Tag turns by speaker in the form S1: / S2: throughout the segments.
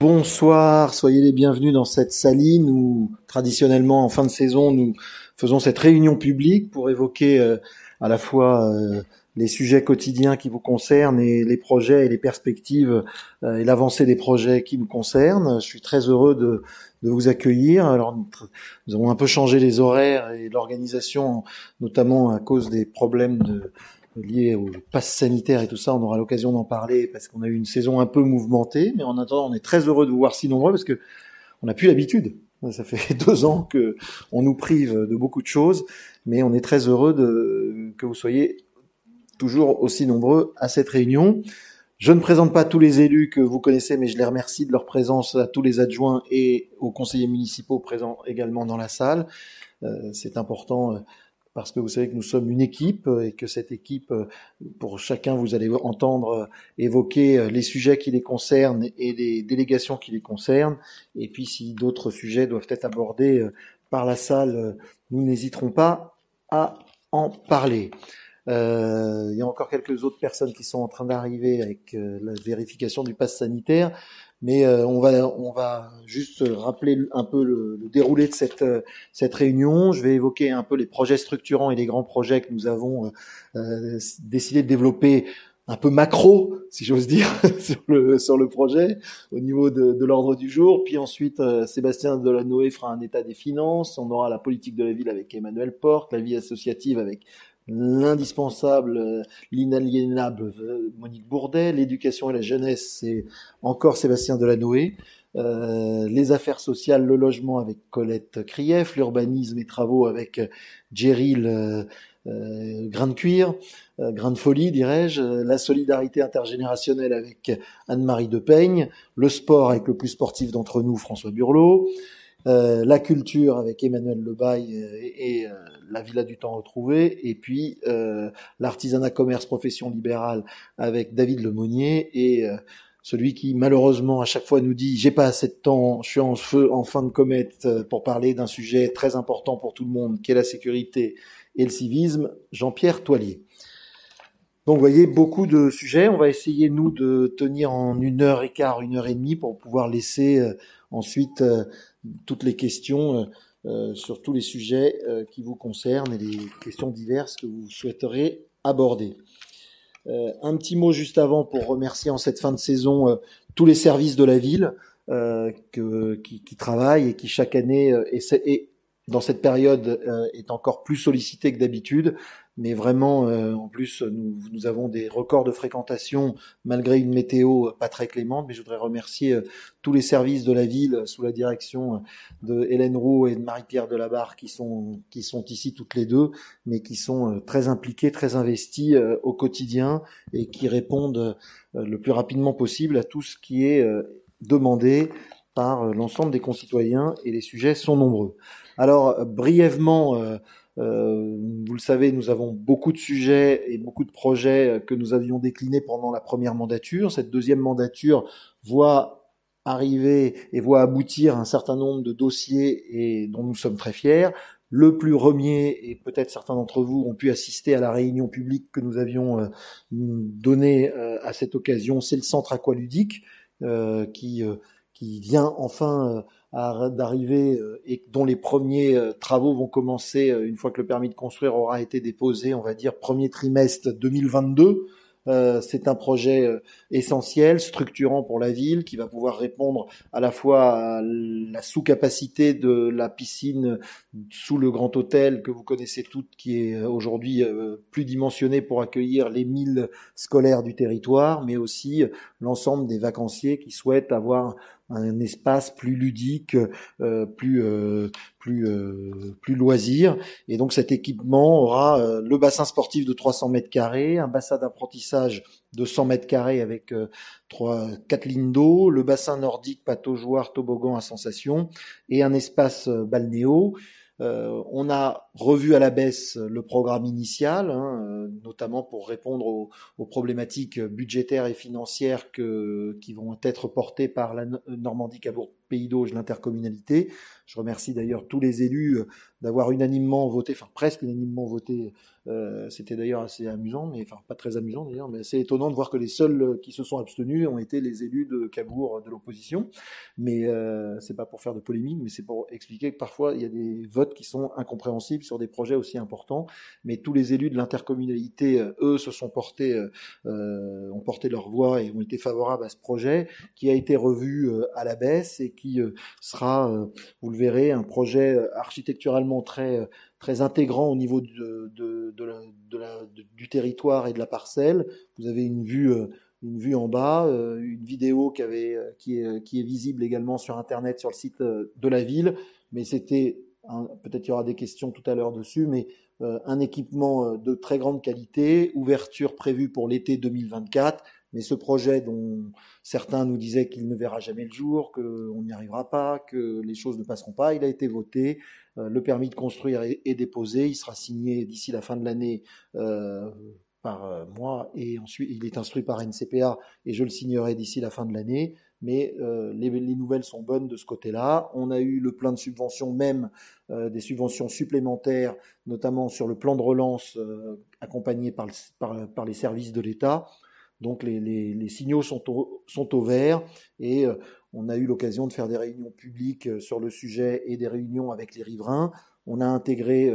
S1: Bonsoir, soyez les bienvenus dans cette saline où traditionnellement en fin de saison nous faisons cette réunion publique pour évoquer à la fois les sujets quotidiens qui vous concernent et les projets et les perspectives et l'avancée des projets qui nous concernent. Je suis très heureux de vous accueillir. Alors nous avons un peu changé les horaires et l'organisation, notamment à cause des problèmes liés au pass sanitaire et tout ça. On aura l'occasion d'en parler parce qu'on a eu une saison un peu mouvementée, mais en attendant, on est très heureux de vous voir si nombreux parce que on n'a plus l'habitude. Ça fait 2 ans que on nous prive de beaucoup de choses, mais on est très heureux que vous soyez toujours aussi nombreux à cette réunion. Je ne présente pas tous les élus que vous connaissez, mais je les remercie de leur présence, à tous les adjoints et aux conseillers municipaux présents également dans la salle. C'est important parce que vous savez que nous sommes une équipe et que cette équipe, pour chacun, vous allez entendre évoquer les sujets qui les concernent et les délégations qui les concernent. Et puis si d'autres sujets doivent être abordés par la salle, nous n'hésiterons pas à en parler. Il y a encore quelques autres personnes qui sont en train d'arriver avec la vérification du pass sanitaire. Mais on va juste rappeler un peu le déroulé de cette réunion. Je vais évoquer un peu les projets structurants et les grands projets que nous avons décidé de développer un peu macro, si j'ose dire, sur le projet, au niveau de l'ordre du jour. Puis ensuite, Sébastien Delanoë fera un état des finances. On aura la politique de la ville avec Emmanuel Porte, la vie associative avec l'indispensable, l'inaliénable Monique Bourdet, l'éducation et la jeunesse, c'est encore Sébastien Delanoë, les affaires sociales, le logement avec Colette Krief, l'urbanisme et travaux avec Djéril Grain de Cuir, Grain de Folie dirais-je, la solidarité intergénérationnelle avec Anne-Marie Depeigne, le sport avec le plus sportif d'entre nous, François Burlot, la culture avec Emmanuel Lebaille et la Villa du Temps retrouvé, et puis l'artisanat commerce profession libérale avec David Lemonnier et celui qui malheureusement à chaque fois nous dit j'ai pas assez de temps, je suis en fin de comète pour parler d'un sujet très important pour tout le monde qui est la sécurité et le civisme, Jean-Pierre Toillier. Donc vous voyez, beaucoup de sujets. On va essayer, nous, de tenir en 1h15, 1h30 pour pouvoir laisser ensuite toutes les questions sur tous les sujets qui vous concernent et les questions diverses que vous souhaiterez aborder. Un petit mot juste avant pour remercier en cette fin de saison tous les services de la ville qui travaillent et qui chaque année et dans cette période est encore plus sollicité que d'habitude. Mais vraiment, en plus, nous avons des records de fréquentation malgré une météo pas très clémente. Mais je voudrais remercier tous les services de la ville sous la direction de Hélène Roux et de Marie-Pierre Delabarre qui sont ici toutes les deux, mais qui sont très impliqués, très investis au quotidien et qui répondent le plus rapidement possible à tout ce qui est demandé par l'ensemble des concitoyens et les sujets sont nombreux. Alors, brièvement, vous le savez, nous avons beaucoup de sujets et beaucoup de projets que nous avions déclinés pendant la première mandature. Cette deuxième mandature voit arriver et voit aboutir un certain nombre de dossiers et dont nous sommes très fiers. Le plus premier, et peut-être certains d'entre vous ont pu assister à la réunion publique que nous avions donnée à cette occasion, c'est le centre aqualudique qui vient enfin d'arriver et dont les premiers travaux vont commencer une fois que le permis de construire aura été déposé, on va dire premier trimestre 2022. C'est un projet essentiel, structurant pour la ville, qui va pouvoir répondre à la fois à la sous-capacité de la piscine sous le Grand Hôtel que vous connaissez toutes, qui est aujourd'hui plus dimensionnée pour accueillir les 1000 scolaires du territoire, mais aussi l'ensemble des vacanciers qui souhaitent avoir un espace plus ludique, plus loisir. Et donc cet équipement aura le bassin sportif de 300 mètres carrés, un bassin d'apprentissage de 100 mètres carrés avec 4 lignes d'eau, le bassin nordique, pataugeoire, toboggan à sensation et un espace balnéo. On a revu à la baisse le programme initial, notamment pour répondre aux problématiques budgétaires et financières qui vont être portées par la Normandie-Cabourg-Pays d'Auge, l'intercommunalité. Je remercie d'ailleurs tous les élus d'avoir unanimement voté, enfin presque unanimement voté C'était d'ailleurs assez amusant, mais enfin pas très amusant d'ailleurs, mais assez étonnant de voir que les seuls qui se sont abstenus ont été les élus de Cabourg de l'opposition. Mais c'est pas pour faire de polémique, mais c'est pour expliquer que parfois il y a des votes qui sont incompréhensibles sur des projets aussi importants. Mais tous les élus de l'intercommunalité, eux, ont porté leur voix et ont été favorables à ce projet, qui a été revu à la baisse et qui sera, vous le verrez, un projet architecturalement très intégrant au niveau du territoire et de la parcelle. Vous avez une vue en bas, une vidéo qui est visible également sur Internet, sur le site de la ville. Mais peut-être qu'il y aura des questions tout à l'heure dessus, mais un équipement de très grande qualité, ouverture prévue pour l'été 2024. Mais ce projet dont certains nous disaient qu'il ne verra jamais le jour, qu'on n'y arrivera pas, que les choses ne passeront pas, il a été voté. Le permis de construire est déposé. Il sera signé d'ici la fin de l'année par moi, et ensuite il est instruit par NCPA et je le signerai d'ici la fin de l'année. Mais les nouvelles sont bonnes de ce côté-là. On a eu le plein de subventions, même des subventions supplémentaires, notamment sur le plan de relance accompagné par les services de l'État. Donc les signaux sont au vert, et on a eu l'occasion de faire des réunions publiques sur le sujet et des réunions avec les riverains. On a intégré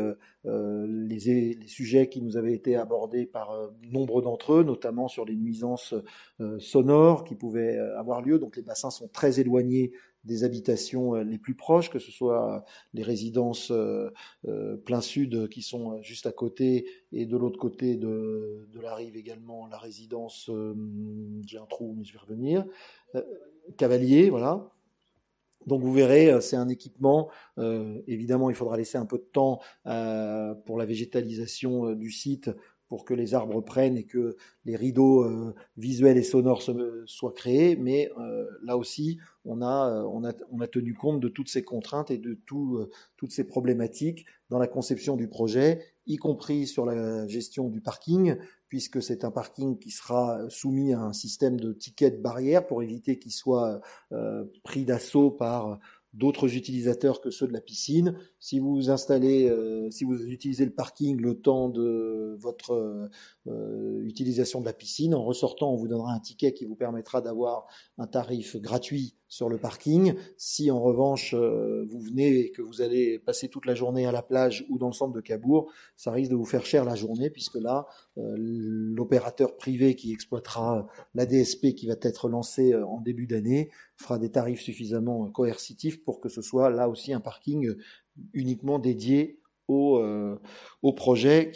S1: les sujets qui nous avaient été abordés par nombre d'entre eux, notamment sur les nuisances sonores qui pouvaient avoir lieu. Donc les bassins sont très éloignés des habitations les plus proches, que ce soit les résidences plein sud qui sont juste à côté, et de l'autre côté de la rive également la résidence, j'ai un trou mais je vais revenir, Cavalier, voilà. Donc vous verrez, c'est un équipement, évidemment il faudra laisser un peu de temps pour la végétalisation du site, pour que les arbres prennent et que les rideaux visuels et sonores soient créés, mais là aussi on a tenu compte de toutes ces contraintes et de toutes ces problématiques dans la conception du projet, y compris sur la gestion du parking, puisque c'est un parking qui sera soumis à un système de tickets barrières pour éviter qu'il soit pris d'assaut par d'autres utilisateurs que ceux de la piscine. Si vous utilisez le parking le temps de votre utilisation de la piscine, en ressortant, on vous donnera un ticket qui vous permettra d'avoir un tarif gratuit sur le parking. Si en revanche vous venez et que vous allez passer toute la journée à la plage ou dans le centre de Cabourg, ça risque de vous faire cher la journée, puisque là, l'opérateur privé qui exploitera la DSP qui va être lancée en début d'année fera des tarifs suffisamment coercitifs pour que ce soit là aussi un parking uniquement dédié au projet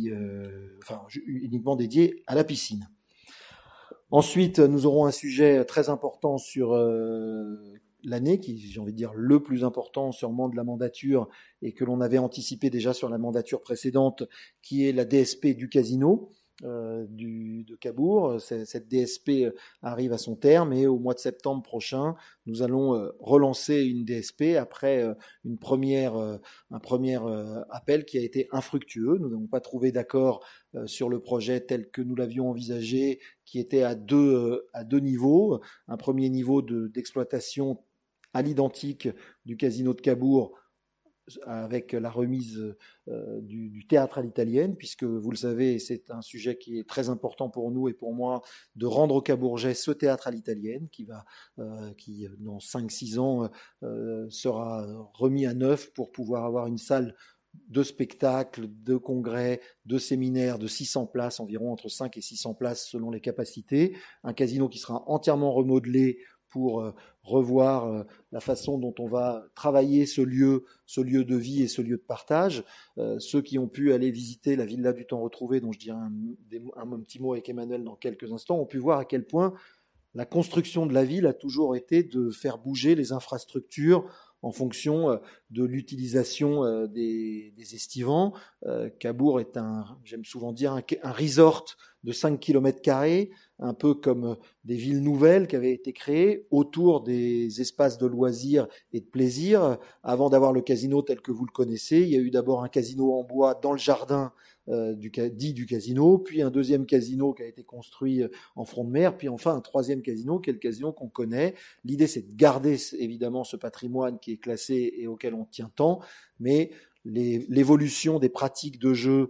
S1: uniquement dédié à la piscine. Ensuite, nous aurons un sujet très important sur l'année, qui, j'ai envie de dire, le plus important sûrement de la mandature, et que l'on avait anticipé déjà sur la mandature précédente, qui est la DSP du casino de Cabourg. Cette DSP arrive à son terme, et au mois de septembre prochain, nous allons relancer une DSP après un premier appel qui a été infructueux. Nous n'avons pas trouvé d'accord sur le projet tel que nous l'avions envisagé, qui était à deux niveaux. Un premier niveau d'exploitation à l'identique du casino de Cabourg, avec la remise du théâtre à l'italienne, puisque vous le savez, c'est un sujet qui est très important pour nous et pour moi, de rendre aux Cabourgeais ce théâtre à l'italienne qui dans 5-6 ans sera remis à neuf pour pouvoir avoir une salle de spectacles, de congrès, de séminaires de 600 places, environ entre 5 et 600 places selon les capacités. Un casino qui sera entièrement remodelé pour revoir la façon dont on va travailler ce lieu de vie et ce lieu de partage. Ceux qui ont pu aller visiter la Villa du Temps Retrouvé, dont je dirai un petit mot avec Emmanuel dans quelques instants, ont pu voir à quel point la construction de la ville a toujours été de faire bouger les infrastructures en fonction de l'utilisation des estivants. Cabourg est j'aime souvent dire, un resort de 5 km², un peu comme des villes nouvelles qui avaient été créées autour des espaces de loisirs et de plaisir. Avant d'avoir le casino tel que vous le connaissez, il y a eu d'abord un casino en bois dans le jardin du casino, puis un deuxième casino qui a été construit en front de mer, puis enfin un troisième casino qui est le casino qu'on connaît. L'idée, c'est de garder évidemment ce patrimoine qui est classé et auquel on tient tant, mais l'évolution des pratiques de jeu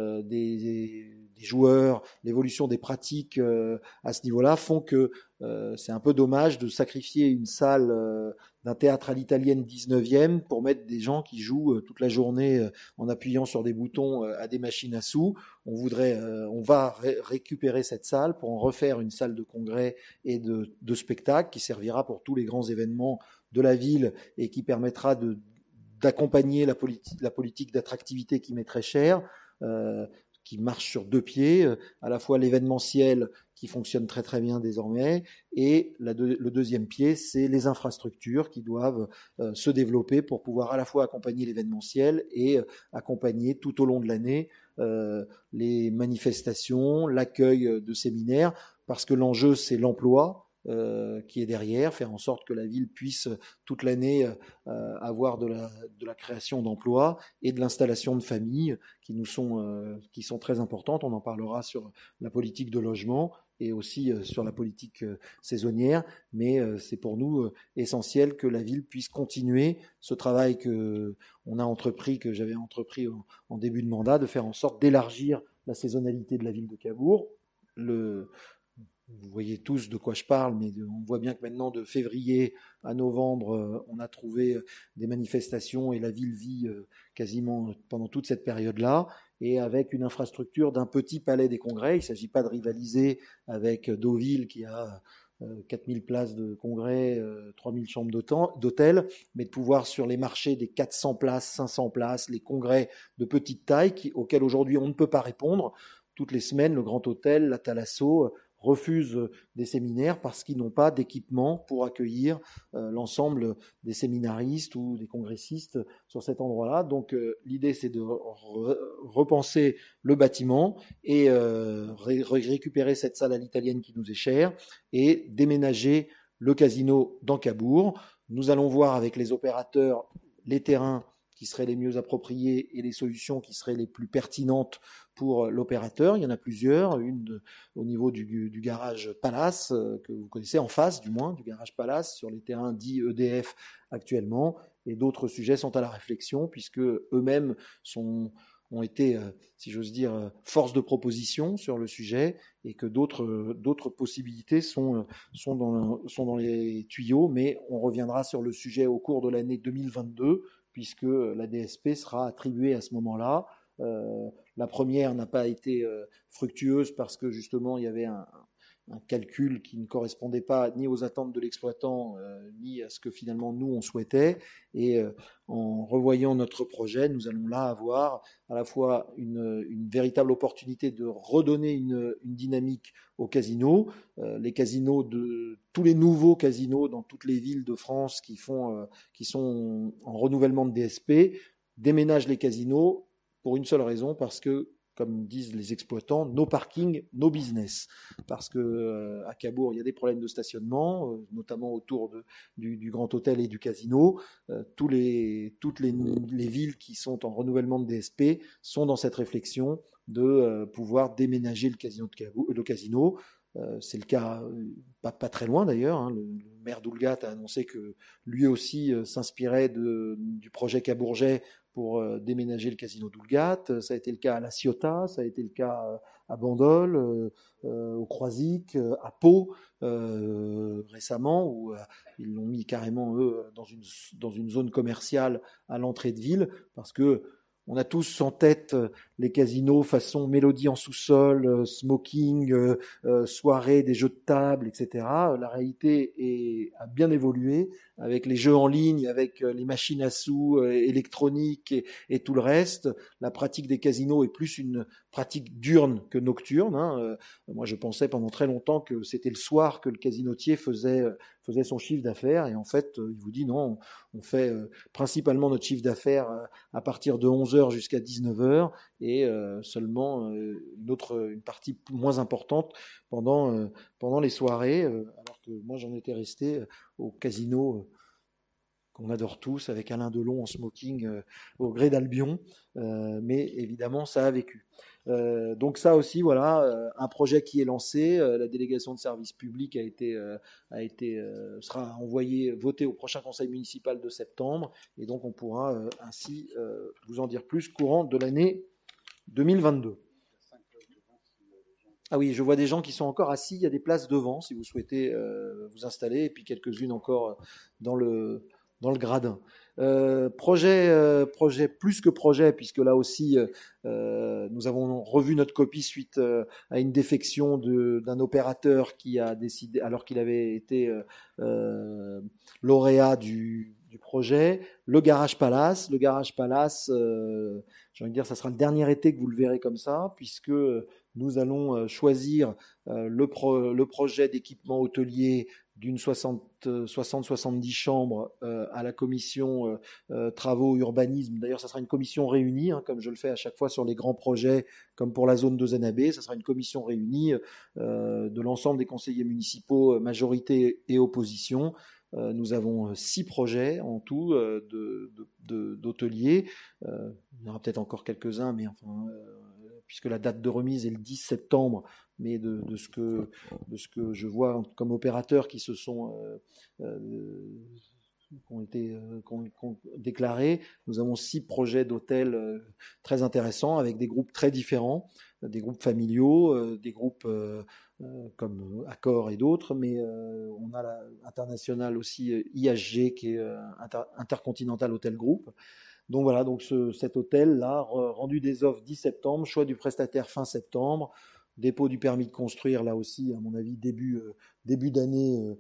S1: des joueurs, l'évolution des pratiques à ce niveau-là font que c'est un peu dommage de sacrifier une salle d'un théâtre à l'italienne 19e pour mettre des gens qui jouent toute la journée en appuyant sur des boutons à des machines à sous. On va récupérer cette salle pour en refaire une salle de congrès et de spectacle qui servira pour tous les grands événements de la ville et qui permettra d'accompagner la politique d'attractivité qui m'est très chère, qui marche sur deux pieds, à la fois l'événementiel qui fonctionne très très bien désormais, et le deuxième pied, c'est les infrastructures qui doivent se développer pour pouvoir à la fois accompagner l'événementiel et accompagner tout au long de l'année les manifestations, l'accueil de séminaires, parce que l'enjeu c'est l'emploi, qui est derrière, faire en sorte que la ville puisse toute l'année avoir de la création d'emplois et de l'installation de familles qui sont très importantes. On en parlera sur la politique de logement et aussi sur la politique saisonnière, mais c'est pour nous essentiel que la ville puisse continuer ce travail que j'avais entrepris en début de mandat, de faire en sorte d'élargir la saisonnalité de la ville de Cabourg. Vous voyez tous de quoi je parle, mais on voit bien que maintenant, de février à novembre, on a trouvé des manifestations et la ville vit quasiment pendant toute cette période-là, et avec une infrastructure d'un petit palais des congrès. Il ne s'agit pas de rivaliser avec Deauville qui a 4000 places de congrès, 3000 chambres d'hôtel, mais de pouvoir sur les marchés des 400 places, 500 places, les congrès de petite taille auxquels aujourd'hui on ne peut pas répondre. Toutes les semaines, le Grand Hôtel, la Thalasso refusent des séminaires parce qu'ils n'ont pas d'équipement pour accueillir l'ensemble des séminaristes ou des congressistes sur cet endroit-là. Donc l'idée, c'est de repenser le bâtiment et récupérer cette salle à l'italienne qui nous est chère et déménager le casino dans Cabourg. Nous allons voir avec les opérateurs les terrains qui seraient les mieux appropriés et les solutions qui seraient les plus pertinentes pour l'opérateur. Il y en a plusieurs, une au niveau du garage Palace, que vous connaissez, en face du moins, du garage Palace, sur les terrains dits EDF actuellement, et d'autres sujets sont à la réflexion, puisque eux-mêmes ont été, si j'ose dire, force de proposition sur le sujet, et que d'autres possibilités sont dans les tuyaux, mais on reviendra sur le sujet au cours de l'année 2022, puisque la DSP sera attribuée à ce moment-là. La première n'a pas été fructueuse parce que justement il y avait un calcul qui ne correspondait pas ni aux attentes de l'exploitant ni à ce que finalement nous on souhaitait, et en revoyant notre projet, nous allons là avoir à la fois une véritable opportunité de redonner une dynamique aux casinos, tous les nouveaux casinos dans toutes les villes de France qui sont en renouvellement de DSP déménagent les casinos pour une seule raison, parce que, comme disent les exploitants, no parking, no business. Parce que à Cabourg, il y a des problèmes de stationnement, notamment autour du Grand Hôtel et du casino. Toutes les villes qui sont en renouvellement de DSP sont dans cette réflexion de pouvoir déménager le casino. C'est le cas, pas très loin d'ailleurs, hein. Le maire d'Oulgat a annoncé que lui aussi s'inspirait du projet cabourgeais pour déménager le casino d'Oulgat. Ça a été le cas à La Ciotat, ça a été le cas à Bandol, au Croisic, à Pau récemment, où ils l'ont mis carrément eux dans une zone commerciale à l'entrée de ville, parce que on a tous en tête les casinos façon mélodie en sous-sol, smoking, soirée, des jeux de table, etc. La réalité a bien évolué avec les jeux en ligne, avec les machines à sous électroniques et tout le reste. La pratique des casinos est plus une pratique diurne que nocturne, hein. Moi, je pensais pendant très longtemps que c'était le soir que le casinotier faisait son chiffre d'affaires, et en fait, il vous dit non, on fait principalement notre chiffre d'affaires à partir de 11h jusqu'à 19h, et seulement une partie moins importante pendant les soirées, alors que moi j'en étais resté au casino qu'on adore tous, avec Alain Delon en smoking au gré d'Albion, mais évidemment ça a vécu. Donc ça aussi, voilà, un projet qui est lancé. La délégation de service public sera votée au prochain conseil municipal de septembre, et donc on pourra ainsi vous en dire plus courant de l'année 2022. Ah oui, je vois des gens qui sont encore assis. Il y a des places devant si vous souhaitez vous installer, et puis quelques-unes encore dans le gradin. Projet plus que projet, puisque là aussi nous avons revu notre copie suite à une défection d'un opérateur qui a décidé, alors qu'il avait été lauréat du projet, le Garage Palace. Le Garage Palace, j'ai envie de dire, ça sera le dernier été que vous le verrez comme ça, puisque nous allons choisir le projet d'équipement hôtelier d'une 60-70 chambres à la commission travaux urbanisme. D'ailleurs, ça sera une commission réunie, hein, comme je le fais à chaque fois sur les grands projets, comme pour la zone de Zenabé. Ça sera une commission réunie de l'ensemble des conseillers municipaux, majorité et opposition. Nous avons 6 projets en tout d'hôteliers. Il y en aura peut-être encore quelques-uns, mais enfin, puisque la date de remise est le 10 septembre, mais de ce que je vois comme opérateurs qui ont été déclarés, nous avons 6 projets d'hôtels très intéressants, avec des groupes très différents, des groupes familiaux, des groupes comme Accor et d'autres, mais on a l'international aussi IHG, qui est Intercontinental Hotel Group. Donc voilà, donc cet hôtel-là, rendu des offres 10 septembre, choix du prestataire fin septembre, dépôt du permis de construire, là aussi, à mon avis, début d'année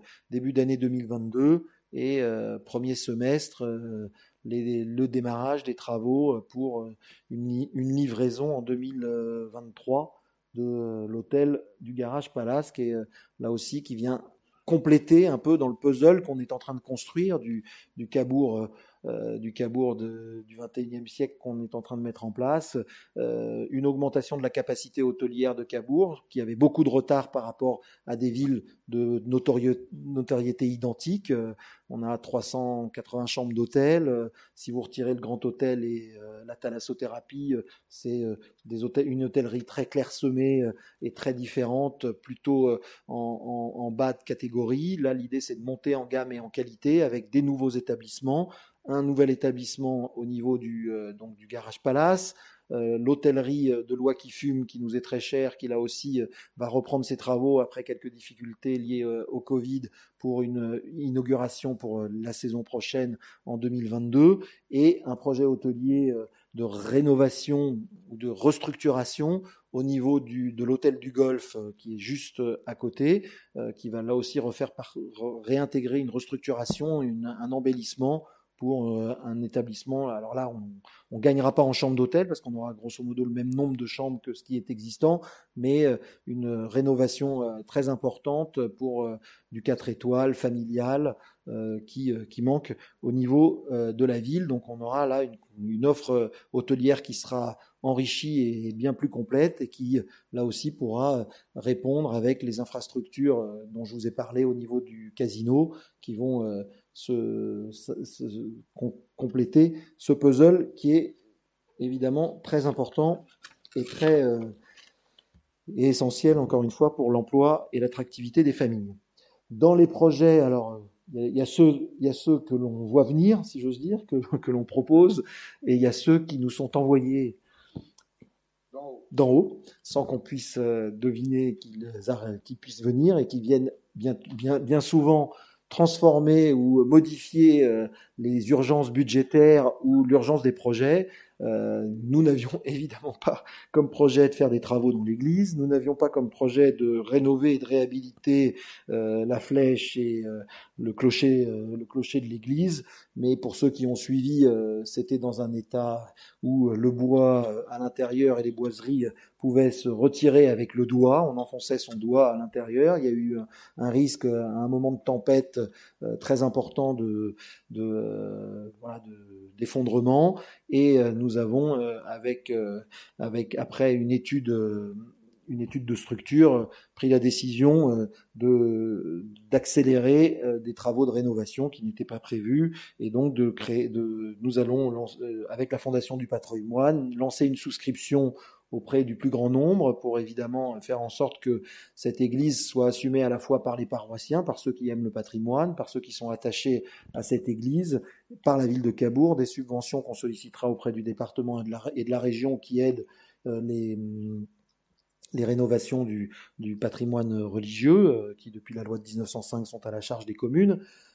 S1: 2022, et premier semestre, le démarrage des travaux pour une livraison en 2023 de l'hôtel du Garage Palace, qui est là aussi, qui vient compléter un peu dans le puzzle qu'on est en train de construire du cabourg du XXIe siècle qu'on est en train de mettre en place, une augmentation de la capacité hôtelière de Cabourg, qui avait beaucoup de retard par rapport à des villes de notoriété identique. On a 380 chambres d'hôtel. Si vous retirez le grand hôtel et la thalassothérapie, c'est une hôtellerie très clairsemée et très différente, plutôt en bas de catégorie. Là, l'idée, c'est de monter en gamme et en qualité avec des nouveaux établissements, un nouvel établissement au niveau du Garage Palace, l'hôtellerie de Loi qui fume, qui nous est très chère, qui là aussi va reprendre ses travaux après quelques difficultés liées au Covid, pour une inauguration pour la saison prochaine en 2022, et un projet hôtelier de rénovation ou de restructuration au niveau de l'hôtel du Golfe, qui est juste à côté, qui va là aussi réintégrer une restructuration, un embellissement pour un établissement. Alors là, on gagnera pas en chambre d'hôtel, parce qu'on aura grosso modo le même nombre de chambres que ce qui est existant, mais une rénovation très importante pour du 4 étoiles familial qui manque au niveau de la ville. Donc on aura là une offre hôtelière qui sera enrichie et bien plus complète, et qui là aussi pourra répondre avec les infrastructures dont je vous ai parlé au niveau du casino, qui vont compléter ce puzzle, qui est évidemment très important et très et essentiel, encore une fois, pour l'emploi et l'attractivité des familles. Dans les projets, alors il y a ceux que l'on voit venir, si j'ose dire, que l'on propose, et il y a ceux qui nous sont envoyés d'en haut, sans qu'on puisse deviner qu'ils puissent venir, et qui viennent bien souvent transformer ou modifier les urgences budgétaires ou l'urgence des projets. Nous n'avions évidemment pas comme projet de faire des travaux dans l'église, nous n'avions pas comme projet de rénover et de réhabiliter la flèche et le clocher de l'église, mais pour ceux qui ont suivi, c'était dans un état où le bois à l'intérieur et les boiseries pouvaient se retirer avec le doigt, on enfonçait son doigt à l'intérieur. Il y a eu un risque à un moment de tempête très important d'effondrement, et nous avons avec après une étude une étude de structure, pris la décision d'accélérer des travaux de rénovation qui n'étaient pas prévus, et donc nous allons avec la Fondation du Patrimoine lancer une souscription auprès du plus grand nombre pour évidemment faire en sorte que cette église soit assumée à la fois par les paroissiens, par ceux qui aiment le patrimoine, par ceux qui sont attachés à cette église, par la ville de Cabourg, des subventions qu'on sollicitera auprès du département et de la région qui aident les rénovations du patrimoine religieux, qui depuis la loi de 1905 sont à la charge des communes.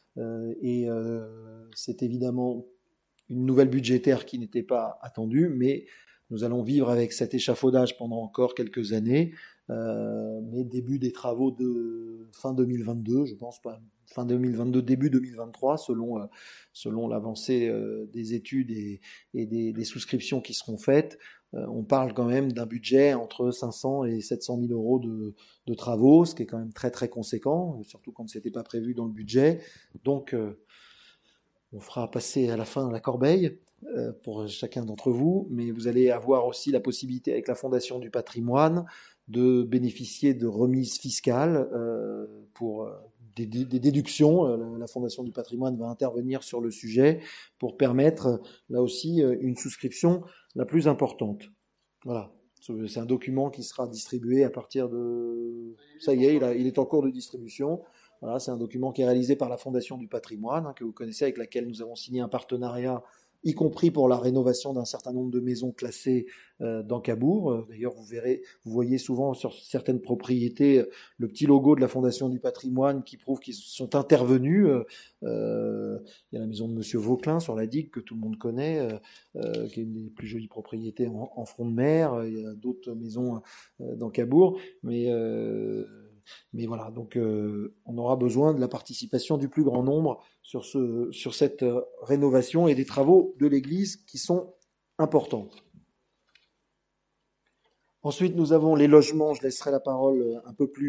S1: C'est évidemment une nouvelle budgétaire qui n'était pas attendue, mais nous allons vivre avec cet échafaudage pendant encore quelques années, mais début des travaux de fin 2022, je pense pas, fin 2022, début 2023, selon l'avancée des études et des souscriptions qui seront faites. On parle quand même d'un budget entre 500 et 700 000 euros de travaux, ce qui est quand même très très conséquent, surtout quand ce n'était pas prévu dans le budget. Donc, on fera passer à la fin la corbeille pour chacun d'entre vous, mais vous allez avoir aussi la possibilité avec la Fondation du Patrimoine de bénéficier de remises fiscales pour des déductions. La Fondation du Patrimoine va intervenir sur le sujet pour permettre là aussi une souscription la plus importante. Voilà. C'est un document qui sera distribué à partir de... Ça y est, il est en cours de distribution. Voilà, c'est un document qui est réalisé par la Fondation du Patrimoine, que vous connaissez, avec laquelle nous avons signé un partenariat, y compris pour la rénovation d'un certain nombre de maisons classées dans Cabourg. D'ailleurs, vous voyez souvent sur certaines propriétés le petit logo de la Fondation du Patrimoine qui prouve qu'ils sont intervenus. Il y a la maison de Monsieur Vauclin sur la digue que tout le monde connaît, qui est une des plus jolies propriétés en front de mer. Il y a d'autres maisons dans Cabourg, mais voilà, donc on aura besoin de la participation du plus grand nombre sur cette rénovation et des travaux de l'église qui sont importants. Ensuite, nous avons les logements. Je laisserai la parole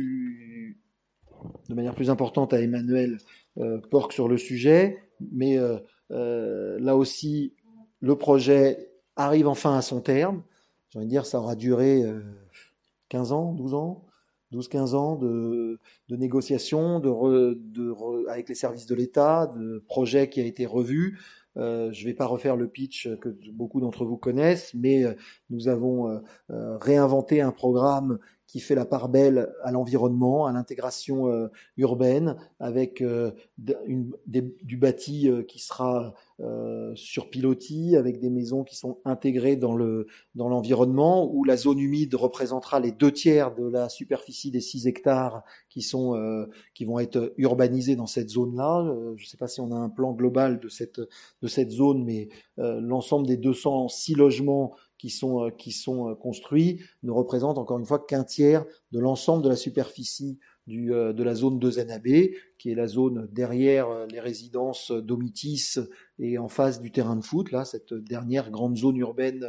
S1: de manière plus importante à Emmanuel Porc sur le sujet, mais là aussi, le projet arrive enfin à son terme. J'ai envie de dire, ça aura duré 15 ans, 12 ans 12-15 ans de négociations avec les services de l'État, de projets qui a été revu. Je ne vais pas refaire le pitch que beaucoup d'entre vous connaissent, mais nous avons réinventé un programme qui fait la part belle à l'environnement, à l'intégration urbaine, avec du bâti qui sera sur pilotis, avec des maisons qui sont intégrées dans l'environnement, où la zone humide représentera les 2/3 de la superficie des 6 hectares qui vont être urbanisés dans cette zone-là. Je ne sais pas si on a un plan global de cette zone, mais l'ensemble des 206 logements qui sont construits ne représentent encore une fois qu'un tiers de l'ensemble de la superficie de la zone 2NAB, qui est la zone derrière les résidences Domitis et en face du terrain de foot, là, cette dernière grande zone urbaine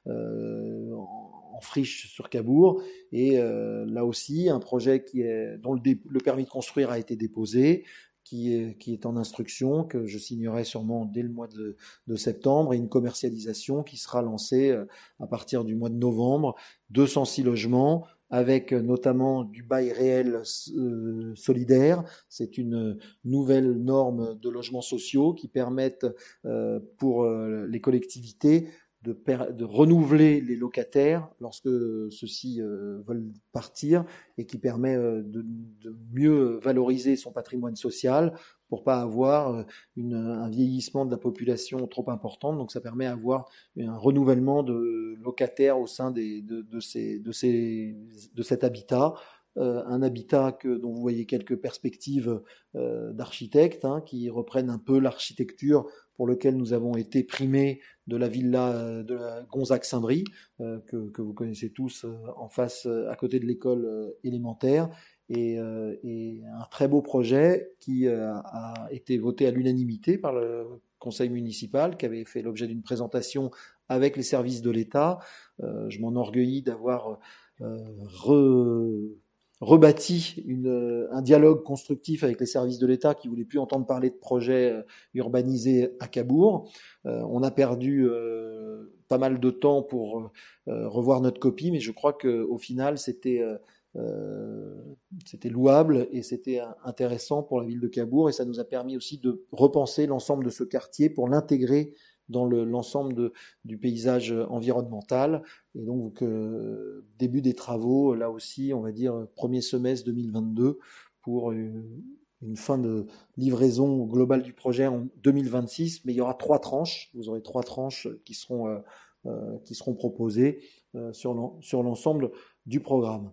S1: en friche sur Cabourg. Et là aussi, un projet dont le permis de construire a été déposé, qui est en instruction, que je signerai sûrement dès le mois de septembre, et une commercialisation qui sera lancée à partir du mois de novembre, 206 logements, avec notamment du bail réel solidaire. C'est une nouvelle norme de logements sociaux qui permettent pour les collectivités de renouveler les locataires lorsque ceux-ci veulent partir, et qui permet de mieux valoriser son patrimoine social pour pas avoir un vieillissement de la population trop important. Donc ça permet d'avoir un renouvellement de locataires au sein de cet habitat. Un habitat dont vous voyez quelques perspectives d'architectes qui reprennent un peu l'architecture pour lequel nous avons été primés de la villa de la Gonzague-Saint-Brie, que vous connaissez tous en face, à côté de l'école élémentaire, et un très beau projet qui a été voté à l'unanimité par le conseil municipal, qui avait fait l'objet d'une présentation avec les services de l'État. Je m'enorgueillis d'avoir rebâti un dialogue constructif avec les services de l'État qui voulaient plus entendre parler de projets urbanisés à Cabourg. On a perdu pas mal de temps pour revoir notre copie, mais je crois qu'au final, c'était louable et c'était intéressant pour la ville de Cabourg, et ça nous a permis aussi de repenser l'ensemble de ce quartier pour l'intégrer dans l'ensemble du paysage environnemental. Et donc, début des travaux, là aussi, on va dire premier semestre 2022 pour une fin de livraison globale du projet en 2026. Mais il y aura 3 tranches. Vous aurez 3 tranches qui seront proposées sur l'ensemble du programme.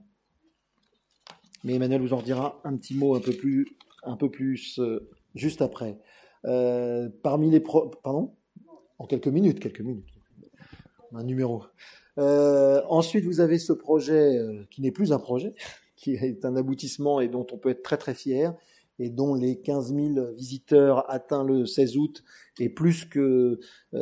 S1: Mais Emmanuel vous en dira un petit mot un peu plus juste après. Parmi les pardon? En quelques minutes. Un numéro. Ensuite, vous avez ce projet qui n'est plus un projet, qui est un aboutissement et dont on peut être très très fier, et dont les 15 000 visiteurs atteints le 16 août est plus que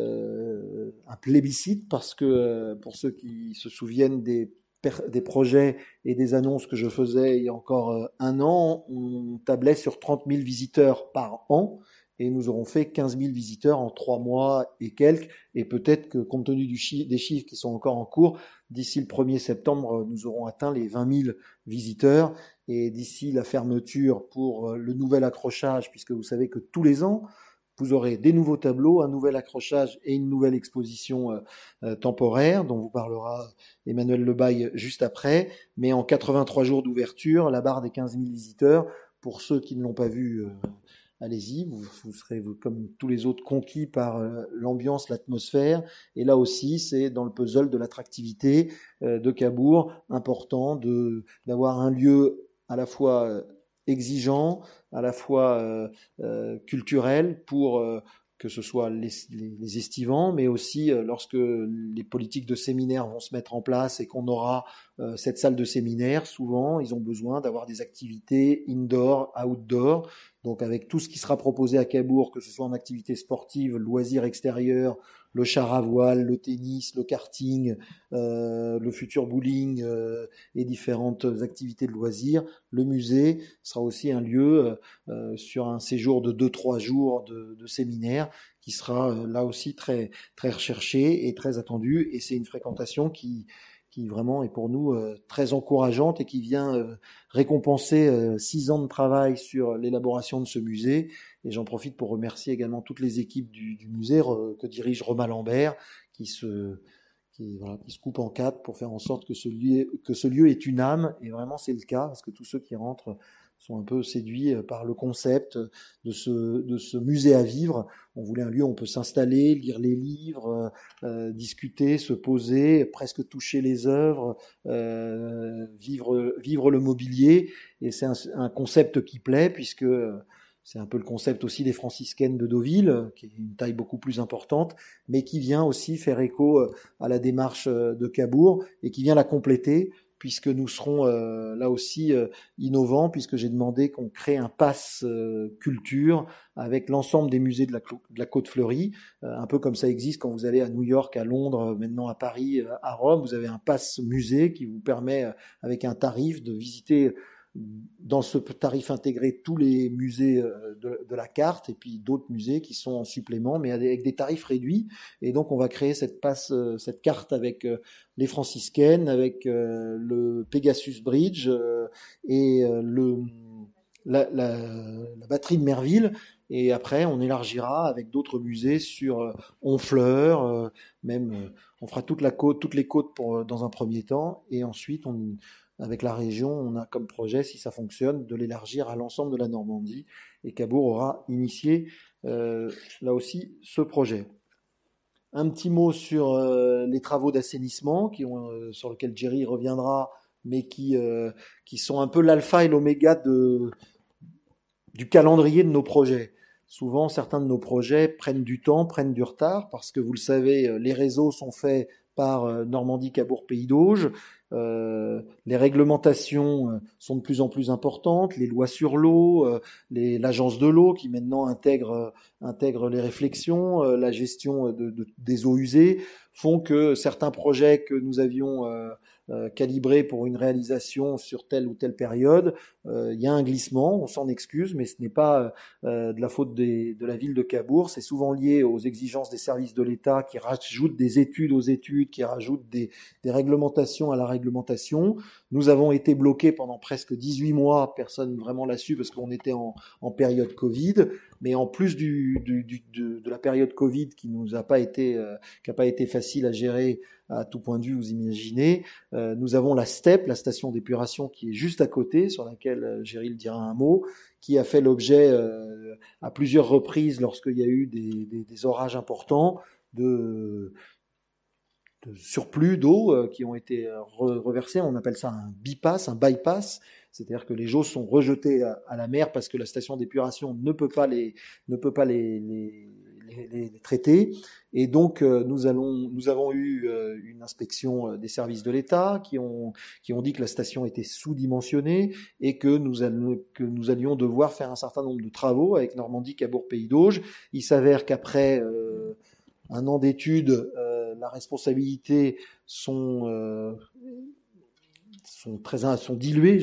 S1: un plébiscite, parce que pour ceux qui se souviennent des projets et des annonces que je faisais il y a encore un an, on tablait sur 30 000 visiteurs par an. Et nous aurons fait 15 000 visiteurs en 3 mois et quelques. Et peut-être que, compte tenu des chiffres qui sont encore en cours, d'ici le 1er septembre, nous aurons atteint les 20 000 visiteurs. Et d'ici la fermeture pour le nouvel accrochage, puisque vous savez que tous les ans, vous aurez des nouveaux tableaux, un nouvel accrochage et une nouvelle exposition temporaire, dont vous parlera Emmanuel Lebaille juste après. Mais en 83 jours d'ouverture, la barre des 15 000 visiteurs, pour ceux qui ne l'ont pas vu, allez-y, vous serez comme tous les autres conquis par l'ambiance, l'atmosphère. Et là aussi, c'est dans le puzzle de l'attractivité de Cabourg, important d'avoir un lieu à la fois exigeant, à la fois culturel, pour que ce soit les estivants, mais aussi lorsque les politiques de séminaire vont se mettre en place et qu'on aura cette salle de séminaire. Souvent, ils ont besoin d'avoir des activités indoor, outdoor. Donc avec tout ce qui sera proposé à Cabourg, que ce soit en activité sportive, loisirs extérieurs, le char à voile, le tennis, le karting, le futur bowling et différentes activités de loisirs, le musée sera aussi un lieu sur un séjour de 2-3 jours de séminaire qui sera là aussi très, très recherché et très attendu. Et c'est une fréquentation qui vraiment est pour nous très encourageante et qui vient récompenser 6 ans de travail sur l'élaboration de ce musée. Et j'en profite pour remercier également toutes les équipes du musée que dirige Romain Lambert, qui se coupe en 4 pour faire en sorte que ce lieu ait une âme. Et vraiment c'est le cas, parce que tous ceux qui rentrent sont un peu séduits par le concept de ce musée à vivre. On voulait un lieu où on peut s'installer, lire les livres, discuter, se poser, presque toucher les œuvres, vivre le mobilier. Et c'est un concept qui plaît, puisque c'est un peu le concept aussi des franciscaines de Deauville, qui est une taille beaucoup plus importante, mais qui vient aussi faire écho à la démarche de Cabourg et qui vient la compléter, puisque nous serons là aussi innovants, puisque j'ai demandé qu'on crée un pass culture avec l'ensemble des musées de la Côte Fleurie, un peu comme ça existe quand vous allez à New York, à Londres, maintenant à Paris, à Rome. Vous avez un pass musée qui vous permet, avec un tarif, de visiter dans ce tarif intégré tous les musées de la carte, et puis d'autres musées qui sont en supplément, mais avec des tarifs réduits. Et donc on va créer cette carte avec les franciscaines, avec le Pegasus Bridge et la batterie de Merville. Et après on élargira avec d'autres musées sur Honfleur, même on fera toutes les côtes dans un premier temps, et ensuite avec la région, on a comme projet, si ça fonctionne, de l'élargir à l'ensemble de la Normandie. Et Cabourg aura initié là aussi ce projet. Un petit mot sur les travaux d'assainissement sur lesquels Jerry reviendra, mais qui sont un peu l'alpha et l'oméga du calendrier de nos projets. Souvent, certains de nos projets prennent du temps, prennent du retard, parce que vous le savez, les réseaux sont faits par Normandie, Cabourg, Pays d'Auge. Les réglementations sont de plus en plus importantes, les lois sur l'eau, l'agence de l'eau qui maintenant intègre les réflexions, la gestion des eaux usées, font que certains projets que nous avions calibré pour une réalisation sur telle ou telle période, il y a un glissement, on s'en excuse, mais ce n'est pas de la faute de la ville de Cabourg, c'est souvent lié aux exigences des services de l'État qui rajoutent des études aux études, qui rajoutent des réglementations à la réglementation. Nous avons été bloqués pendant presque 18 mois, personne vraiment l'a su parce qu'on était en période Covid, mais en plus de la période Covid qui n'a pas été facile à gérer à tout point de vue, vous imaginez, nous avons la STEP, la station d'épuration qui est juste à côté, sur laquelle Géril dira un mot, qui a fait l'objet à plusieurs reprises lorsqu'il y a eu des orages importants de surplus d'eau qui ont été reversés. On appelle ça un bypass, c'est-à-dire que les eaux sont rejetées à la mer parce que la station d'épuration ne peut pas les traiter. Et donc nous avons eu une inspection des services de l'État qui ont dit que la station était sous-dimensionnée et que nous allions devoir faire un certain nombre de travaux avec Normandie, Cabourg, Pays d'Auge. Il s'avère qu'après un an d'études, la responsabilité sont diluées,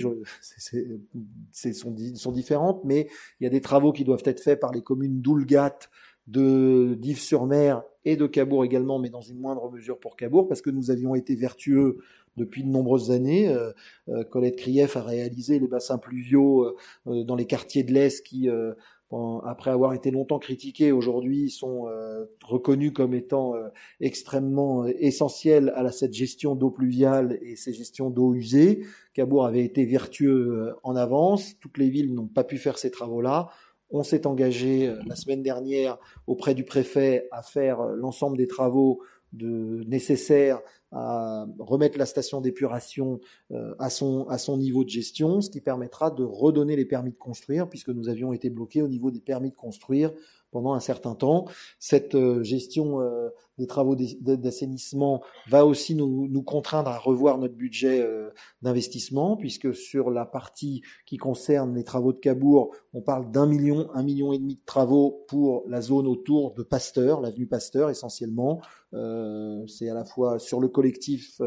S1: sont différentes, mais il y a des travaux qui doivent être faits par les communes d'Oulgat, de d'Yves-sur-Mer et de Cabourg également, mais dans une moindre mesure pour Cabourg, parce que nous avions été vertueux depuis de nombreuses années. Colette Krief a réalisé les bassins pluviaux dans les quartiers de l'Est qui, après avoir été longtemps critiqués, aujourd'hui sont reconnus comme étant extrêmement essentiels à cette gestion d'eau pluviale et ces gestions d'eau usée. Cabourg avait été vertueux en avance. Toutes les villes n'ont pas pu faire ces travaux-là. On s'est engagé la semaine dernière auprès du préfet à faire l'ensemble des travaux nécessaires à remettre la station d'épuration à son niveau de gestion, ce qui permettra de redonner les permis de construire, puisque nous avions été bloqués au niveau des permis de construire pendant un certain temps. Cette gestion des travaux d'assainissement va aussi nous contraindre à revoir notre budget d'investissement, puisque sur la partie qui concerne les travaux de Cabourg, on parle d'1 million et demi de travaux pour la zone autour de Pasteur, l'avenue Pasteur essentiellement. C'est à la fois sur le collectif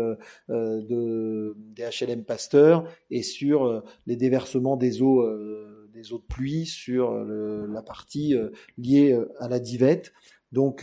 S1: des HLM Pasteur et sur les déversements des eaux de pluie sur la partie liée à la Divette. Donc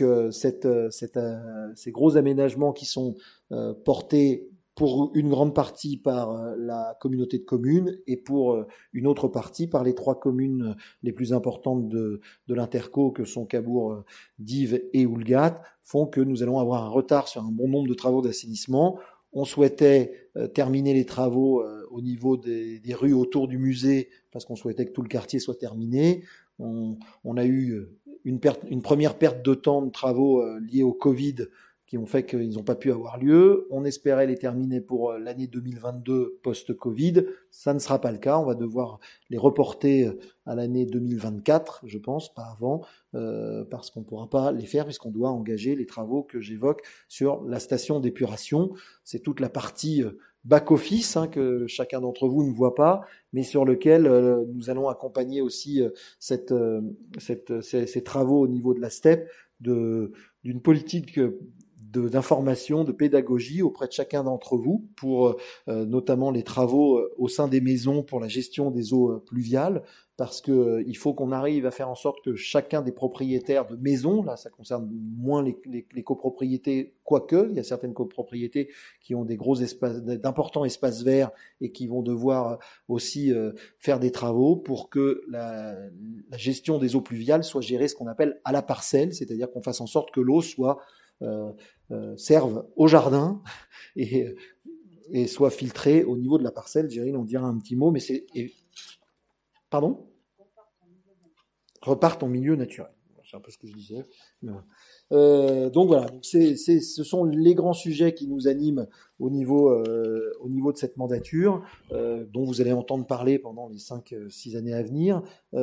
S1: ces gros aménagements qui sont portés pour une grande partie par la communauté de communes et pour une autre partie par les 3 communes les plus importantes de l'Interco que sont Cabourg, Dives et Oulgat, font que nous allons avoir un retard sur un bon nombre de travaux d'assainissement. On souhaitait terminer les travaux au niveau des rues autour du musée parce qu'on souhaitait que tout le quartier soit terminé. On a eu une première perte de temps de travaux liés au Covid qui ont fait qu'ils n'ont pas pu avoir lieu. On espérait les terminer pour l'année 2022 post-Covid. Ça ne sera pas le cas. On va devoir les reporter à l'année 2024, je pense, pas avant, parce qu'on ne pourra pas les faire puisqu'on doit engager les travaux que j'évoque sur la station d'épuration. C'est toute la partie back-office que chacun d'entre vous ne voit pas, mais sur lequel nous allons accompagner aussi ces travaux au niveau de la STEP d'une politique d'information, de pédagogie auprès de chacun d'entre vous pour notamment les travaux au sein des maisons pour la gestion des eaux pluviales, parce que il faut qu'on arrive à faire en sorte que chacun des propriétaires de maisons, là ça concerne moins les copropriétés, quoique il y a certaines copropriétés qui ont d'importants espaces verts et qui vont devoir aussi faire des travaux pour que la gestion des eaux pluviales soit gérée ce qu'on appelle à la parcelle, c'est-à-dire qu'on fasse en sorte que l'eau soit servent au jardin et soit filtré au niveau de la parcelle. Géril en dira un petit mot, mais pardon, repartent en milieu naturel. C'est un peu ce que je disais. Donc voilà, ce sont les grands sujets qui nous animent au niveau de cette mandature, dont vous allez entendre parler pendant les 5-6 années à venir,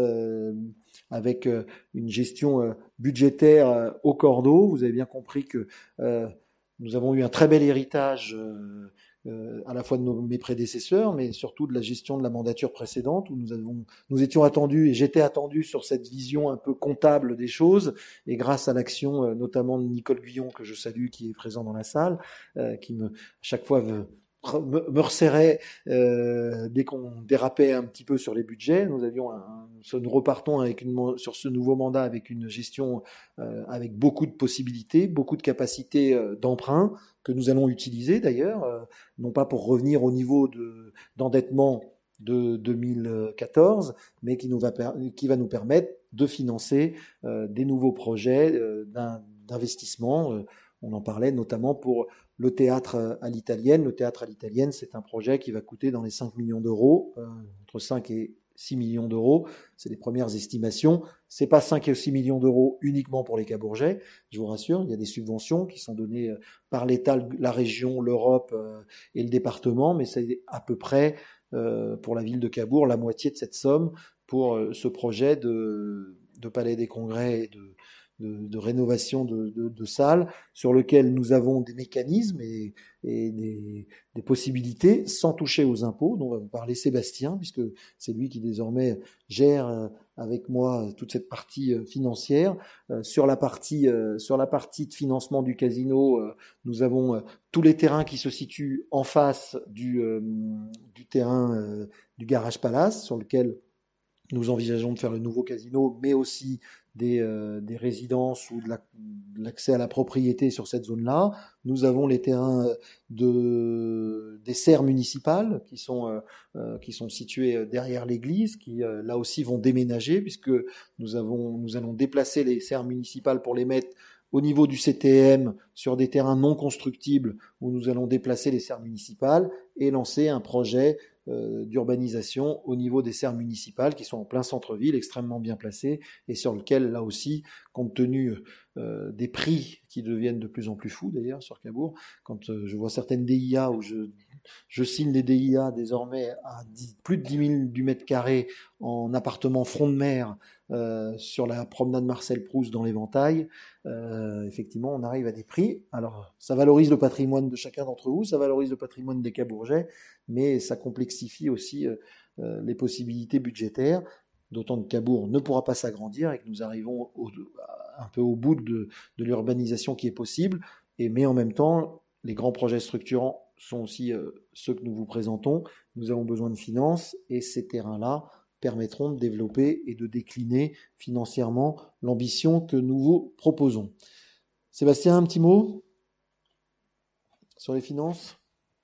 S1: avec une gestion budgétaire au cordeau. Vous avez bien compris que nous avons eu un très bel héritage à la fois de mes prédécesseurs, mais surtout de la gestion de la mandature précédente, où nous étions attendus, et j'étais attendu sur cette vision un peu comptable des choses, et grâce à l'action notamment de Nicole Guyon, que je salue, qui est présent dans la salle, qui à chaque fois me resserrait dès qu'on dérapait un petit peu sur les budgets. Nous repartons sur ce nouveau mandat avec une gestion avec beaucoup de possibilités, beaucoup de capacités d'emprunt que nous allons utiliser d'ailleurs, non pas pour revenir au niveau d'endettement de 2014, mais qui va nous permettre de financer des nouveaux projets d'investissement. On en parlait notamment pour le théâtre à l'italienne. Le théâtre à l'italienne, c'est un projet qui va coûter dans les 5 millions d'euros, entre 5 et 6 millions d'euros. C'est les premières estimations. C'est pas 5 et 6 millions d'euros uniquement pour les Cabourgeais, je vous rassure. Il y a des subventions qui sont données par l'État, la région, l'Europe et le département, mais c'est à peu près pour la ville de Cabourg la moitié de cette somme pour ce projet de palais des congrès et de rénovation de salles sur lequel nous avons des mécanismes et des possibilités sans toucher aux impôts, dont va vous parler Sébastien, puisque c'est lui qui désormais gère avec moi toute cette partie financière. Sur la partie de financement du casino, nous avons tous les terrains qui se situent en face du terrain du Garage Palace, sur lequel nous envisageons de faire le nouveau casino, mais aussi des résidences ou de l'accès à la propriété sur cette zone-là. Nous avons les terrains des serres municipales qui sont situés derrière l'église, qui là aussi vont déménager, puisque nous allons déplacer les serres municipales pour les mettre au niveau du CTM sur des terrains non constructibles, où nous allons déplacer les serres municipales et lancer un projet d'urbanisation au niveau des serres municipales qui sont en plein centre-ville, extrêmement bien placées, et sur lequel, là aussi, compte tenu des prix qui deviennent de plus en plus fous d'ailleurs sur Cabourg, quand je vois certaines DIA où je signe des DIA désormais à plus de 10 000 du mètre carré en appartement front de mer sur la promenade Marcel Proust dans l'Éventail, effectivement on arrive à des prix. Alors ça valorise le patrimoine de chacun d'entre vous, ça valorise le patrimoine des Cabourgeais, mais ça complexifie aussi les possibilités budgétaires, d'autant que Cabourg ne pourra pas s'agrandir et que nous arrivons un peu au bout de l'urbanisation qui est possible, mais en même temps les grands projets structurants sont aussi ceux que nous vous présentons. Nous avons besoin de finances et ces terrains-là permettront de développer et de décliner financièrement l'ambition que nous vous proposons. Sébastien, un petit mot sur les finances ?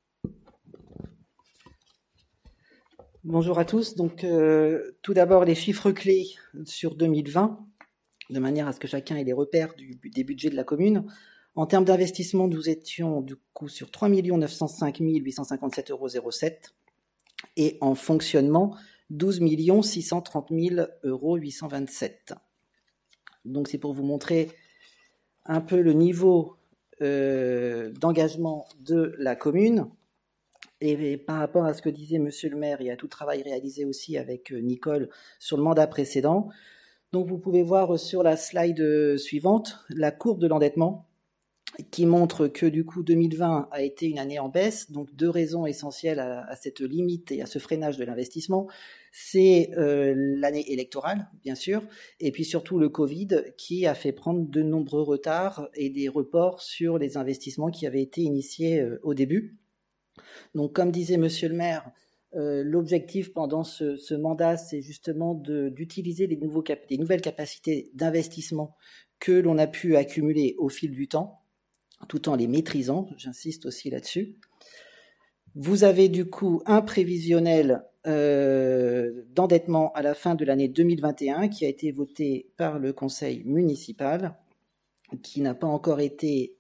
S2: Bonjour à tous. Donc, tout d'abord, les chiffres clés sur 2020, de manière à ce que chacun ait les repères des budgets de la commune. En termes d'investissement, nous étions du coup sur 3 905 857,07 € et en fonctionnement, 12 630 827 €. Donc, c'est pour vous montrer un peu le niveau d'engagement de la commune. Et par rapport à ce que disait Monsieur le maire et à tout le travail réalisé aussi avec Nicole sur le mandat précédent, donc vous pouvez voir sur la slide suivante la courbe de l'endettement qui montre que du coup 2020 a été une année en baisse. Donc deux raisons essentielles à cette limite et à ce freinage de l'investissement, c'est l'année électorale bien sûr, et puis surtout le Covid qui a fait prendre de nombreux retards et des reports sur les investissements qui avaient été initiés au début. Donc, comme disait Monsieur le maire, l'objectif pendant ce mandat, c'est justement d'utiliser les nouvelles capacités d'investissement que l'on a pu accumuler au fil du temps, tout en les maîtrisant, j'insiste aussi là-dessus. Vous avez du coup un prévisionnel d'endettement à la fin de l'année 2021 qui a été voté par le conseil municipal, qui n'a pas encore été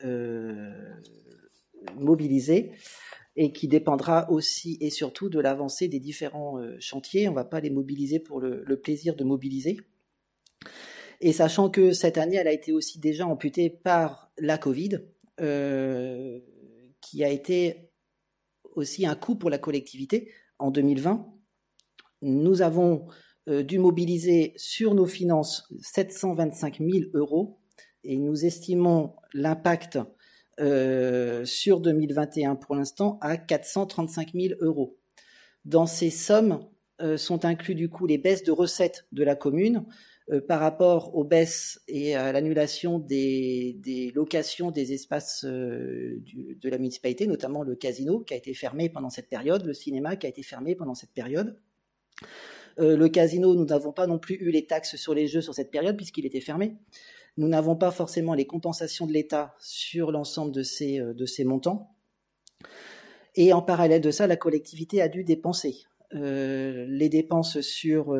S2: mobilisé, et qui dépendra aussi et surtout de l'avancée des différents chantiers. On ne va pas les mobiliser pour le plaisir de mobiliser. Et sachant que cette année, elle a été aussi déjà amputée par la Covid, qui a été aussi un coût pour la collectivité en 2020. Nous avons dû mobiliser sur nos finances 725 000 € et nous estimons l'impact sur 2021 pour l'instant à 435 000 €. Dans ces sommes sont inclus du coup les baisses de recettes de la commune par rapport aux baisses et à l'annulation des locations des espaces de la municipalité, notamment le casino qui a été fermé pendant cette période, le cinéma qui a été fermé pendant cette période. Le casino, nous n'avons pas non plus eu les taxes sur les jeux sur cette période puisqu'il était fermé. Nous n'avons pas forcément les compensations de l'État sur l'ensemble de ces montants. Et en parallèle de ça, la collectivité a dû dépenser. Les dépenses sur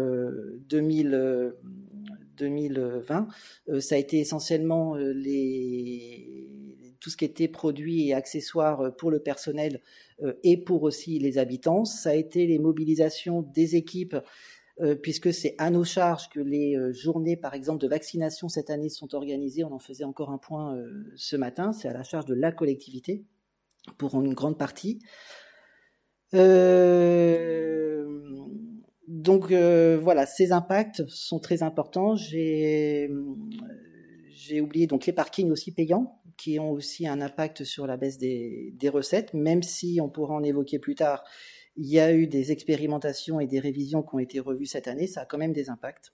S2: 2020, ça a été essentiellement tout ce qui était produits et accessoires pour le personnel et pour aussi les habitants. Ça a été les mobilisations des équipes, puisque c'est à nos charges que les journées, par exemple, de vaccination cette année sont organisées. On en faisait encore un point ce matin. C'est à la charge de la collectivité pour une grande partie. Donc voilà, ces impacts sont très importants. J'ai oublié donc les parkings aussi payants qui ont aussi un impact sur la baisse des recettes, même si on pourra en évoquer plus tard. Il y a eu des expérimentations et des révisions qui ont été revues cette année, ça a quand même des impacts.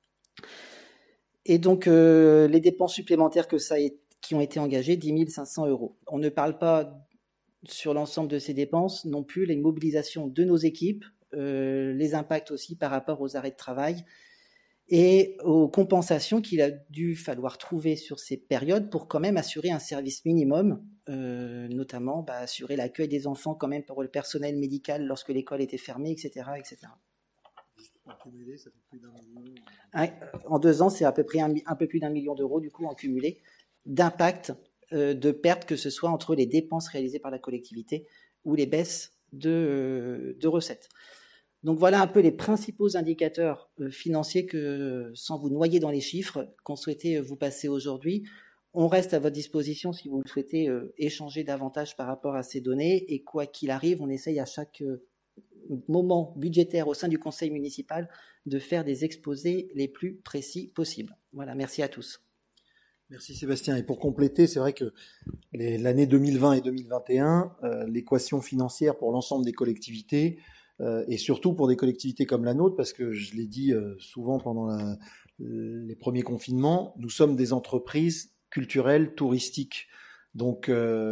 S2: Et donc les dépenses supplémentaires qui ont été engagées, 10 500 €. On ne parle pas sur l'ensemble de ces dépenses non plus les mobilisations de nos équipes, les impacts aussi par rapport aux arrêts de travail et aux compensations qu'il a dû falloir trouver sur ces périodes pour quand même assurer un service minimum, notamment assurer l'accueil des enfants quand même pour le personnel médical lorsque l'école était fermée, etc. etc.
S1: En cumulé, ça fait plus d'1 million.
S2: En 2 ans, c'est à peu près un peu plus d'1 million d'euros du coup en cumulé d'impact de pertes, que ce soit entre les dépenses réalisées par la collectivité ou les baisses de recettes. Donc voilà un peu les principaux indicateurs financiers que, sans vous noyer dans les chiffres, qu'on souhaitait vous passer aujourd'hui. On reste à votre disposition si vous le souhaitez échanger davantage par rapport à ces données. Et quoi qu'il arrive, on essaye à chaque moment budgétaire au sein du conseil municipal de faire des exposés les plus précis possibles. Voilà, merci à tous.
S1: Merci Sébastien. Et pour compléter, c'est vrai que l'année 2020 et 2021, l'équation financière pour l'ensemble des collectivités, et surtout pour des collectivités comme la nôtre, parce que je l'ai dit souvent pendant les premiers confinements, nous sommes des entreprises culturelles, touristiques. Donc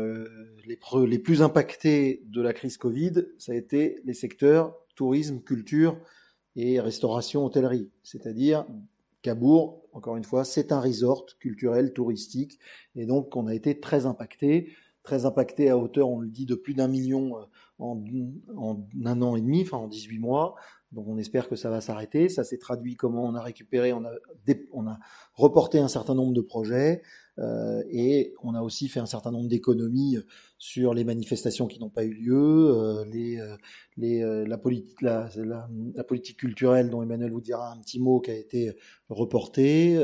S1: les plus impactés de la crise Covid, ça a été les secteurs tourisme, culture et restauration, hôtellerie. C'est-à-dire Cabourg, encore une fois, c'est un resort culturel, touristique, et donc on a été très impacté à hauteur, on le dit, de plus d'1 million en 1 an et demi, enfin en 18 mois. Donc on espère que ça va s'arrêter. Ça s'est traduit comment? On a récupéré, on a reporté un certain nombre de projets, et on a aussi fait un certain nombre d'économies sur les manifestations qui n'ont pas eu lieu, la politique culturelle dont Emmanuel vous dira un petit mot qui a été reportée,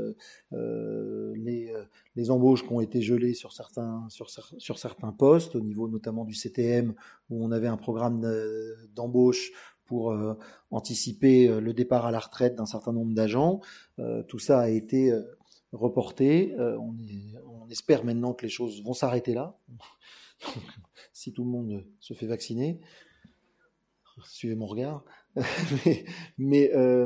S1: les embauches qui ont été gelées sur certains postes, au niveau notamment du CTM, où on avait un programme d'embauche pour anticiper le départ à la retraite d'un certain nombre d'agents. Tout ça a été reporté. On espère maintenant que les choses vont s'arrêter là, si tout le monde se fait vacciner. Suivez mon regard. mais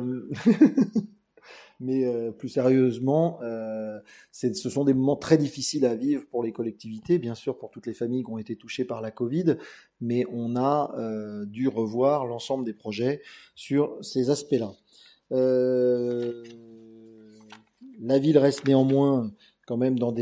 S1: plus sérieusement, ce sont des moments très difficiles à vivre pour les collectivités, bien sûr pour toutes les familles qui ont été touchées par la Covid, mais on a dû revoir l'ensemble des projets sur ces aspects-là. La ville reste néanmoins quand même dans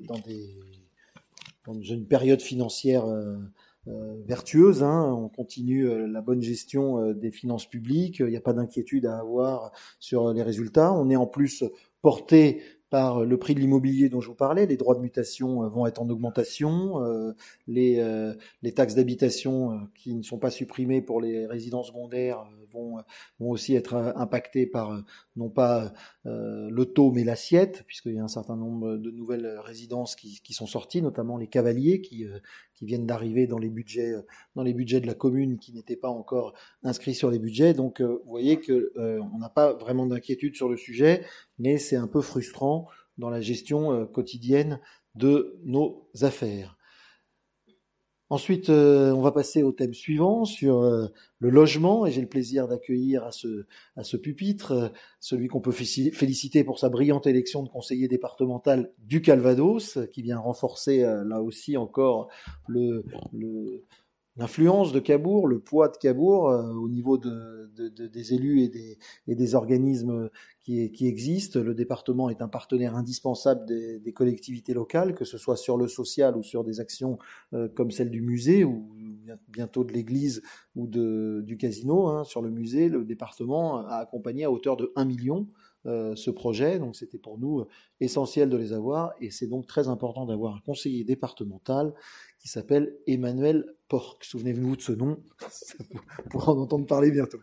S1: une période financière vertueuse, hein. On continue la bonne gestion des finances publiques, il n'y a pas d'inquiétude à avoir sur les résultats. On est en plus porté par le prix de l'immobilier dont je vous parlais, les droits de mutation vont être en augmentation, les taxes d'habitation qui ne sont pas supprimées pour les résidences secondaires vont aussi être impactées par non pas le taux mais l'assiette, puisqu'il y a un certain nombre de nouvelles résidences qui sont sorties, notamment les cavaliers qui viennent d'arriver dans les budgets de la commune qui n'étaient pas encore inscrits sur les budgets. Donc vous voyez que on n'a pas vraiment d'inquiétude sur le sujet, mais c'est un peu frustrant dans la gestion quotidienne de nos affaires. Ensuite, on va passer au thème suivant sur le logement, et j'ai le plaisir d'accueillir à ce pupitre celui qu'on peut féliciter pour sa brillante élection de conseiller départemental du Calvados, qui vient renforcer là aussi encore le, le, l'influence de Cabourg, le poids de Cabourg au niveau des élus et des organismes qui existent. Le département est un partenaire indispensable des collectivités locales, que ce soit sur le social ou sur des actions comme celle du musée ou bientôt de l'église ou du casino. Hein. Sur le musée, le département a accompagné à hauteur de 1 million ce projet, donc c'était pour nous essentiel de les avoir, et c'est donc très important d'avoir un conseiller départemental qui s'appelle Emmanuel Porc. Souvenez-vous de ce nom, pour en entendre parler bientôt.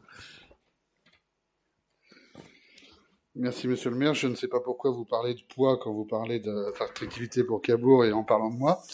S3: Merci, monsieur le maire. Je ne sais pas pourquoi vous parlez de poids quand vous parlez d'attractivité pour Cabourg et en parlant de moi.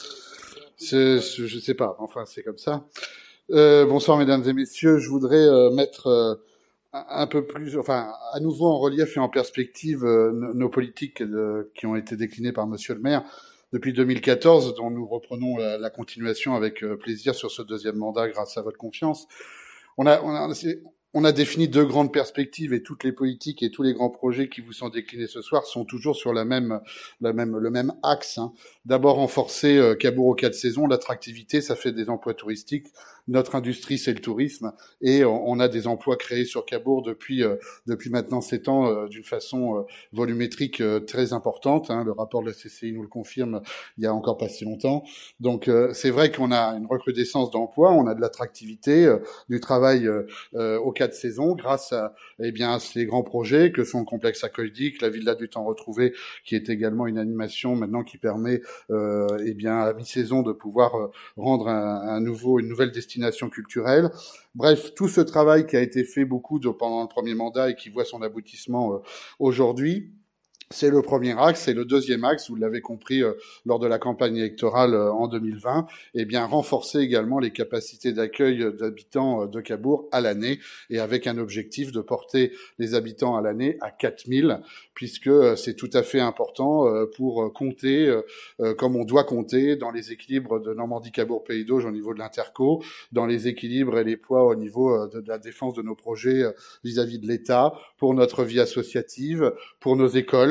S3: Je ne sais pas, enfin, c'est comme ça. Bonsoir, mesdames et messieurs. Je voudrais mettre un peu plus, enfin, à nouveau en relief et en perspective nos politiques qui ont été déclinées par monsieur le maire depuis 2014, dont nous reprenons la continuation avec plaisir sur ce deuxième mandat grâce à votre confiance. On a défini deux grandes perspectives, et toutes les politiques et tous les grands projets qui vous sont déclinés ce soir sont toujours sur le même axe. Hein. D'abord, renforcer Cabourg aux 4 saisons, l'attractivité, ça fait des emplois touristiques. Notre industrie, c'est le tourisme, et on a des emplois créés sur Cabourg depuis maintenant 7 ans d'une façon volumétrique très importante. Hein. Le rapport de la CCI nous le confirme il y a encore pas si longtemps. Donc c'est vrai qu'on a une recrudescence d'emplois, on a de l'attractivité, du travail aux 4 saisons grâce à ces grands projets que sont le complexe aquatique, la villa du temps retrouvé, qui est également une animation maintenant qui permet à mi-saison de pouvoir rendre une nouvelle destination culturelle. Bref, tout ce travail qui a été fait pendant le premier mandat et qui voit son aboutissement aujourd'hui, c'est le premier axe. Et le deuxième axe, vous l'avez compris lors de la campagne électorale en 2020, renforcer également les capacités d'accueil d'habitants de Cabourg à l'année, et avec un objectif de porter les habitants à l'année à 4000, puisque c'est tout à fait important pour compter comme on doit compter dans les équilibres de Normandie-Cabourg-Pays d'Auge au niveau de l'Interco, dans les équilibres et les poids au niveau de la défense de nos projets vis-à-vis de l'État, pour notre vie associative, pour nos écoles,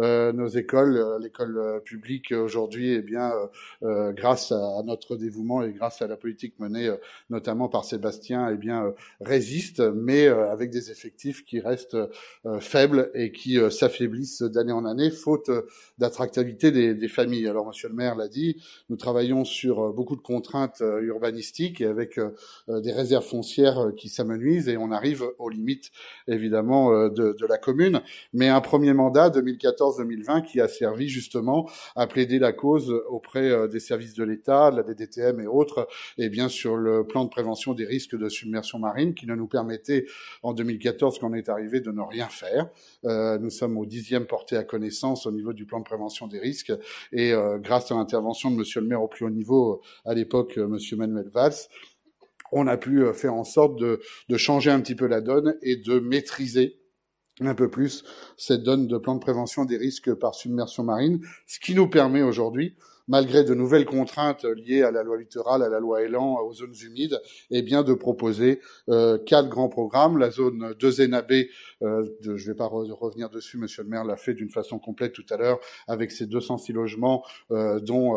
S3: l'école publique aujourd'hui, grâce à notre dévouement et grâce à la politique menée notamment par Sébastien, résiste, mais avec des effectifs qui restent faibles et qui s'affaiblissent d'année en année, faute d'attractivité des familles. Alors, monsieur le maire l'a dit, nous travaillons sur beaucoup de contraintes urbanistiques et avec des réserves foncières qui s'amenuisent, et on arrive aux limites, évidemment, de la commune. Mais un premier mandat, 2014-2020, qui a servi justement à plaider la cause auprès des services de l'État, de la DDTM et autres, sur le plan de prévention des risques de submersion marine, qui ne nous permettait, en 2014, quand on est arrivé, de ne rien faire. Nous sommes au 10e porté à connaissance au niveau du plan de prévention des risques, et grâce à l'intervention de monsieur le maire au plus haut niveau, à l'époque, monsieur Manuel Valls, on a pu faire en sorte de changer un petit peu la donne et de maîtriser un peu plus cette donne de plan de prévention des risques par submersion marine, ce qui nous permet aujourd'hui, malgré de nouvelles contraintes liées à la loi littorale, à la loi Elan, aux zones humides, de proposer 4 grands programmes. La zone 2 B, je vais pas revenir dessus, monsieur le maire l'a fait d'une façon complète tout à l'heure, avec ses 206 logements, dont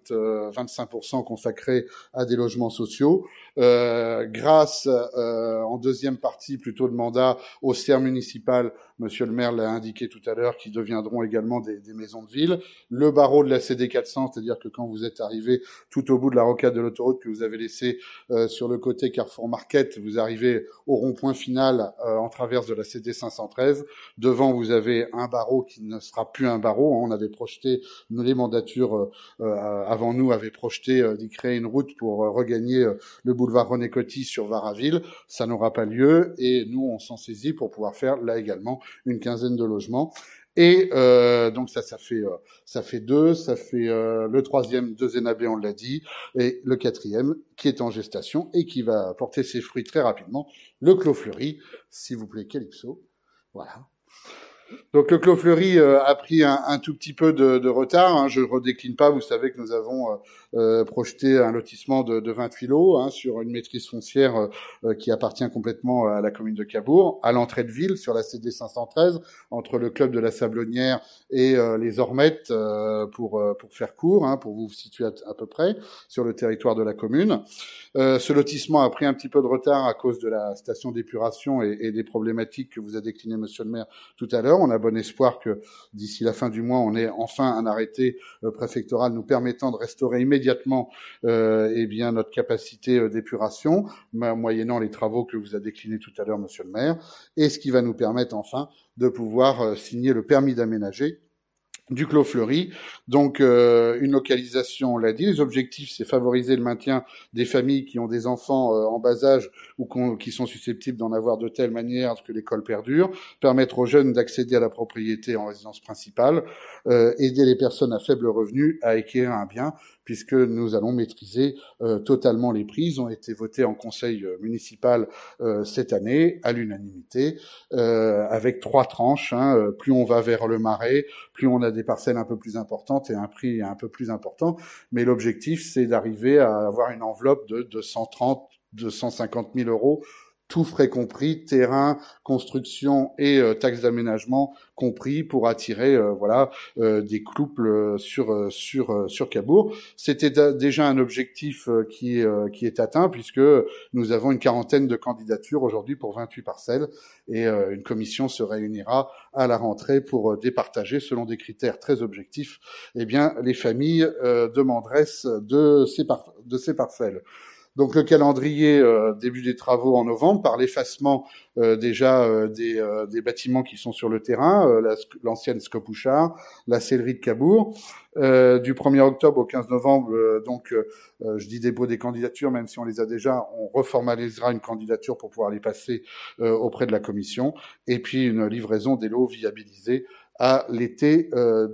S3: 25% consacrés à des logements sociaux. Grâce, en deuxième partie plutôt de mandat, aux serres municipales, monsieur le maire l'a indiqué tout à l'heure, qui deviendront également des maisons de ville. Le barreau de la CD 400, c'est-à-dire que quand vous êtes arrivé tout au bout de la rocade de l'autoroute que vous avez laissé sur le côté Carrefour Market, vous arrivez au rond-point final en travers de la CD 513. Devant, vous avez un barreau qui ne sera plus un barreau. On avait projeté, les mandatures avant nous avaient projeté d'y créer une route pour regagner le boulevard René Coty sur Varaville. Ça n'aura pas lieu, et nous, on s'en saisit pour pouvoir faire là également une quinzaine de logements. Et donc ça fait 2, ça fait le 3e, 2 on l'a dit, et le 4e qui est en gestation et qui va porter ses fruits très rapidement, le Clos Fleuri, s'il vous plaît, Calypso. Voilà. Donc le Clos Fleury a pris un tout petit peu de retard. Hein. Je ne redécline pas. Vous savez que nous avons projeté un lotissement de 28 lots sur une maîtrise foncière qui appartient complètement à la commune de Cabourg, à l'entrée de ville sur la CD 513, entre le club de la Sablonnière et les Ormettes, pour faire court, pour vous situer à peu près sur le territoire de la commune. Ce lotissement a pris un petit peu de retard à cause de la station d'épuration et des problématiques que vous a déclinées Monsieur le maire tout à l'heure. On a bon espoir que d'ici la fin du mois, on ait enfin un arrêté préfectoral nous permettant de restaurer immédiatement notre capacité d'épuration, moyennant les travaux que vous a déclinés tout à l'heure Monsieur le maire, et ce qui va nous permettre enfin de pouvoir signer le permis d'aménager du Clos Fleury. Donc une localisation, on l'a dit. Les objectifs, c'est favoriser le maintien des familles qui ont des enfants en bas âge ou qui sont susceptibles d'en avoir de telle manière que l'école perdure, permettre aux jeunes d'accéder à la propriété en résidence principale, aider les personnes à faible revenu à acquérir un bien, puisque nous allons maîtriser totalement les prix. Ils ont été votés en conseil municipal cette année à l'unanimité, avec 3 tranches. Plus on va vers le Marais, plus on a des parcelles un peu plus importantes et un prix un peu plus important. Mais l'objectif, c'est d'arriver à avoir une enveloppe de 230, 250 000 euros, tout frais compris, terrain, construction et taxes d'aménagement compris, pour attirer des couples sur Cabourg. C'était déjà un objectif qui est atteint, puisque nous avons une quarantaine de candidatures aujourd'hui pour 28 parcelles, et une commission se réunira à la rentrée pour départager selon des critères très objectifs les familles demanderesses de ces parcelles. Donc le calendrier, début des travaux en novembre, par l'effacement des bâtiments qui sont sur le terrain, l'ancienne Scopouchard, la sellerie de Cabourg. Du 1er octobre au 15 novembre, je dis dépôt des candidatures, même si on les a déjà, on reformalisera une candidature pour pouvoir les passer auprès de la commission, et puis une livraison des lots viabilisés à l'été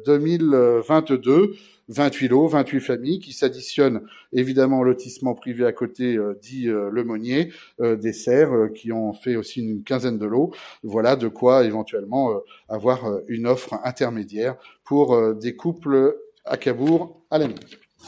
S3: 2022. 28 lots, 28 familles qui s'additionnent évidemment au lotissement privé à côté, dit Le Monnier, des Serres, qui ont fait aussi une quinzaine de lots. Voilà de quoi éventuellement avoir une offre intermédiaire pour des couples à Cabourg à la nuit.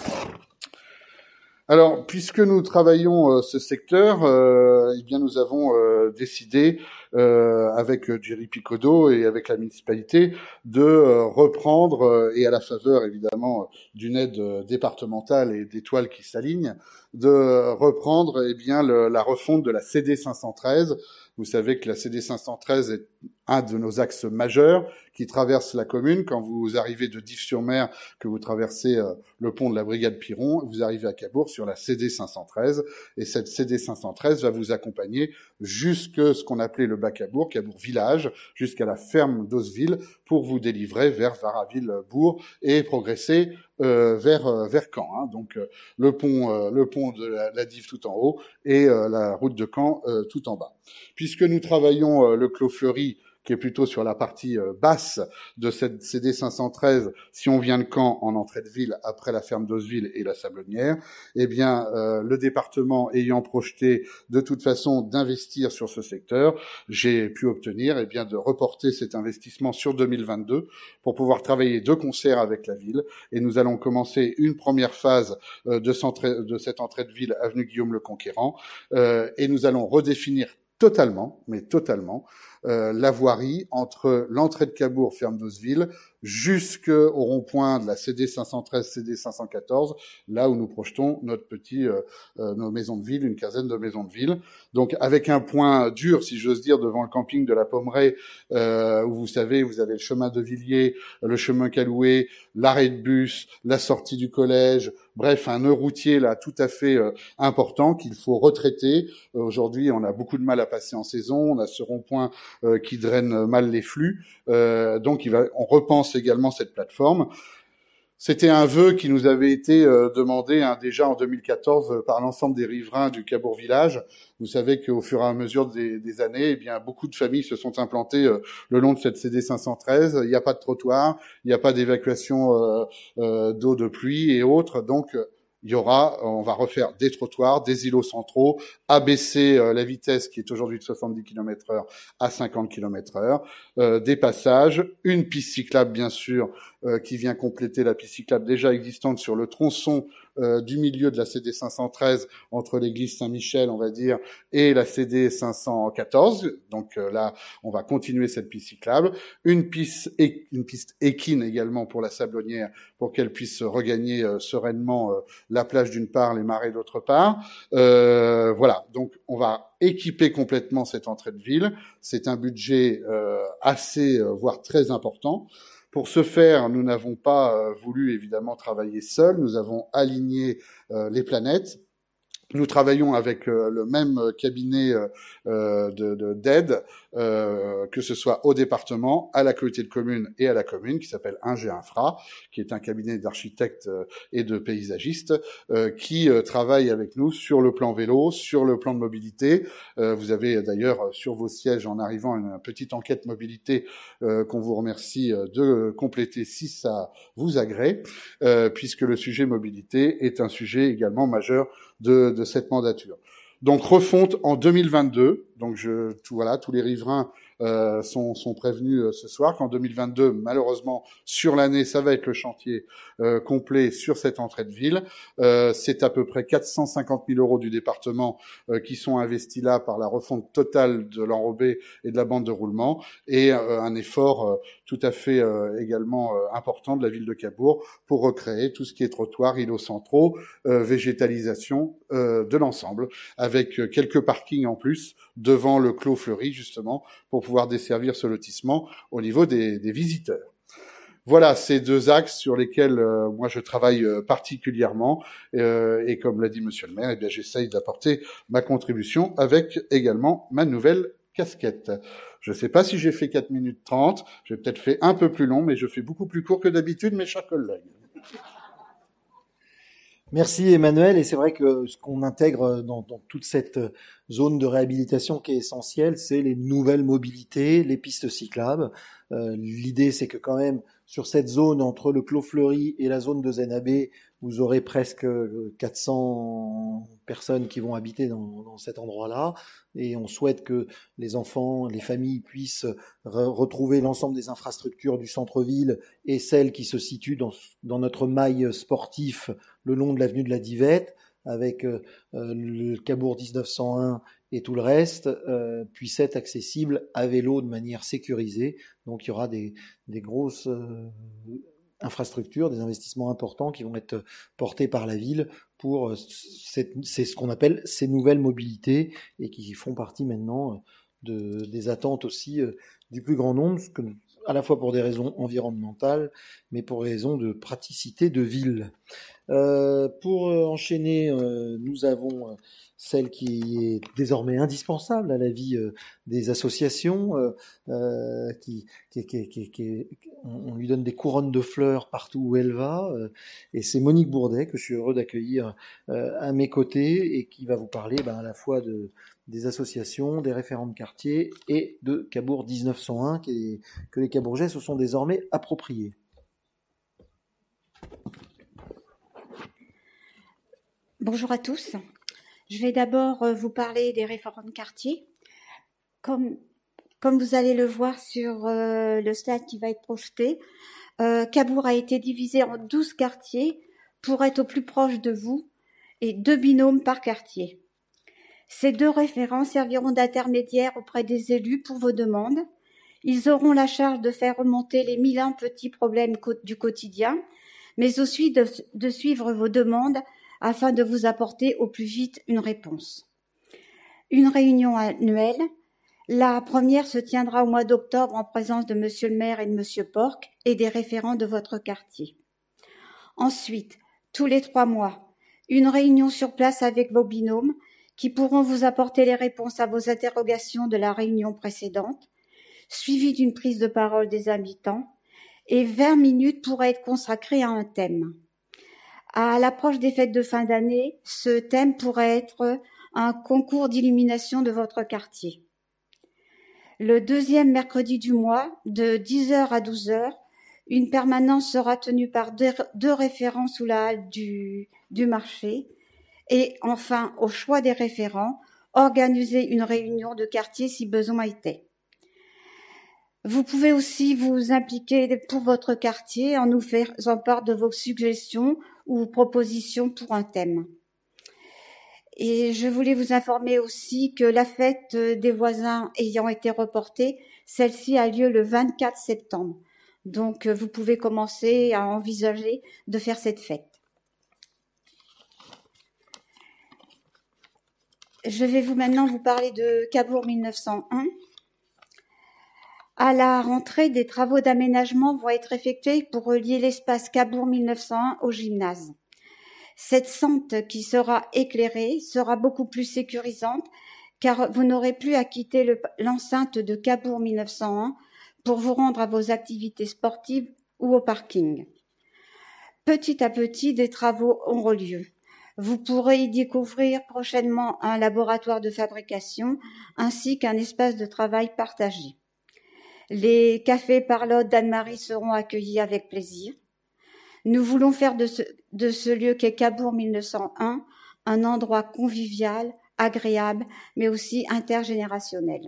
S3: Alors, puisque nous travaillons ce secteur, nous avons décidé avec Jerry Picotto et avec la municipalité de reprendre, et à la faveur évidemment d'une aide départementale et d'étoiles qui s'alignent, de reprendre la refonte de la CD 513. Vous savez que la CD 513 est un de nos axes majeurs qui traverse la commune. Quand vous arrivez de Dives-sur-Mer, que vous traversez le pont de la Brigade Piron, vous arrivez à Cabourg sur la CD 513. Et cette CD 513 va vous accompagner jusque ce qu'on appelait le bas Cabourg, Cabourg village, jusqu'à la ferme d'Osville, pour vous délivrer vers Varaville-Bourg et progresser vers Caen. Donc le pont de la Dive tout en haut et la route de Caen tout en bas. Puisque nous travaillons le Clos Fleury, qui est plutôt sur la partie basse de cette CD 513, si on vient de Caen en entrée de ville, après la ferme d'Osville et la Sablonnière, le département ayant projeté de toute façon d'investir sur ce secteur, j'ai pu obtenir de reporter cet investissement sur 2022 pour pouvoir travailler de concert avec la ville, et nous allons commencer une première phase de cette entrée de ville avenue Guillaume le Conquérant, et nous allons redéfinir totalement la voirie entre l'entrée de Cabourg, ferme d'Osville, jusqu'au rond-point de la CD 513, CD 514, là où nous projetons nos maisons de ville, une quinzaine de maisons de ville. Donc avec un point dur, si j'ose dire, devant le camping de la Pommeraye, où vous savez, vous avez le chemin de Villiers, le chemin Calouet, l'arrêt de bus, la sortie du collège, bref, un nœud routier là tout à fait important qu'il faut retraiter. Aujourd'hui, on a beaucoup de mal à passer en saison, on a ce rond-point qui draine mal les flux, donc on repense également cette plateforme. C'était un vœu qui nous avait été demandé déjà en 2014 par l'ensemble des riverains du Cabourg village. Vous savez qu'au fur et à mesure des années, beaucoup de familles se sont implantées le long de cette CD 513. Il n'y a pas de trottoir, il n'y a pas d'évacuation d'eau de pluie et autres, donc on va refaire des trottoirs, des îlots centraux, abaisser la vitesse qui est aujourd'hui de 70 km/h à 50 km/h, des passages, une piste cyclable bien sûr qui vient compléter la piste cyclable déjà existante sur le tronçon du milieu de la CD 513 entre l'église Saint-Michel, on va dire, et la CD 514. Donc là, on va continuer cette piste cyclable. Une piste équine également pour la Sablonnière, pour qu'elle puisse regagner sereinement la plage d'une part, les marais d'autre part. Voilà, donc on va équiper complètement cette entrée de ville. C'est un budget assez, voire très important. Pour ce faire, nous n'avons pas voulu évidemment travailler seuls, nous avons aligné les planètes. Nous travaillons avec le même cabinet d'aide, que ce soit au département, à la communauté de communes et à la commune, qui s'appelle Ingé Infra, qui est un cabinet d'architectes et de paysagistes, qui travaille avec nous sur le plan vélo, sur le plan de mobilité. Vous avez d'ailleurs sur vos sièges en arrivant une petite enquête mobilité qu'on vous remercie de compléter si ça vous agrée, puisque le sujet mobilité est un sujet également majeur de cette mandature. Donc refonte en 2022. Donc tous les riverains sont prévenus ce soir qu'en 2022, malheureusement, sur l'année, ça va être le chantier complet sur cette entrée de ville. C'est à peu près 450 000 € du département qui sont investis là par la refonte totale de l'enrobé et de la bande de roulement, et un effort tout à fait également important de la ville de Cabourg pour recréer tout ce qui est trottoirs, îlots centraux, végétalisation de l'ensemble, avec quelques parkings en plus devant le Clos Fleury, justement, pour pouvoir desservir ce lotissement au niveau des visiteurs. Voilà ces deux axes sur lesquels moi je travaille particulièrement, et comme l'a dit Monsieur le maire, eh bien j'essaye d'apporter ma contribution avec également ma nouvelle casquette. Je ne sais pas si j'ai fait 4 minutes 30, j'ai peut-être fait un peu plus long, mais je fais beaucoup plus court que d'habitude, mes chers collègues.
S1: Merci Emmanuel, et c'est vrai que ce qu'on intègre dans toute cette zone de réhabilitation qui est essentielle, c'est les nouvelles mobilités, les pistes cyclables. L'idée, c'est que quand même, sur cette zone entre le Clos Fleury et la zone de Zenabé, vous aurez presque 400 personnes qui vont habiter dans cet endroit-là, et on souhaite que les enfants, les familles puissent retrouver l'ensemble des infrastructures du centre-ville et celles qui se situent dans notre maille sportif le long de l'avenue de la Divette, avec le Cabourg 1901 et tout le reste, puisse être accessible à vélo de manière sécurisée. Donc il y aura des grosses infrastructures, des investissements importants qui vont être portés par la ville pour c'est ce qu'on appelle ces nouvelles mobilités, et qui font partie maintenant des attentes aussi du plus grand nombre, à la fois pour des raisons environnementales, mais pour des raisons de praticité de ville. Pour enchaîner, nous avons celle qui est désormais indispensable à la vie des associations, on lui donne des couronnes de fleurs partout où elle va, et c'est Monique Bourdet que je suis heureux d'accueillir à mes côtés, et qui va vous parler à la fois des associations, des référents de quartier et de Cabourg 1901 que les Cabourgeais se sont désormais appropriés.
S4: Bonjour à tous. Je vais d'abord vous parler des référents de quartier. Comme vous allez le voir sur le slide qui va être projeté, Cabourg a été divisé en 12 quartiers pour être au plus proche de vous, et 2 binômes par quartier. Ces 2 référents serviront d'intermédiaires auprès des élus pour vos demandes. Ils auront la charge de faire remonter les 1001 petits problèmes du quotidien, mais aussi de suivre vos demandes afin de vous apporter au plus vite une réponse. Une réunion annuelle. La première se tiendra au mois d'octobre en présence de Monsieur le maire et de Monsieur Porc et des référents de votre quartier. Ensuite, tous les 3 mois, une réunion sur place avec vos binômes qui pourront vous apporter les réponses à vos interrogations de la réunion précédente, suivie d'une prise de parole des habitants, et 20 minutes pourraient être consacrées à un thème. À l'approche des fêtes de fin d'année, ce thème pourrait être un concours d'illumination de votre quartier. Le 2e mercredi du mois, de 10h à 12h, Une permanence sera tenue par deux référents sous la halle du marché. Et enfin, au choix des référents, organiser une réunion de quartier si besoin était. Vous pouvez aussi vous impliquer pour votre quartier en nous faisant part de vos suggestions ou propositions pour un thème. Et je voulais vous informer aussi que la fête des voisins ayant été reportée, celle-ci a lieu le 24 septembre. Donc, vous pouvez commencer à envisager de faire cette fête. Je vais maintenant vous parler de Cabourg 1901. À la rentrée, des travaux d'aménagement vont être effectués pour relier l'espace Cabourg 1901 au gymnase. Cette sente qui sera éclairée sera beaucoup plus sécurisante car vous n'aurez plus à quitter l'enceinte de Cabourg 1901 pour vous rendre à vos activités sportives ou au parking. Petit à petit, des travaux auront lieu. Vous pourrez y découvrir prochainement un laboratoire de fabrication ainsi qu'un espace de travail partagé. Les cafés Parlotte d'Anne-Marie seront accueillis avec plaisir. Nous voulons faire de ce lieu qu'est Cabourg 1901 un endroit convivial, agréable, mais aussi intergénérationnel.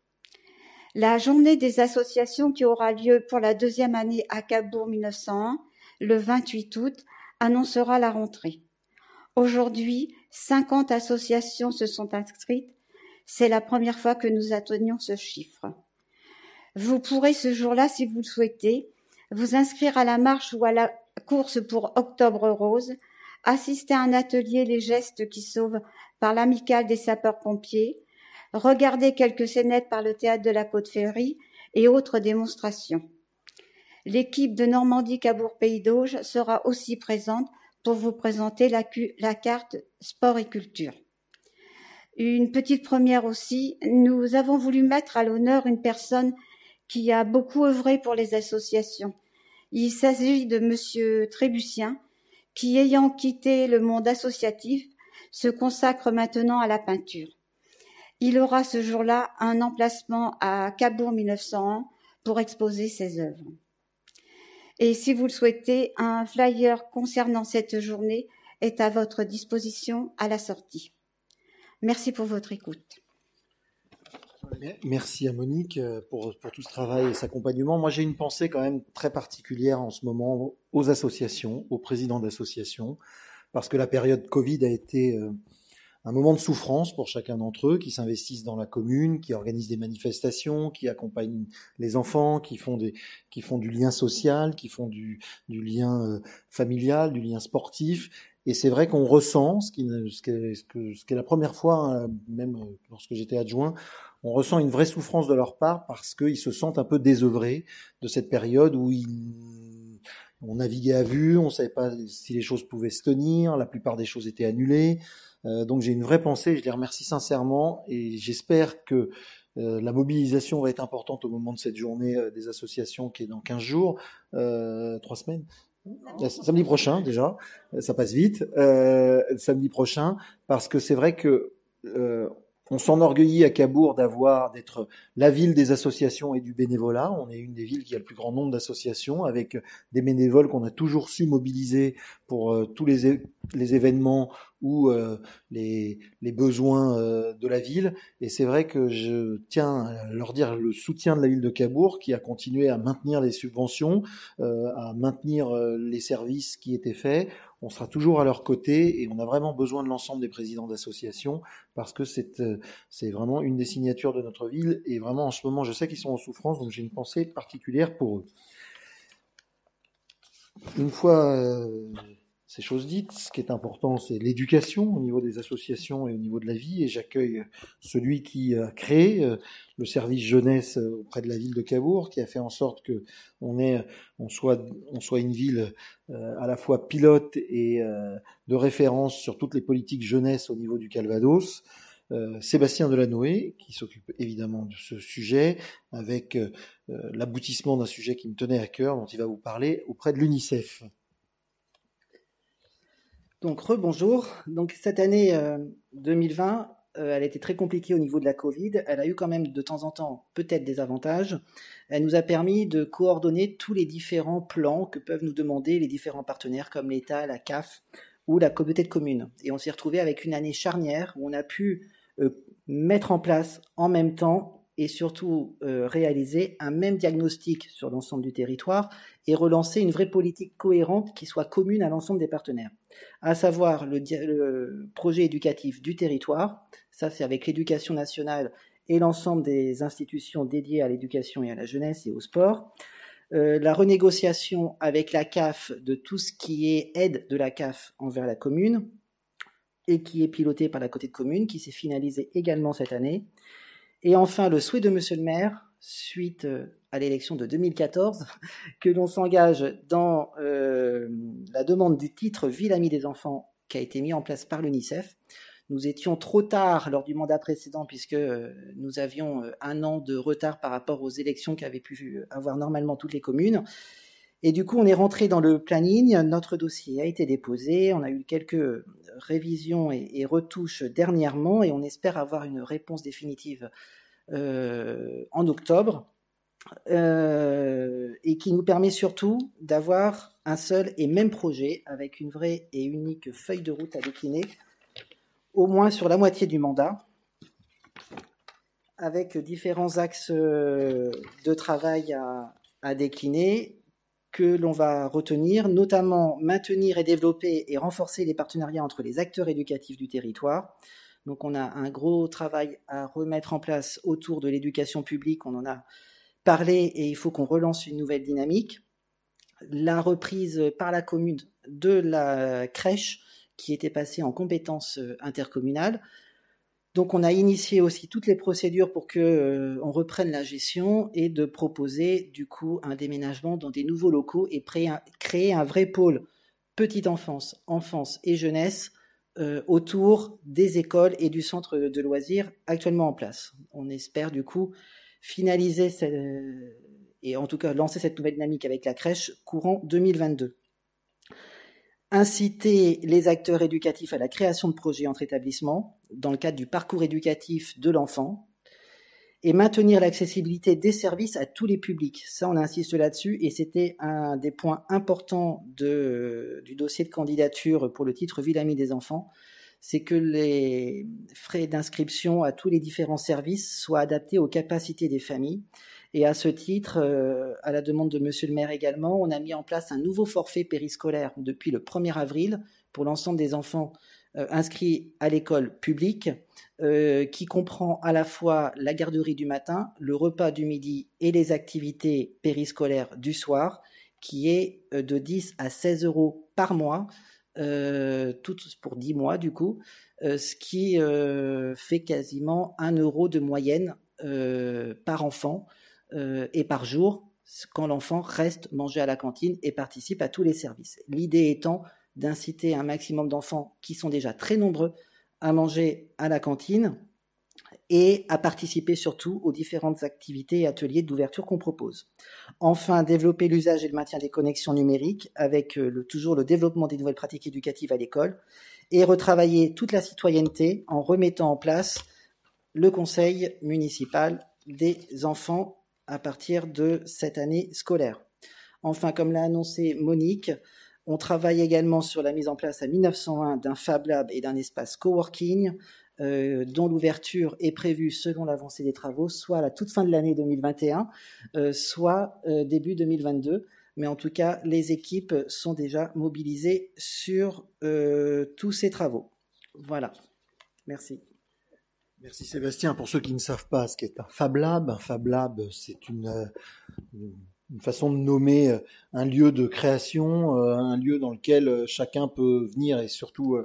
S4: La journée des associations qui aura lieu pour la deuxième année à Cabourg 1901, le 28 août, annoncera la rentrée. Aujourd'hui, 50 associations se sont inscrites. C'est la première fois que nous atteignons ce chiffre. Vous pourrez ce jour-là, si vous le souhaitez, vous inscrire à la marche ou à la course pour Octobre Rose, assister à un atelier Les Gestes qui Sauvent par l'Amicale des sapeurs-pompiers, regarder quelques scénettes par le Théâtre de la Côte-Ferry et autres démonstrations. L'équipe de Normandie Cabourg Pays d'Auge sera aussi présente pour vous présenter la carte sport et culture. Une petite première aussi, nous avons voulu mettre à l'honneur une personne qui a beaucoup œuvré pour les associations. Il s'agit de Monsieur Trébucien, qui, ayant quitté le monde associatif, se consacre maintenant à la peinture. Il aura ce jour-là un emplacement à Cabourg 1901 pour exposer ses œuvres. Et si vous le souhaitez, un flyer concernant cette journée est à votre disposition à la sortie. Merci pour votre écoute.
S1: Merci à Monique pour tout ce travail et cet accompagnement. Moi, j'ai une pensée quand même très particulière en ce moment aux associations, aux présidents d'associations, parce que la période Covid a été un moment de souffrance pour chacun d'entre eux, qui s'investissent dans la commune, qui organisent des manifestations, qui accompagnent les enfants, qui font du lien social, qui font du lien familial, du lien sportif. Et c'est vrai qu'on ressent, ce qui est la première fois, même lorsque j'étais adjoint, on ressent une vraie souffrance de leur part parce qu'ils se sentent un peu désœuvrés de cette période où on naviguait à vue, on savait pas si les choses pouvaient se tenir, la plupart des choses étaient annulées. Donc j'ai une vraie pensée, je les remercie sincèrement et j'espère que la mobilisation va être importante au moment de cette journée des associations qui est dans 15 jours, 3 semaines. Samedi prochain déjà, ça passe vite, samedi prochain, parce que c'est vrai que on s'enorgueillit à Cabourg d'être la ville des associations et du bénévolat. On est une des villes qui a le plus grand nombre d'associations, avec des bénévoles qu'on a toujours su mobiliser pour tous les événements ou les besoins de la ville. Et c'est vrai que je tiens à leur dire le soutien de la ville de Cabourg, qui a continué à maintenir les subventions, à maintenir les services qui étaient faits. On sera toujours à leur côté et on a vraiment besoin de l'ensemble des présidents d'associations parce que c'est vraiment une des signatures de notre ville et vraiment en ce moment je sais qu'ils sont en souffrance, donc j'ai une pensée particulière pour eux. Une fois ces choses dites, ce qui est important c'est l'éducation au niveau des associations et au niveau de la vie, et j'accueille celui qui a créé le service jeunesse auprès de la ville de Cabourg, qui a fait en sorte que on soit une ville à la fois pilote et de référence sur toutes les politiques jeunesse au niveau du Calvados. Sébastien Delanoë, qui s'occupe évidemment de ce sujet, avec l'aboutissement d'un sujet qui me tenait à cœur, dont il va vous parler auprès de l'UNICEF.
S2: Donc rebonjour. Donc cette année 2020 elle était très compliquée au niveau de la Covid. Elle a eu quand même de temps en temps peut-être des avantages. Elle nous a permis de coordonner tous les différents plans que peuvent nous demander les différents partenaires comme l'État, la CAF ou la communauté de communes. Et on s'est retrouvé avec une année charnière où on a pu mettre en place en même temps et surtout réaliser un même diagnostic sur l'ensemble du territoire et relancer une vraie politique cohérente qui soit commune à l'ensemble des partenaires, à savoir le projet éducatif du territoire. Ça, c'est avec l'éducation nationale et l'ensemble des institutions dédiées à l'éducation et à la jeunesse et au sport. La renégociation avec la CAF de tout ce qui est aide de la CAF envers la commune et qui est piloté par la communauté de communes, qui s'est finalisé également cette année. Et enfin, le souhait de Monsieur le maire, suite à l'élection de 2014, que l'on s'engage dans la demande du titre Ville amie des enfants qui a été mis en place par l'UNICEF. Nous étions trop tard lors du mandat précédent puisque nous avions 1 an de retard par rapport aux élections qu'avaient pu avoir normalement toutes les communes. Et du coup, on est rentré dans le planning, notre dossier a été déposé, on a eu quelques révisions et retouches dernièrement et on espère avoir une réponse définitive en octobre et qui nous permet surtout d'avoir un seul et même projet avec une vraie et unique feuille de route à décliner, au moins sur la moitié du mandat, avec différents axes de travail à décliner que l'on va retenir, notamment maintenir et développer et renforcer les partenariats entre les acteurs éducatifs du territoire. Donc on a un gros travail à remettre en place autour de l'éducation publique, on en a parlé et il faut qu'on relance une nouvelle dynamique. La reprise par la commune de la crèche qui était passée en compétence intercommunale. Donc on a initié aussi toutes les procédures pour que on reprenne la gestion et de proposer du coup un déménagement dans des nouveaux locaux et créer un vrai pôle petite enfance, enfance et jeunesse autour des écoles et du centre de loisirs actuellement en place. On espère du coup finaliser et en tout cas lancer cette nouvelle dynamique avec la crèche courant 2022. Inciter les acteurs éducatifs à la création de projets entre établissements dans le cadre du parcours éducatif de l'enfant et maintenir l'accessibilité des services à tous les publics. Ça, on insiste là-dessus et c'était un des points importants du dossier de candidature pour le titre Ville amie des enfants, c'est que les frais d'inscription à tous les différents services soient adaptés aux capacités des familles. Et à ce titre, à la demande de Monsieur le maire également, on a mis en place un nouveau forfait périscolaire depuis le 1er avril pour l'ensemble des enfants inscrits à l'école publique, qui comprend à la fois la garderie du matin, le repas du midi et les activités périscolaires du soir, qui est de 10 à 16 euros par mois, toutes pour 10 mois du coup, ce qui fait quasiment 1 euro de moyenne par enfant et par jour quand l'enfant reste manger à la cantine et participe à tous les services. L'idée étant d'inciter un maximum d'enfants qui sont déjà très nombreux à manger à la cantine et à participer surtout aux différentes activités et ateliers d'ouverture qu'on propose. Enfin, développer l'usage et le maintien des connexions numériques avec toujours le développement des nouvelles pratiques éducatives à l'école et retravailler toute la citoyenneté en remettant en place le conseil municipal des enfants à partir de cette année scolaire. Enfin, comme l'a annoncé Monique, on travaille également sur la mise en place à 1901 d'un Fab Lab et d'un espace coworking dont l'ouverture est prévue selon l'avancée des travaux, soit à la toute fin de l'année 2021, soit début 2022. Mais en tout cas, les équipes sont déjà mobilisées sur tous ces travaux. Voilà. Merci.
S1: Merci Sébastien. Pour ceux qui ne savent pas ce qu'est un Fab Lab, c'est une façon de nommer un lieu de création, un lieu dans lequel chacun peut venir et surtout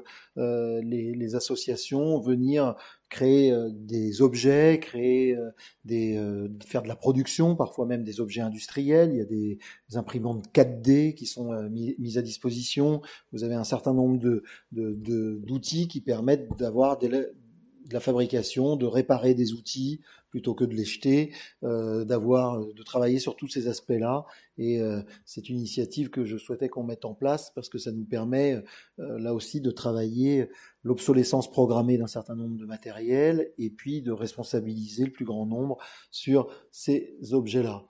S1: les associations venir créer des objets, faire de la production, parfois même des objets industriels. Il y a des imprimantes 4D qui sont mises à disposition. Vous avez un certain nombre d'outils qui permettent d'avoir de la fabrication, de réparer des outils plutôt que de les jeter, de travailler sur tous ces aspects-là. Et c'est une initiative que je souhaitais qu'on mette en place parce que ça nous permet là aussi de travailler l'obsolescence programmée d'un certain nombre de matériels et puis de responsabiliser le plus grand nombre sur ces objets-là.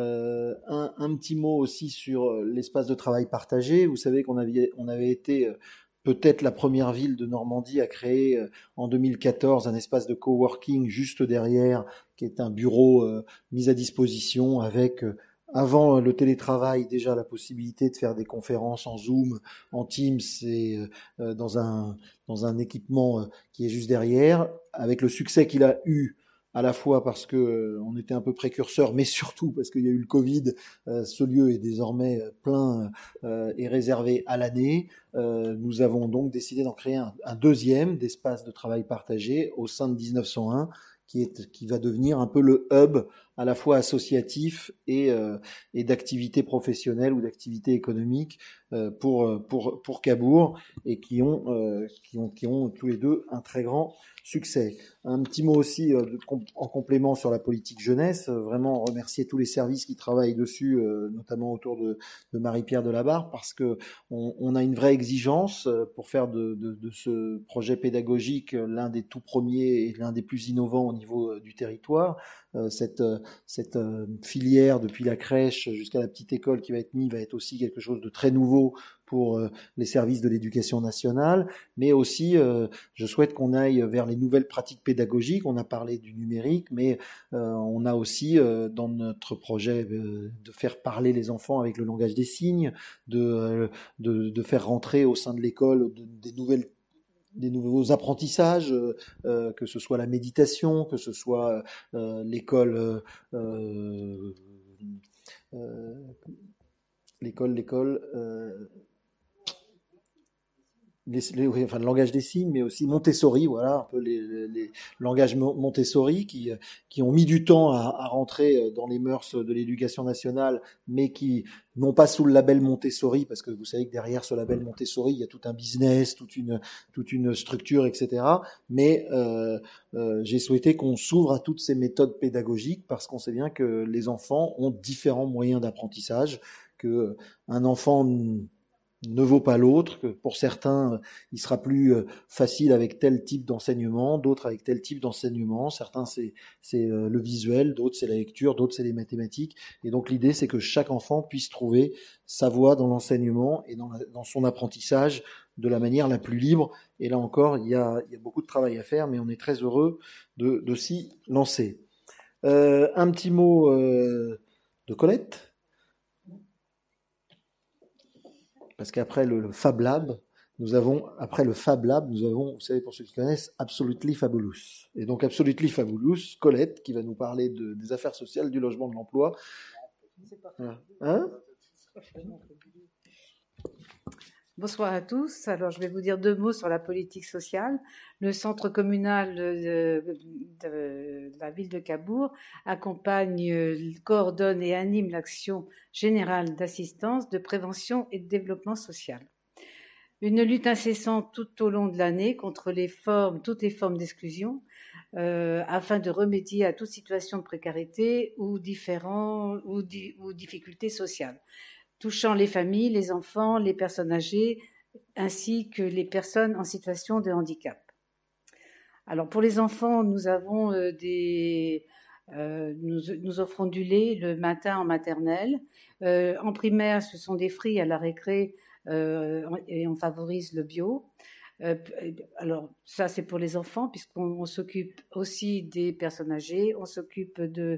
S1: Un petit mot aussi sur l'espace de travail partagé. Vous savez qu'on avait été peut-être la première ville de Normandie à créer en 2014 un espace de coworking juste derrière, qui est un bureau mis à disposition avec, avant le télétravail, déjà la possibilité de faire des conférences en Zoom, en Teams et dans un équipement qui est juste derrière, avec le succès qu'il a eu à la fois parce que on était un peu précurseur, mais surtout parce qu'il y a eu le Covid. Ce lieu est désormais plein et réservé à l'année. Nous avons donc décidé d'en créer un deuxième d'espace de travail partagé au sein de 1901, qui va devenir un peu le hub à la fois associatif et d'activité professionnelle ou d'activité économique pour Cabourg, et qui ont tous les deux un très grand succès. Un petit mot aussi en complément sur la politique jeunesse, vraiment remercier tous les services qui travaillent dessus, notamment autour de Marie-Pierre Delabarre, parce que on a une vraie exigence pour faire de ce projet pédagogique l'un des tout premiers et l'un des plus innovants au niveau du territoire. Cette filière depuis la crèche jusqu'à la petite école qui va être mise va être aussi quelque chose de très nouveau pour les services de l'éducation nationale, mais aussi je souhaite qu'on aille vers les nouvelles pratiques pédagogiques. On a parlé du numérique, mais on a aussi dans notre projet de faire parler les enfants avec le langage des signes, de faire rentrer au sein de l'école des nouveaux apprentissages, que ce soit la méditation, que ce soit l'école le langage des signes, mais aussi Montessori, voilà, un peu les langages Montessori qui ont mis du temps à rentrer dans les mœurs de l'éducation nationale, mais qui n'ont pas sous le label Montessori, parce que vous savez que derrière ce label Montessori, il y a tout un business, toute une structure, etc. Mais j'ai souhaité qu'on s'ouvre à toutes ces méthodes pédagogiques, parce qu'on sait bien que les enfants ont différents moyens d'apprentissage, que un enfant ne vaut pas l'autre, que pour certains, il sera plus facile avec tel type d'enseignement, d'autres avec tel type d'enseignement. Certains, c'est le visuel, d'autres, c'est la lecture, d'autres, c'est les mathématiques. Et donc, l'idée, c'est que chaque enfant puisse trouver sa voie dans l'enseignement et dans son apprentissage de la manière la plus libre. Et là encore, il y a beaucoup de travail à faire, mais on est très heureux de s'y lancer. Un petit mot de Colette. Parce qu'après le Fab Lab, vous savez, pour ceux qui connaissent, Absolutely Fabulous. Et donc, Absolutely Fabulous, Colette, qui va nous parler des affaires sociales, du logement, de l'emploi. Hein?
S5: Bonsoir à tous. Alors, je vais vous dire 2 mots sur la politique sociale. Le centre communal de la ville de Cabourg accompagne, coordonne et anime l'action générale d'assistance, de prévention et de développement social. Une lutte incessante tout au long de l'année contre toutes les formes d'exclusion, afin de remédier à toute situation de précarité ou difficultés sociales, touchant les familles, les enfants, les personnes âgées, ainsi que les personnes en situation de handicap. Alors pour les enfants, nous avons nous offrons du lait le matin en maternelle. En primaire, ce sont des fruits à la récré et on favorise le bio. Alors ça, c'est pour les enfants, puisqu'on s'occupe aussi des personnes âgées, on s'occupe des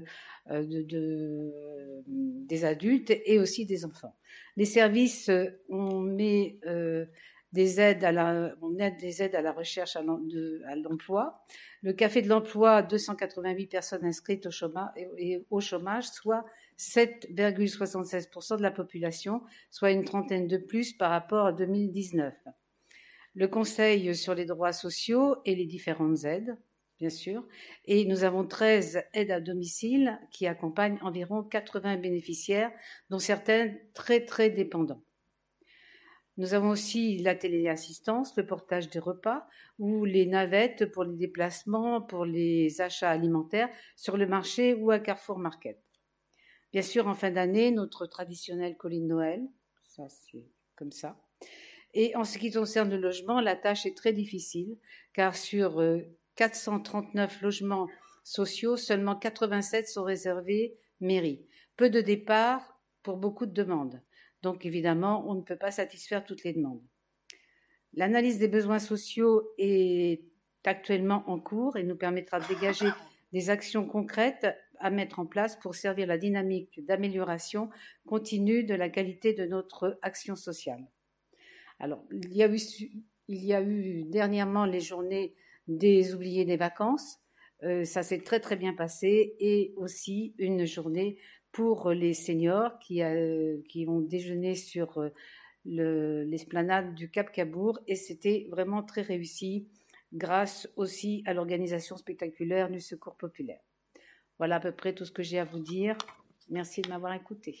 S5: adultes et aussi des enfants. Les services, on aide des aides à la recherche à l'emploi. Le Café de l'emploi, 288 personnes inscrites au chômage, soit 7,76% de la population, soit une trentaine de plus par rapport à 2019. Le Conseil sur les droits sociaux et les différentes aides, bien sûr. Et nous avons 13 aides à domicile qui accompagnent environ 80 bénéficiaires, dont certains très, très dépendants. Nous avons aussi la téléassistance, le portage des repas ou les navettes pour les déplacements, pour les achats alimentaires sur le marché ou à Carrefour Market. Bien sûr, en fin d'année, notre traditionnel colis de Noël, ça c'est comme ça. Et en ce qui concerne le logement, la tâche est très difficile car sur 439 logements sociaux, seulement 87 sont réservés mairie. Peu de départs pour beaucoup de demandes. Donc évidemment, on ne peut pas satisfaire toutes les demandes. L'analyse des besoins sociaux est actuellement en cours et nous permettra de dégager des actions concrètes à mettre en place pour servir la dynamique d'amélioration continue de la qualité de notre action sociale. Alors, il y a eu dernièrement les journées des oubliés des vacances. Ça s'est très très bien passé, et aussi une journée pour les seniors qui ont déjeuné sur l'esplanade du Cap Cabourg, et c'était vraiment très réussi grâce aussi à l'organisation spectaculaire du Secours populaire. Voilà à peu près tout ce que j'ai à vous dire. Merci de m'avoir écouté.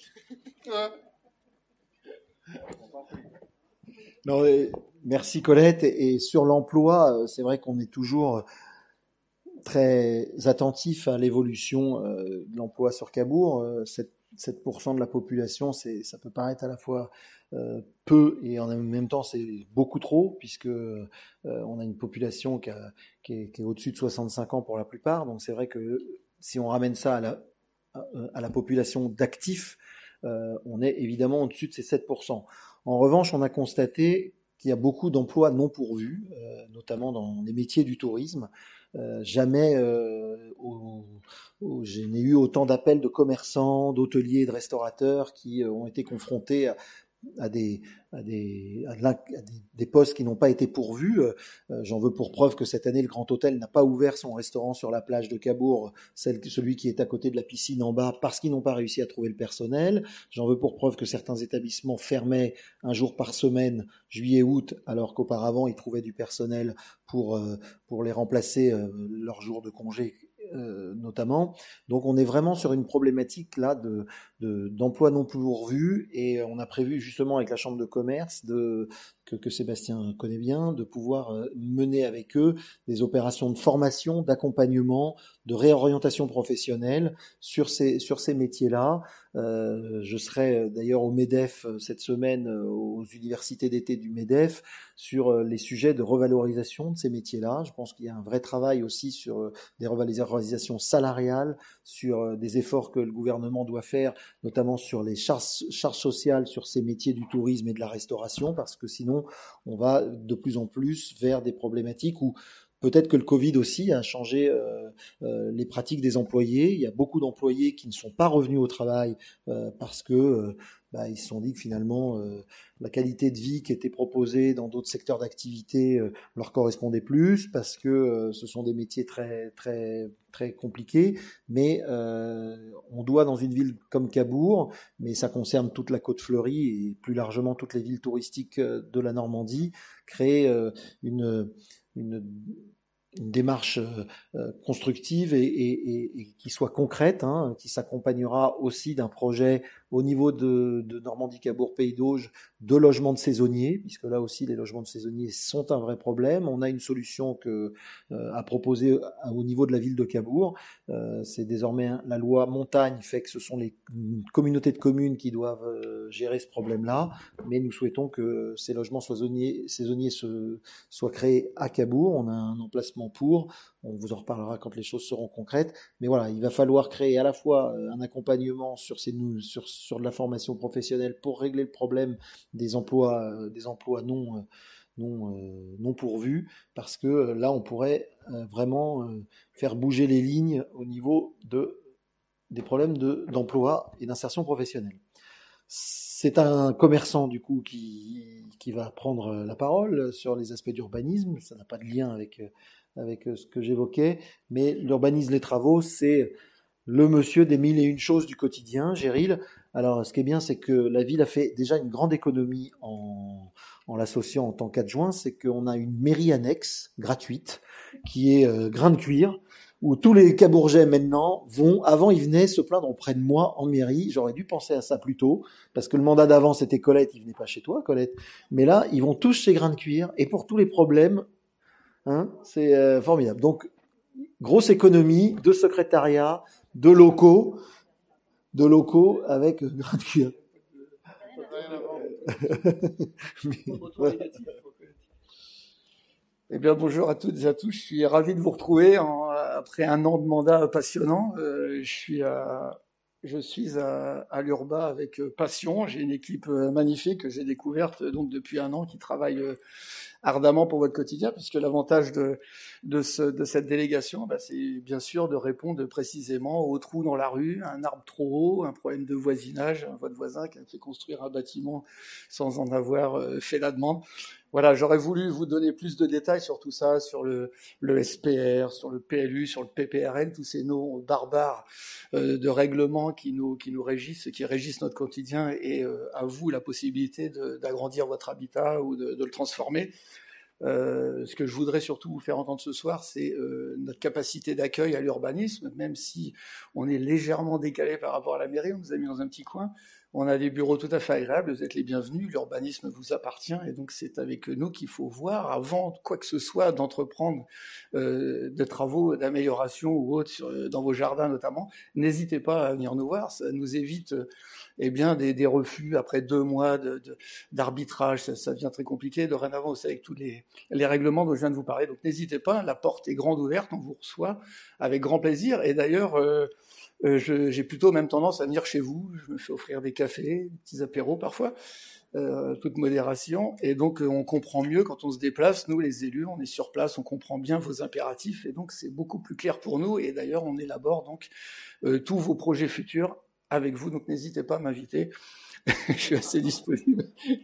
S1: Non, merci Colette. Et sur l'emploi, c'est vrai qu'on est toujours très attentif à l'évolution de l'emploi sur Cabourg. 7% de la population, ça peut paraître à la fois peu et en même temps c'est beaucoup trop, puisque on a une population qui est au-dessus de 65 ans pour la plupart. Donc c'est vrai que si on ramène ça à la population d'actifs, on est évidemment au-dessus de ces 7%. En revanche, on a constaté qu'il y a beaucoup d'emplois non pourvus, notamment dans les métiers du tourisme. Jamais je n'ai eu autant d'appels de commerçants, d'hôteliers, de restaurateurs qui ont été confrontés à des postes qui n'ont pas été pourvus. J'en veux pour preuve que cette année, le Grand Hôtel n'a pas ouvert son restaurant sur la plage de Cabourg, celui qui est à côté de la piscine en bas, parce qu'ils n'ont pas réussi à trouver le personnel. J'en veux pour preuve que certains établissements fermaient un jour par semaine, juillet-août, alors qu'auparavant, ils trouvaient du personnel pour les remplacer leurs jours de congé, notamment. Donc on est vraiment sur une problématique là d'emploi non pourvu, et on a prévu justement avec la Chambre de commerce que Sébastien connaît bien, de pouvoir mener avec eux des opérations de formation, d'accompagnement, de réorientation professionnelle sur ces métiers-là. Je serai d'ailleurs au MEDEF cette semaine, aux universités d'été du MEDEF, sur les sujets de revalorisation de ces métiers-là. Je pense qu'il y a un vrai travail aussi sur des revalorisations salariales, sur des efforts que le gouvernement doit faire, notamment sur les charges sociales sur ces métiers du tourisme et de la restauration, parce que sinon on va de plus en plus vers des problématiques où peut-être que le Covid aussi a changé les pratiques des employés. Il y a beaucoup d'employés qui ne sont pas revenus au travail parce que ils se sont dit que finalement la qualité de vie qui était proposée dans d'autres secteurs d'activité leur correspondait plus, parce que ce sont des métiers très très très compliqués. Mais on doit, dans une ville comme Cabourg, mais ça concerne toute la Côte Fleurie et plus largement toutes les villes touristiques de la Normandie, créer une démarche constructive et qui soit concrète, qui s'accompagnera aussi d'un projet au niveau de Normandie, Cabourg, Pays d'Auge, de logements de saisonniers, puisque là aussi les logements de saisonniers sont un vrai problème. On a une solution à proposer au niveau de la ville de Cabourg. C'est désormais la loi montagne fait que ce sont les communautés de communes qui doivent gérer ce problème-là, mais nous souhaitons que ces logements saisonniers soient créés à Cabourg. On a un emplacement pour, on vous en reparlera quand les choses seront concrètes, mais voilà, il va falloir créer à la fois un accompagnement sur de la formation professionnelle pour régler le problème des emplois non pourvus, parce que là on pourrait vraiment faire bouger les lignes au niveau des problèmes d'emploi et d'insertion professionnelle. C'est un commerçant du coup qui va prendre la parole sur les aspects d'urbanisme. Ça n'a pas de lien avec ce que j'évoquais, mais l'urbanisme, les travaux, c'est le monsieur des 1001 choses du quotidien, Géril. Alors, ce qui est bien, c'est que la ville a fait déjà une grande économie en l'associant en tant qu'adjoint. C'est qu'on a une mairie annexe gratuite qui est Grain de Cuir, où tous les Cabourgeais maintenant vont, avant ils venaient se plaindre auprès de moi en mairie, j'aurais dû penser à ça plus tôt, parce que le mandat d'avant c'était Colette, ils venaient pas chez toi Colette, mais là ils vont tous chez Grain de Cuir, et pour tous les problèmes, hein, c'est formidable. Donc, grosse économie de secrétariat, de locaux avec Grain de Cuir.
S6: Eh bien, bonjour à toutes et à tous. Je suis ravi de vous retrouver après un an de mandat passionnant. Je suis à l'Urba avec passion. J'ai une équipe magnifique que j'ai découverte donc depuis un an qui travaille ardemment pour votre quotidien, puisque l'avantage de cette délégation, c'est bien sûr de répondre précisément aux trous dans la rue, un arbre trop haut, un problème de voisinage, votre voisin qui a fait construire un bâtiment sans en avoir fait la demande. Voilà, j'aurais voulu vous donner plus de détails sur tout ça, sur le SPR, sur le PLU, sur le PPRN, tous ces noms barbares de règlements qui nous régissent, qui régissent notre quotidien, et à vous la possibilité d'agrandir votre habitat ou de le transformer. Ce que je voudrais surtout vous faire entendre ce soir, c'est notre capacité d'accueil à l'urbanisme, même si on est légèrement décalé par rapport à la mairie, on nous a mis dans un petit coin. On a des bureaux tout à fait agréables, vous êtes les bienvenus, l'urbanisme vous appartient, et donc c'est avec nous qu'il faut voir, avant quoi que ce soit, d'entreprendre de travaux d'amélioration ou autres dans vos jardins notamment. N'hésitez pas à venir nous voir, ça nous évite des refus après 2 mois d'arbitrage, ça devient très compliqué. Dorénavant, c'est avec tous les règlements dont je viens de vous parler, donc n'hésitez pas, la porte est grande ouverte, on vous reçoit avec grand plaisir, et d'ailleurs... j'ai plutôt même tendance à venir chez vous, je me fais offrir des cafés, des petits apéros parfois, toute modération, et donc on comprend mieux quand on se déplace, nous les élus, on est sur place, on comprend bien vos impératifs, et donc c'est beaucoup plus clair pour nous, et d'ailleurs on élabore donc tous vos projets futurs avec vous, donc n'hésitez pas à m'inviter, je suis assez disponible.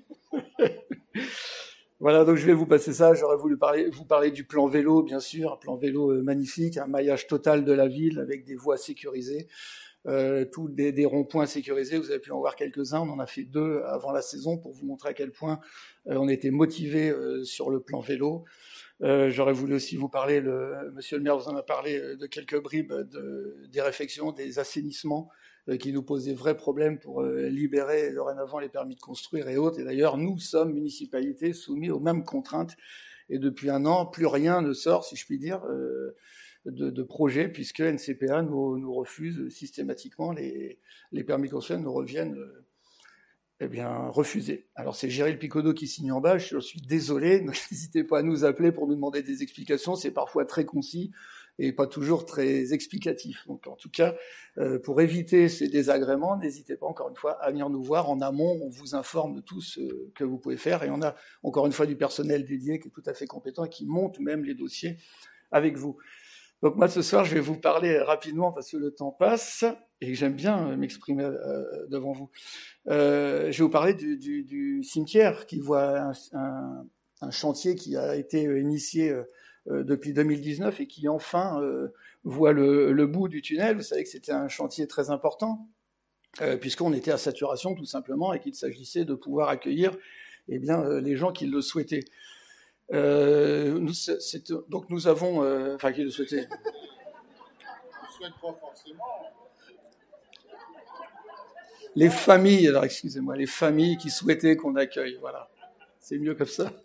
S6: Voilà, donc je vais vous passer ça. J'aurais voulu vous parler du plan vélo, bien sûr, un plan vélo magnifique, un maillage total de la ville avec des voies sécurisées, tous des ronds-points sécurisés. Vous avez pu en voir quelques-uns. On en a fait 2 avant la saison pour vous montrer à quel point on était motivés sur le plan vélo. J'aurais voulu aussi vous parler, monsieur le maire vous en a parlé, de quelques bribes des réfections, des assainissements qui nous posent des vrais problèmes pour libérer dorénavant les permis de construire et autres. Et d'ailleurs, nous sommes municipalités soumis aux mêmes contraintes. Et depuis un an, plus rien ne sort, si je puis dire, de projet, puisque NCPA nous refuse systématiquement les permis de construire, nous reviennent refusés. Alors c'est Gérald Picodot qui signe en bas, je suis désolé, n'hésitez pas à nous appeler pour nous demander des explications, c'est parfois très concis et pas toujours très explicatif. Donc en tout cas, pour éviter ces désagréments, n'hésitez pas encore une fois à venir nous voir en amont, on vous informe de tout ce que vous pouvez faire, et on a encore une fois du personnel dédié qui est tout à fait compétent et qui monte même les dossiers avec vous. Donc moi ce soir je vais vous parler rapidement parce que le temps passe et que j'aime bien m'exprimer devant vous. Je vais vous parler du cimetière qui voit un chantier qui a été initié depuis 2019 et qui enfin voit le bout du tunnel. Vous savez que c'était un chantier très important puisqu'on était à saturation tout simplement et qu'il s'agissait de pouvoir accueillir les gens qui le souhaitaient. Donc nous avons, qui le souhaitait.
S3: Je souhaite pas forcément.
S6: Les familles, alors excusez-moi, les familles qui souhaitaient qu'on accueille, voilà, c'est mieux comme ça.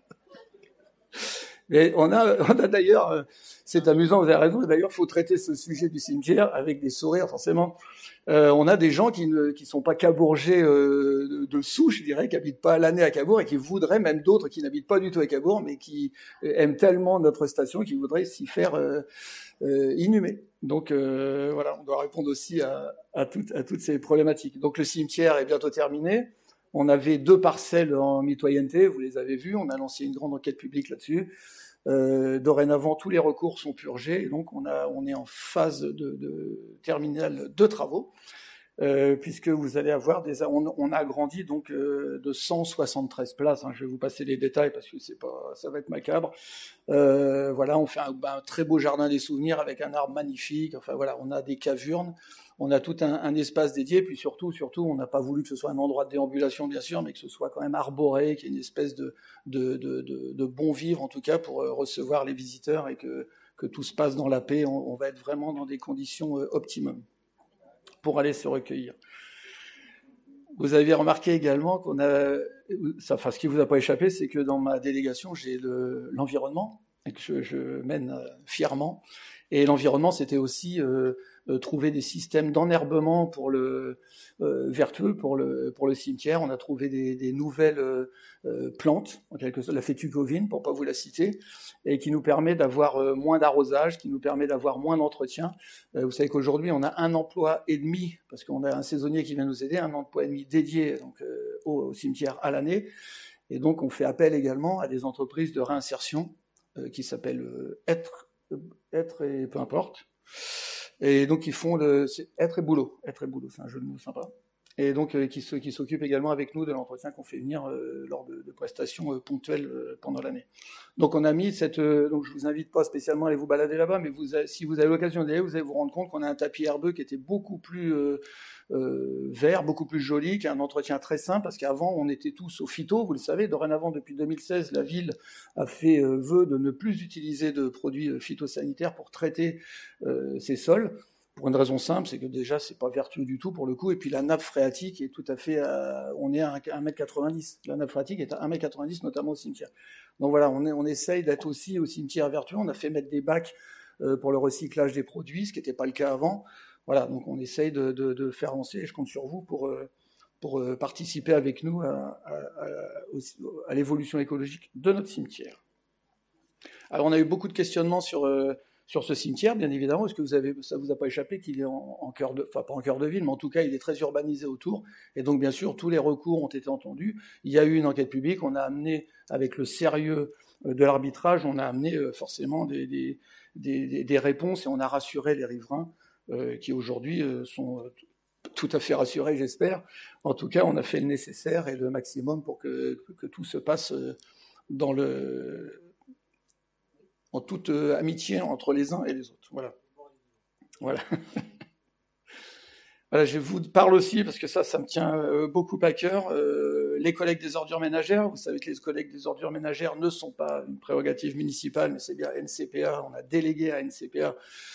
S6: Mais on a d'ailleurs, c'est amusant, vous avez raison. D'ailleurs, il faut traiter ce sujet du cimetière avec des sourires, forcément. On a des gens qui sont pas cabourgés de souche, je dirais, qui habitent pas l'année à Cabourg et qui voudraient, même d'autres qui n'habitent pas du tout à Cabourg, mais qui aiment tellement notre station qu'ils voudraient s'y faire inhumer. Donc voilà, on doit répondre aussi à toutes ces problématiques. Donc le cimetière est bientôt terminé. On avait 2 parcelles en mitoyenneté, vous les avez vues. On a lancé une grande enquête publique là-dessus. Dorénavant, tous les recours sont purgés, et donc on est en phase de terminale de travaux, puisque vous allez avoir on a agrandi donc de 173 places. Je vais vous passer les détails parce que ça va être macabre. Voilà, on fait un très beau jardin des souvenirs avec un arbre magnifique. Enfin voilà, on a des cavurnes. On a tout un espace dédié, puis surtout, on n'a pas voulu que ce soit un endroit de déambulation, bien sûr, mais que ce soit quand même arboré, qu'il y ait une espèce de bon vivre, en tout cas, pour recevoir les visiteurs et que que tout se passe dans la paix. On va être vraiment dans des conditions optimum pour aller se recueillir. Vous avez remarqué également qu'on a, ce qui vous a pas échappé, c'est que dans ma délégation, j'ai l'environnement et que je mène fièrement. Et l'environnement, c'était aussi trouver des systèmes d'enherbement pour vertueux pour le cimetière. On a trouvé des nouvelles plantes, en quelque sorte, la fétucovine, pour pas vous la citer, et qui nous permet d'avoir moins d'arrosage, qui nous permet d'avoir moins d'entretien. Vous savez qu'aujourd'hui, on a 1,5 emploi, parce qu'on a un saisonnier qui vient nous aider, 1,5 emploi dédié donc, au cimetière à l'année. Et donc, on fait appel également à des entreprises de réinsertion qui s'appellent Être et peu importe. Et donc, ils font Être et boulot, c'est un jeu de mots sympa. Et donc, qui s'occupent également avec nous de l'entretien qu'on fait venir lors de prestations ponctuelles pendant l'année. Donc, on a mis donc, je vous invite pas spécialement à aller vous balader là-bas, mais si vous avez l'occasion d'y aller, vous allez vous rendre compte qu'on a un tapis herbeux qui était beaucoup plus vert, beaucoup plus joli, qui a un entretien très simple, parce qu'avant, on était tous au phyto, vous le savez. Dorénavant, depuis 2016, la ville a fait vœu de ne plus utiliser de produits phytosanitaires pour traiter ses sols. Pour une raison simple, c'est que déjà, c'est pas vertueux du tout pour le coup. Et puis la nappe phréatique est tout à fait, on est à 1,90 m. La nappe phréatique est à 1,90 m, notamment au cimetière. Donc voilà, on essaye d'être aussi au cimetière vertueux. On a fait mettre des bacs pour le recyclage des produits, ce qui n'était pas le cas avant. Voilà, donc on essaye de faire avancer. Et je compte sur vous pour participer avec nous à l'évolution écologique de notre cimetière. Alors on a eu beaucoup de questionnements sur ce cimetière, bien évidemment. Est-ce que ça vous a pas échappé qu'il est en cœur pas en cœur de ville, mais en tout cas, il est très urbanisé autour. Et donc, bien sûr, tous les recours ont été entendus. Il y a eu une enquête publique. On a amené, avec le sérieux de l'arbitrage, on a amené forcément des réponses et on a rassuré les riverains qui aujourd'hui sont tout à fait rassurés, j'espère. En tout cas, on a fait le nécessaire et le maximum pour que tout se passe en toute amitié entre les uns et les autres. Voilà. Voilà, je vous parle aussi, parce que ça me tient beaucoup à cœur, les collectes des ordures ménagères. Vous savez que les collectes des ordures ménagères ne sont pas une prérogative municipale, mais c'est bien NCPA. On a délégué à NCPA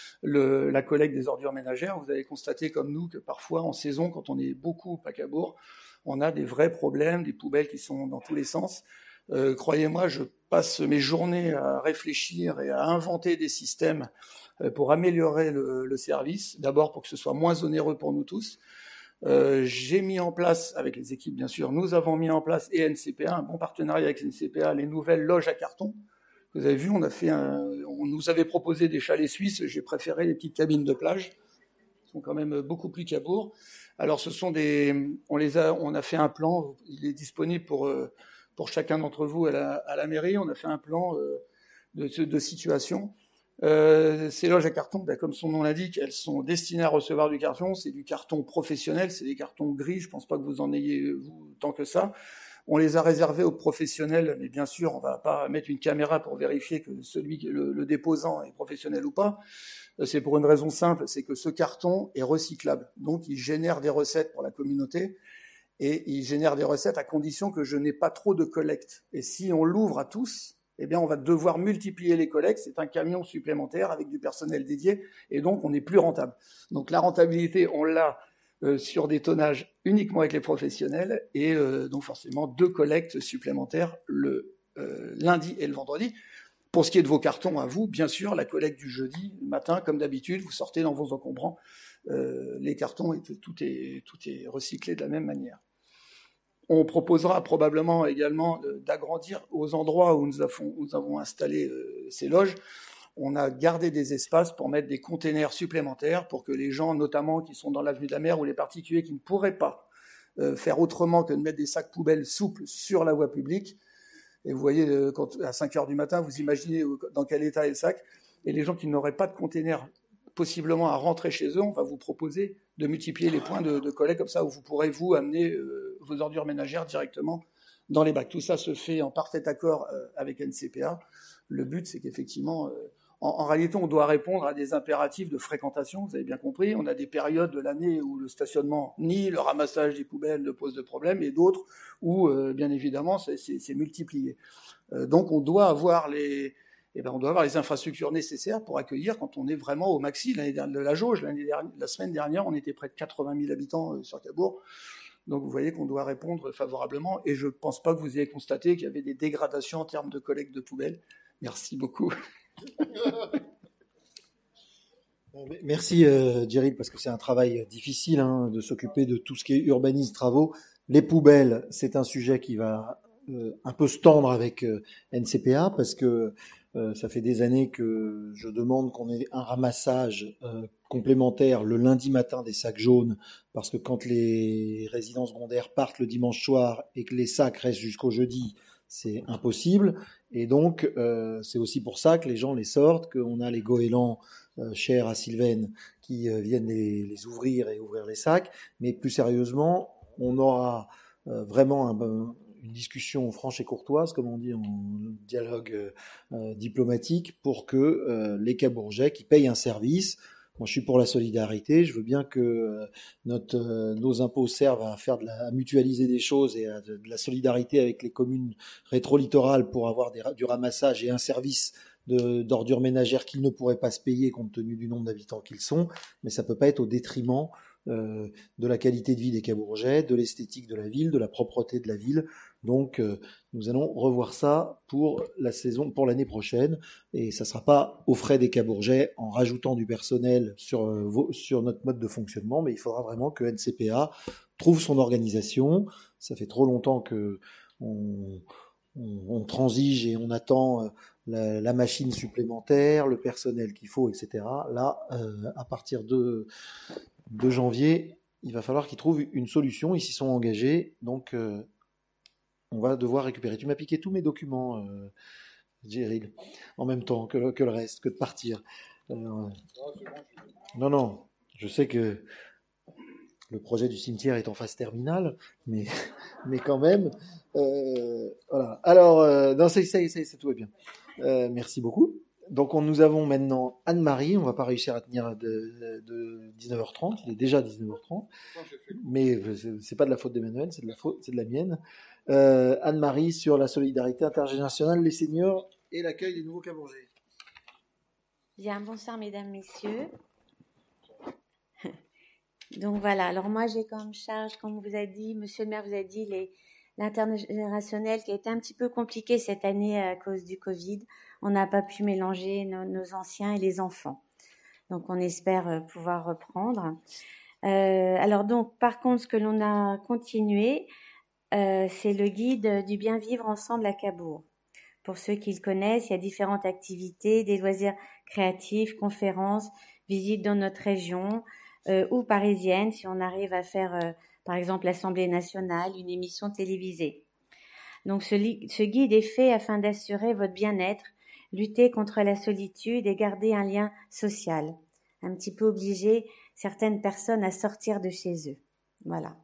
S6: la collecte des ordures ménagères. Vous avez constaté, comme nous, que parfois, en saison, quand on est beaucoup à Cabourg, on a des vrais problèmes, des poubelles qui sont dans tous les sens. Croyez-moi, je passe mes journées à réfléchir et à inventer des systèmes pour améliorer le service, d'abord pour que ce soit moins onéreux pour nous tous. J'ai mis en place, avec les équipes bien sûr, nous avons mis en place, et NCPA, un bon partenariat avec NCPA, les nouvelles loges à carton. Vous avez vu, on nous avait proposé des chalets suisses, j'ai préféré les petites cabines de plage, qui sont quand même beaucoup plus Cabourg. Alors on a fait un plan, il est disponible pour chacun d'entre vous à la mairie. On a fait un plan de situation. Ces loges à carton, comme son nom l'indique, elles sont destinées à recevoir du carton. C'est du carton professionnel, c'est des cartons gris. Je ne pense pas que vous en ayez tant que ça. On les a réservés aux professionnels, mais bien sûr, on ne va pas mettre une caméra pour vérifier que le déposant est professionnel ou pas. C'est pour une raison simple, c'est que ce carton est recyclable. Donc, il génère des recettes pour la communauté. Et il génère des recettes à condition que je n'ai pas trop de collecte. Et si on l'ouvre à tous, eh bien, on va devoir multiplier les collectes. C'est un camion supplémentaire avec du personnel dédié, et donc on n'est plus rentable. Donc la rentabilité, on l'a sur des tonnages uniquement avec les professionnels, et donc forcément 2 collectes supplémentaires le lundi et le vendredi. Pour ce qui est de vos cartons à vous, bien sûr, la collecte du jeudi matin, comme d'habitude, vous sortez dans vos encombrants les cartons, et tout est recyclé de la même manière. On proposera probablement également d'agrandir aux endroits où nous avons installé ces loges. On a gardé des espaces pour mettre des containers supplémentaires pour que les gens, notamment qui sont dans l'avenue de la Mer, ou les particuliers qui ne pourraient pas faire autrement que de mettre des sacs poubelles souples sur la voie publique. Et vous voyez, à 5h du matin, vous imaginez dans quel état est le sac. Et les gens qui n'auraient pas de containers possiblement à rentrer chez eux, on va vous proposer de multiplier les points de collecte comme ça, où vous pourrez vous amener vos ordures ménagères directement dans les bacs. Tout ça se fait en parfait accord avec NCPA. Le but, c'est qu'effectivement, en réalité, on doit répondre à des impératifs de fréquentation, vous avez bien compris. On a des périodes de l'année où le stationnement ni le ramassage des poubelles ne pose de problème, et d'autres où, bien évidemment, c'est multiplié. Donc on doit avoir eh ben, on doit avoir les infrastructures nécessaires pour accueillir quand on est vraiment au maxi de la jauge. La semaine dernière, on était près de 80 000 habitants sur Cabourg. Donc vous voyez qu'on doit répondre favorablement. Et je ne pense pas que vous ayez constaté qu'il y avait des dégradations en termes de collecte de poubelles. Merci beaucoup.
S1: Merci Djibril, parce que c'est un travail difficile de s'occuper de tout ce qui est urbanisme, travaux. Les poubelles, c'est un sujet qui va un peu se tendre avec NCPA, parce que ça fait des années que je demande qu'on ait un ramassage complémentaire le lundi matin des sacs jaunes, parce que quand les résidents secondaires partent le dimanche soir et que les sacs restent jusqu'au jeudi, c'est impossible. Et donc, c'est aussi pour ça que les gens les sortent, qu'on a les goélands chers à Sylvaine qui viennent les ouvrir et ouvrir les sacs. Mais plus sérieusement, on aura vraiment une discussion franche et courtoise, comme on dit en dialogue diplomatique, pour que les Cabourgeais qui payent un service, moi je suis pour la solidarité, je veux bien que nos impôts servent à mutualiser des choses et à de la solidarité avec les communes rétro-littorales pour avoir du ramassage et un service d'ordures ménagères qu'ils ne pourraient pas se payer compte tenu du nombre d'habitants qu'ils sont, mais ça peut pas être au détriment de la qualité de vie des Cabourgeais, de l'esthétique de la ville, de la propreté de la ville. Donc nous allons revoir ça pour l'année prochaine, et ça sera pas aux frais des Cabourgeais en rajoutant du personnel sur notre mode de fonctionnement, mais il faudra vraiment que NCPA trouve son organisation. Ça fait trop longtemps que on transige et on attend la machine supplémentaire, le personnel qu'il faut, etc. Là, à partir de janvier, il va falloir qu'ils trouvent une solution. Ils s'y sont engagés, donc on va devoir récupérer. Tu m'as piqué tous mes documents, Djibril, en même temps que le reste, que de partir. Non, je sais que le projet du cimetière est en phase terminale, mais quand même, voilà. Alors, non, c'est tout va bien. Merci beaucoup. Donc nous avons maintenant Anne-Marie, on va pas réussir à tenir de 19h30, il est déjà 19h30, mais c'est pas de la faute d'Emmanuel, c'est de la mienne. Anne-Marie sur la solidarité intergénérationnelle, les seniors et l'accueil des nouveaux Cabourgeais.
S7: Bien, bonsoir mesdames, messieurs. Donc voilà, alors moi j'ai comme charge, comme vous a dit, monsieur le maire vous a dit, l'intergénérationnel qui a été un petit peu compliqué cette année à cause du Covid. On n'a pas pu mélanger nos anciens et les enfants. Donc on espère pouvoir reprendre. Alors donc par contre ce que l'on a continué, c'est le guide du bien vivre ensemble à Cabourg. Pour ceux qui le connaissent, il y a différentes activités, des loisirs créatifs, conférences, visites dans notre région ou parisienne si on arrive à faire par exemple l'Assemblée nationale, une émission télévisée. Donc ce guide est fait afin d'assurer votre bien-être, lutter contre la solitude et garder un lien social. Un petit peu obliger certaines personnes à sortir de chez eux. Voilà.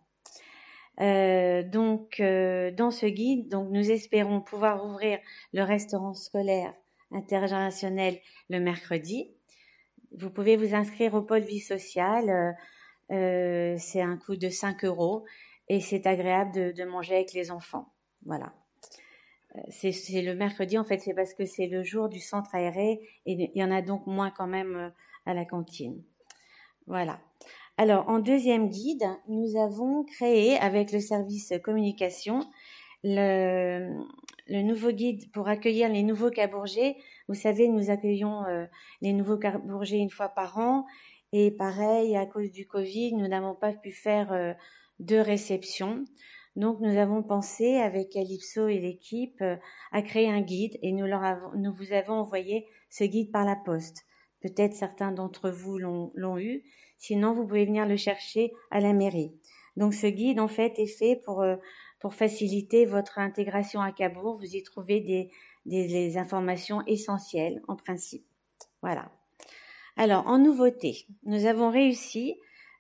S7: Donc dans ce guide, donc nous espérons pouvoir ouvrir le restaurant scolaire intergénérationnel le mercredi. Vous pouvez vous inscrire au pôle vie sociale. C'est un coût de 5 € et c'est agréable de manger avec les enfants. Voilà. C'est le mercredi, en fait, c'est parce que c'est le jour du centre aéré et il y en a donc moins quand même à la cantine. Voilà. Alors, en deuxième guide, nous avons créé avec le service communication le nouveau guide pour accueillir les nouveaux Cabourgeais. Vous savez, nous accueillons les nouveaux Cabourgeais une fois par an. Et pareil, à cause du Covid, nous n'avons pas pu faire de réception. Donc, nous avons pensé avec Calypso et l'équipe à créer un guide et nous vous avons envoyé ce guide par la poste. Peut-être certains d'entre vous l'ont eu. Sinon, vous pouvez venir le chercher à la mairie. Donc, ce guide, en fait, est fait pour faciliter votre intégration à Cabourg. Vous y trouvez des informations essentielles, en principe. Voilà. Alors, en nouveauté, nous avons réussi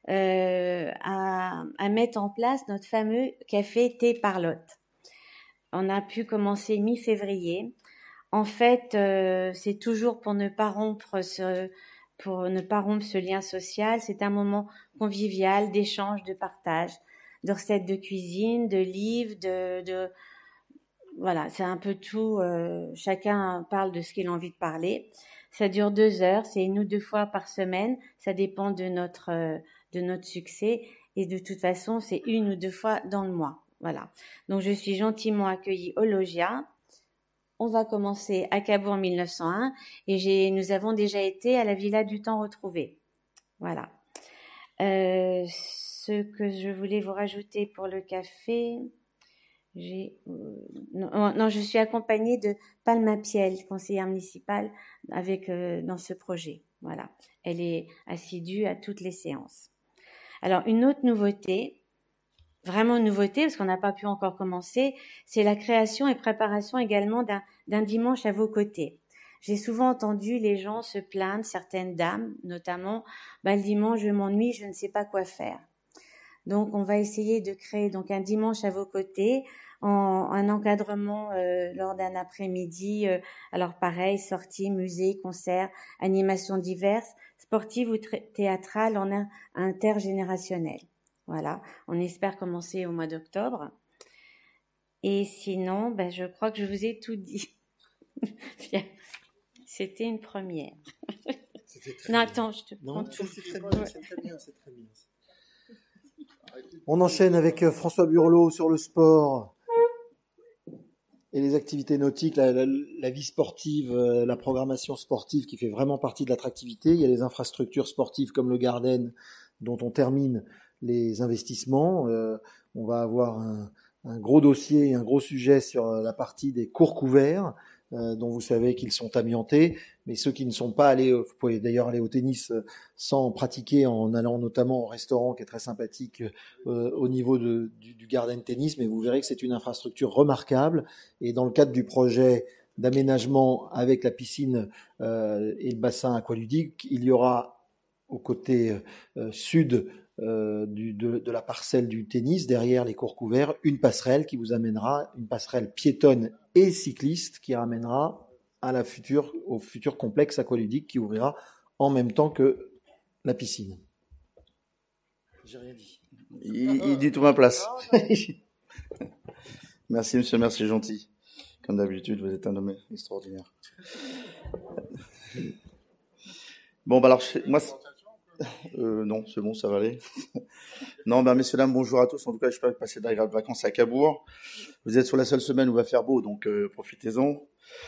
S7: à mettre en place notre fameux café thé Parlotte. On a pu commencer mi-février. En fait, c'est toujours pour ne pas rompre ce lien social. C'est un moment convivial, d'échange, de partage, de recettes de cuisine, de livres, voilà, c'est un peu tout. Chacun parle de ce qu'il a envie de parler. Ça dure 2 heures, c'est 1 ou 2 fois par semaine. Ça dépend de notre succès. Et de toute façon, c'est 1 ou 2 fois dans le mois. Voilà. Donc, je suis gentiment accueillie au Loggia. On va commencer à Cabourg en 1901 et nous avons déjà été à la Villa du Temps Retrouvé. Voilà. Ce que je voulais vous rajouter pour le café, non, je suis accompagnée de Palma Piel, conseillère municipale, dans ce projet. Voilà. Elle est assidue à toutes les séances. Alors, une autre nouveauté, vraiment une nouveauté, parce qu'on n'a pas pu encore commencer, c'est la création et préparation également d'un dimanche à vos côtés. J'ai souvent entendu les gens se plaindre, certaines dames notamment, le dimanche je m'ennuie, je ne sais pas quoi faire. Donc on va essayer de créer donc un dimanche à vos côtés, un encadrement lors d'un après-midi. Alors pareil, sorties, musées, concerts, animations diverses, sportives ou théâtrales en intergénérationnel. Voilà, on espère commencer au mois d'octobre. Et sinon, je crois que je vous ai tout dit. C'était une première. Non, attends, je te prends tout.
S1: C'est très bien, c'est très bien, c'est très bien. On enchaîne avec François Burlot sur le sport et les activités nautiques, la vie sportive, la programmation sportive qui fait vraiment partie de l'attractivité. Il y a les infrastructures sportives comme le Garden dont on termine les investissements. On va avoir un gros dossier, un gros sujet sur la partie des cours couverts, dont vous savez qu'ils sont amiantés, mais ceux qui ne sont pas allés, vous pouvez d'ailleurs aller au tennis sans pratiquer, en allant notamment au restaurant qui est très sympathique au niveau du Garden Tennis, mais vous verrez que c'est une infrastructure remarquable, et dans le cadre du projet d'aménagement avec la piscine et le bassin aqualudique, il y aura au côté sud de la parcelle du tennis, derrière les cours couverts, une passerelle qui vous amènera, une passerelle piétonne et cycliste qui ramènera au futur complexe aqualudique qui ouvrira en même temps que la piscine. J'ai rien dit.
S8: Il dit tout ma place. Merci monsieur, merci gentil. Comme d'habitude, vous êtes un homme extraordinaire. Bon, alors, moi... non, c'est bon, ça va aller. Non, messieurs, dames, bonjour à tous. En tout cas, je peux passer d'agréables vacances à Cabourg. Vous êtes sur la seule semaine où il va faire beau, donc profitez-en.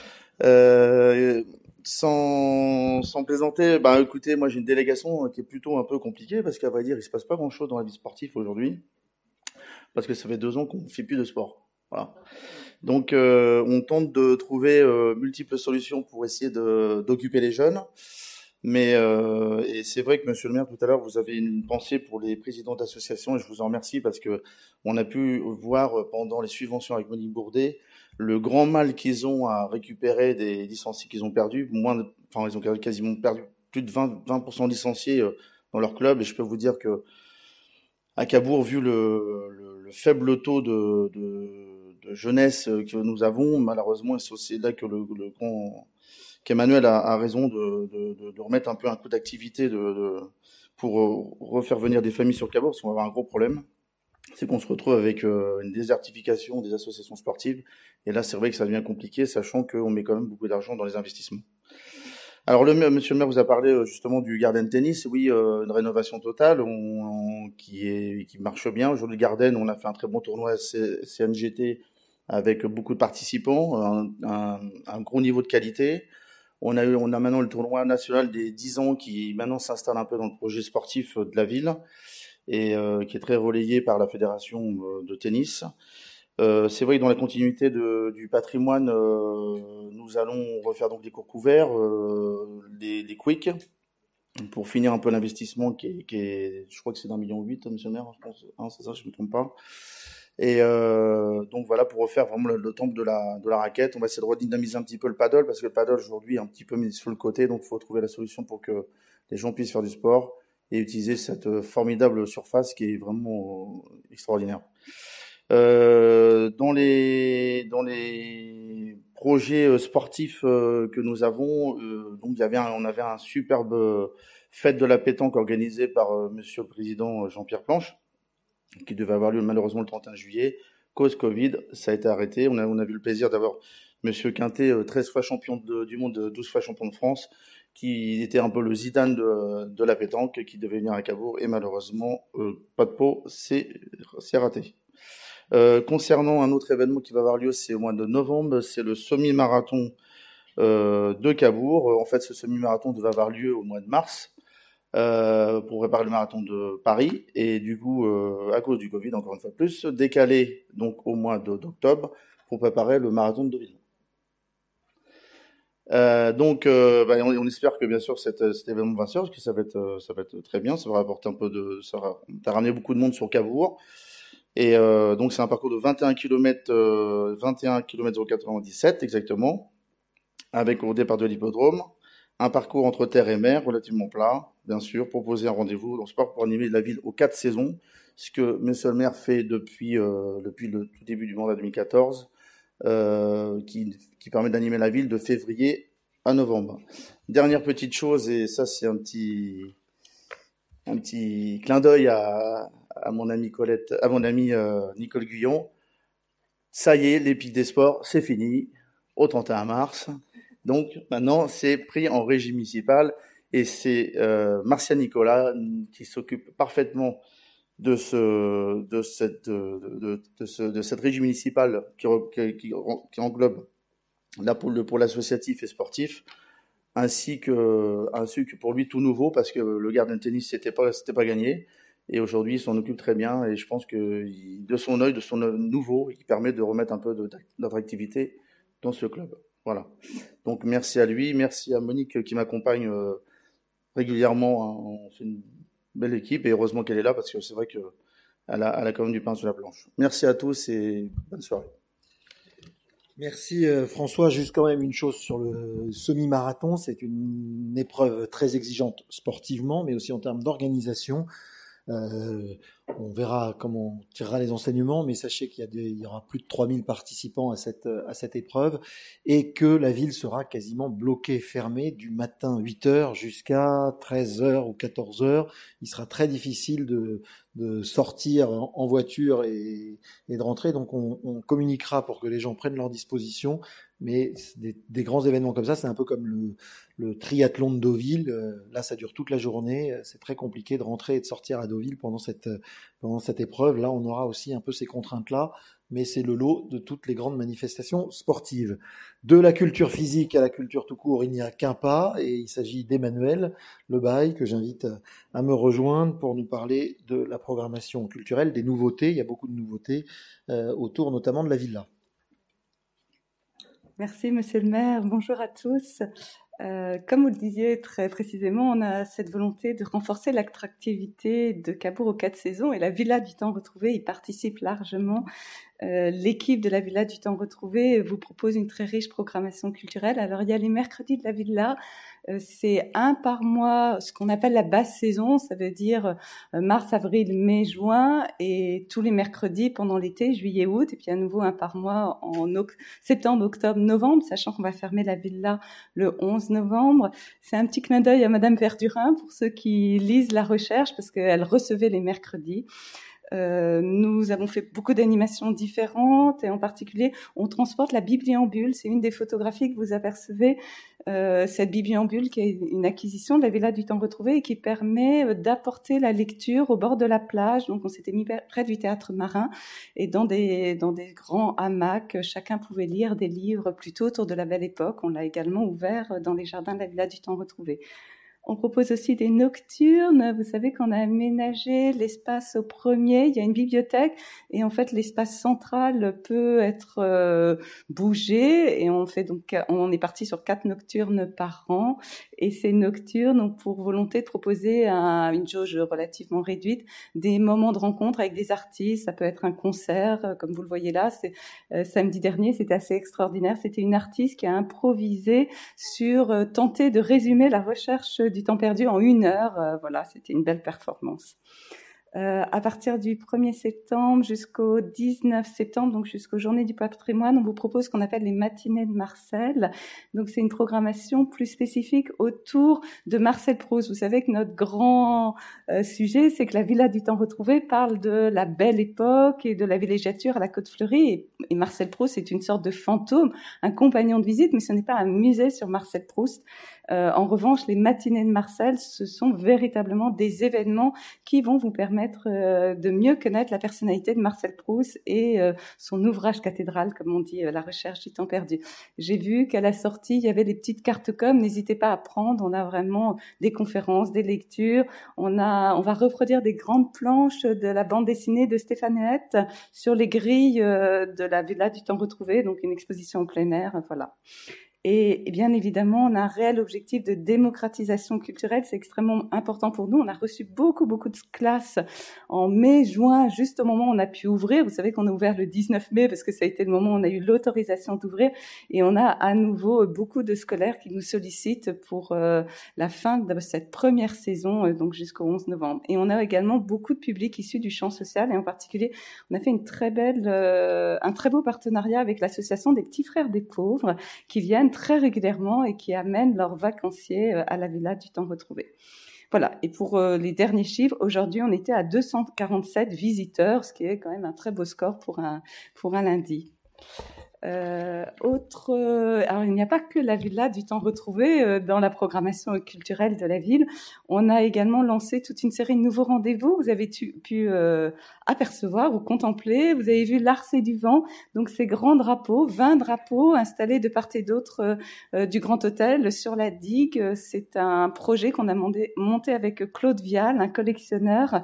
S8: Sans plaisanter, écoutez, moi j'ai une délégation qui est plutôt un peu compliquée parce qu'à vrai dire, il se passe pas grand-chose dans la vie sportive aujourd'hui parce que ça fait 2 ans qu'on ne fait plus de sport. Voilà. Donc, on tente de trouver multiples solutions pour essayer d'occuper les jeunes. Mais et c'est vrai que monsieur le maire, tout à l'heure, vous avez une pensée pour les présidents d'associations et je vous en remercie parce que on a pu voir pendant les subventions avec Monique Bourdet le grand mal qu'ils ont à récupérer des licenciés qu'ils ont perdus. Ils ont quasiment perdu plus de 20% de licenciés dans leur club et je peux vous dire que à Cabourg, vu le faible taux de jeunesse que nous avons, malheureusement, c'est aussi là que qu'Emmanuel a raison de remettre un peu un coup d'activité pour refaire venir des familles sur Cabourg, parce qu'on va avoir un gros problème. C'est qu'on se retrouve avec une désertification des associations sportives. Et là, c'est vrai que ça devient compliqué, sachant qu'on met quand même beaucoup d'argent dans les investissements. Alors, monsieur le maire vous a parlé justement du Garden Tennis. Oui, une rénovation totale qui marche bien. Aujourd'hui, le Garden, on a fait un très bon tournoi CNGT avec beaucoup de participants, un gros niveau de qualité. On a maintenant le tournoi national des 10 ans qui maintenant s'installe un peu dans le projet sportif de la ville et qui est très relayé par la fédération de tennis. C'est vrai que dans la continuité du patrimoine, nous allons refaire donc des cours couverts, des quicks, pour finir un peu l'investissement qui est, je crois que c'est d'1,8 million, monsieur le maire, je pense, c'est ça, je me trompe pas. Et donc voilà, pour refaire vraiment le temple de la raquette, on va essayer de redynamiser un petit peu le paddle, parce que le paddle aujourd'hui est un petit peu mis sur le côté, donc il faut trouver la solution pour que les gens puissent faire du sport et utiliser cette formidable surface qui est vraiment extraordinaire. Dans les projets sportifs que nous avons, donc on avait un superbe fête de la pétanque organisée par monsieur le président Jean-Pierre Planche, qui devait avoir lieu malheureusement le 31 juillet. cause Covid, ça a été arrêté. On a eu le plaisir d'avoir Monsieur Quintet, 13 fois champion du monde, 12 fois champion de France, qui était un peu le Zidane de la pétanque, qui devait venir à Cabourg, et malheureusement, pas de peau, c'est raté. Concernant un autre événement qui va avoir lieu, c'est au mois de novembre, c'est le semi-marathon de Cabourg. En fait, ce semi-marathon devait avoir lieu au mois de mars pour préparer le marathon de Paris, et du coup, à cause du Covid, encore une fois plus, décalé donc au mois d'octobre pour préparer le marathon de Deauville. On espère que bien sûr cet événement va se faire, parce que ça va être très bien, ça va rapporter ça va ramener beaucoup de monde sur Cabourg. Et donc c'est un parcours de 21 km 097 exactement, avec au départ de l'hippodrome, un parcours entre terre et mer relativement plat, bien sûr, proposer un rendez-vous dans ce parc pour animer la ville aux 4 saisons, ce que Monsieur le maire fait depuis le tout début du mandat 2014, qui permet d'animer la ville de février à novembre. Dernière petite chose, et ça c'est un petit clin d'œil à mon amie Nicole Guyon. Ça y est, les Pics des Sports, c'est fini, au 31 mars. Donc maintenant, c'est pris en régie municipale, et c'est Marcia Nicolas qui s'occupe parfaitement de cette régie municipale qui englobe la pour l'associatif et sportif, ainsi que pour lui tout nouveau, parce que le Garden Tennis c'était pas gagné, et aujourd'hui il s'en occupe très bien, et je pense que de son œil nouveau, il permet de remettre un peu d'attractivité dans ce club. Voilà. Donc merci à lui, merci à Monique qui m'accompagne régulièrement. On fait une belle équipe, et heureusement qu'elle est là, parce que c'est vrai que elle a quand même du pain sur la planche. Merci à tous et bonne soirée.
S1: Merci François. Juste quand même une chose sur le semi-marathon, c'est une épreuve très exigeante sportivement, mais aussi en termes d'organisation. On verra comment on tirera les enseignements, mais sachez qu'il y aura plus de 3000 participants à cette épreuve, et que la ville sera quasiment bloquée, fermée du matin 8h jusqu'à 13h ou 14h. Il sera très difficile de sortir en voiture et de rentrer, donc on communiquera pour que les gens prennent leurs dispositions. Mais des grands événements comme ça, c'est un peu comme le triathlon de Deauville. Là, ça dure toute la journée. C'est très compliqué de rentrer et de sortir à Deauville pendant cette épreuve. Là, on aura aussi un peu ces contraintes-là, mais c'est le lot de toutes les grandes manifestations sportives. De la culture physique à la culture tout court, il n'y a qu'un pas, et il s'agit d'Emmanuel Lebaille, que j'invite à me rejoindre pour nous parler de la programmation culturelle, des nouveautés. Il y a beaucoup de nouveautés autour notamment de la villa.
S9: Merci, monsieur le maire. Bonjour à tous. Comme vous le disiez très précisément, on a cette volonté de renforcer l'attractivité de Cabourg aux 4 saisons, et la Villa du Temps Retrouvé y participe largement. L'équipe de la Villa du Temps Retrouvé vous propose une très riche programmation culturelle. Alors, il y a les mercredis de la Villa. C'est un par mois, ce qu'on appelle la basse saison, ça veut dire mars, avril, mai, juin, et tous les mercredis pendant l'été, juillet, août, et puis à nouveau un par mois en septembre, octobre, novembre, sachant qu'on va fermer la Villa le 11 novembre. C'est un petit clin d'œil à Madame Verdurin pour ceux qui lisent la recherche, parce qu'elle recevait les mercredis. Nous avons fait beaucoup d'animations différentes, et en particulier, on transporte la bibliambule. C'est une des photographies que vous apercevez, cette bibliambule qui est une acquisition de la Villa du Temps Retrouvé et qui permet d'apporter la lecture au bord de la plage. Donc, on s'était mis près du théâtre marin, et dans des grands hamacs, chacun pouvait lire des livres plutôt autour de la Belle Époque. On l'a également ouvert dans les jardins de la Villa du Temps Retrouvé. On propose aussi des nocturnes. Vous savez qu'on a aménagé l'espace au premier. Il y a une bibliothèque, et en fait l'espace central peut être bougé, et on est parti sur 4 nocturnes par an. Et ces nocturnes ont pour volonté de proposer une jauge relativement réduite, des moments de rencontre avec des artistes. Ça peut être un concert, comme vous le voyez là. Samedi dernier, c'était assez extraordinaire. C'était une artiste qui a improvisé sur tenter de résumer la recherche du temps perdu en 1 heure. Voilà, c'était une belle performance. À partir du 1er septembre jusqu'au 19 septembre, donc jusqu'aux Journées du patrimoine, on vous propose ce qu'on appelle les matinées de Marcel. Donc c'est une programmation plus spécifique autour de Marcel Proust. Vous savez que notre grand sujet, c'est que la Villa du Temps Retrouvé parle de la belle époque et de la villégiature à la Côte-Fleurie. Et Marcel Proust est une sorte de fantôme, un compagnon de visite, mais ce n'est pas un musée sur Marcel Proust. En revanche, les matinées de Marcel, ce sont véritablement des événements qui vont vous permettre de mieux connaître la personnalité de Marcel Proust et son ouvrage cathédral, comme on dit, La recherche du temps perdu. J'ai vu qu'à la sortie, il y avait des petites cartes com, n'hésitez pas à prendre, on a vraiment des conférences, des lectures, on va reproduire des grandes planches de la bande dessinée de Stéphane Huette sur les grilles de la Villa du Temps Retrouvé, donc une exposition en plein air, voilà. Et bien évidemment, on a un réel objectif de démocratisation culturelle, c'est extrêmement important pour nous. On a reçu beaucoup de classes en mai, juin, juste au moment où on a pu ouvrir. Vous savez qu'on a ouvert le 19 mai parce que ça a été le moment où on a eu l'autorisation d'ouvrir. Et on a à nouveau beaucoup de scolaires qui nous sollicitent pour la fin de cette première saison, donc jusqu'au 11 novembre. Et on a également beaucoup de publics issus du champ social, et en particulier, on a fait un très beau partenariat avec l'association des Petits Frères des Pauvres qui viennent très régulièrement et qui amènent leurs vacanciers à la Villa du Temps Retrouvé. Voilà. Et pour les derniers chiffres, aujourd'hui, on était à 247 visiteurs, ce qui est quand même un très beau score pour un lundi. Alors il n'y a pas que la Villa du Temps Retrouvé dans la programmation culturelle de la ville. On a également lancé toute une série de nouveaux rendez-vous. Vous avez pu apercevoir ou contempler. Vous avez vu l'Arcée du Vent, donc ces grands drapeaux, 20 drapeaux installés de part et d'autre du Grand Hôtel sur la digue. C'est un projet qu'on a monté avec Claude Vial, un collectionneur.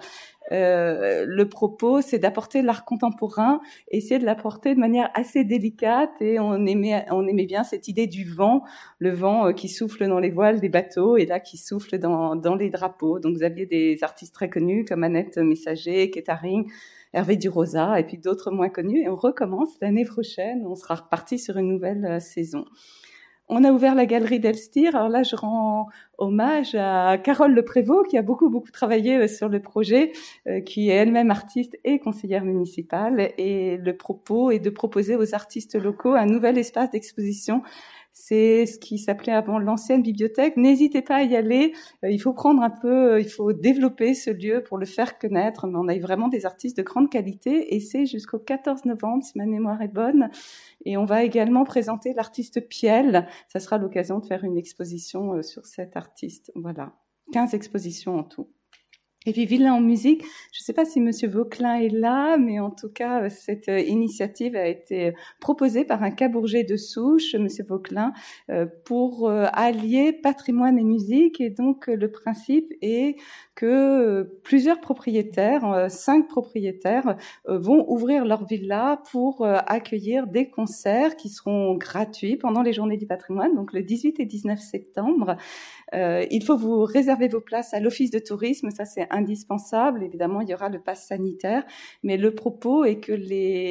S9: Le propos, c'est d'apporter l'art contemporain, essayer de l'apporter de manière assez délicate, et on aimait bien cette idée du vent, le vent qui souffle dans les voiles des bateaux et là qui souffle dans les drapeaux. Donc vous aviez des artistes très connus comme Annette Messager, Kettering, Hervé Durosa et puis d'autres moins connus, et on recommence l'année prochaine, on sera reparti sur une nouvelle saison. On a ouvert la galerie d'Elstir. Alors là, je rends hommage à Carole Le Prévost, qui a beaucoup travaillé sur le projet, qui est elle-même artiste et conseillère municipale. Et le propos est de proposer aux artistes locaux un nouvel espace d'exposition. C'est ce qui s'appelait avant l'ancienne bibliothèque. N'hésitez pas à y aller. Il faut il faut développer ce lieu pour le faire connaître. Mais on a eu vraiment des artistes de grande qualité, et c'est jusqu'au 14 novembre, si ma mémoire est bonne. Et on va également présenter l'artiste Piel. Ça sera l'occasion de faire une exposition sur cet artiste. Voilà. 15 expositions en tout. Et puis Villain en musique, je ne sais pas si Monsieur Vauquelin est là, mais en tout cas, cette initiative a été proposée par un Cabourgais de souche, Monsieur Vauquelin, pour allier patrimoine et musique. Et donc, le principe est que plusieurs propriétaires, 5 propriétaires, vont ouvrir leur villa pour accueillir des concerts qui seront gratuits pendant les Journées du patrimoine, donc le 18 et 19 septembre. Il faut vous réserver vos places à l'office de tourisme, ça c'est indispensable. Évidemment, il y aura le pass sanitaire, mais le propos est que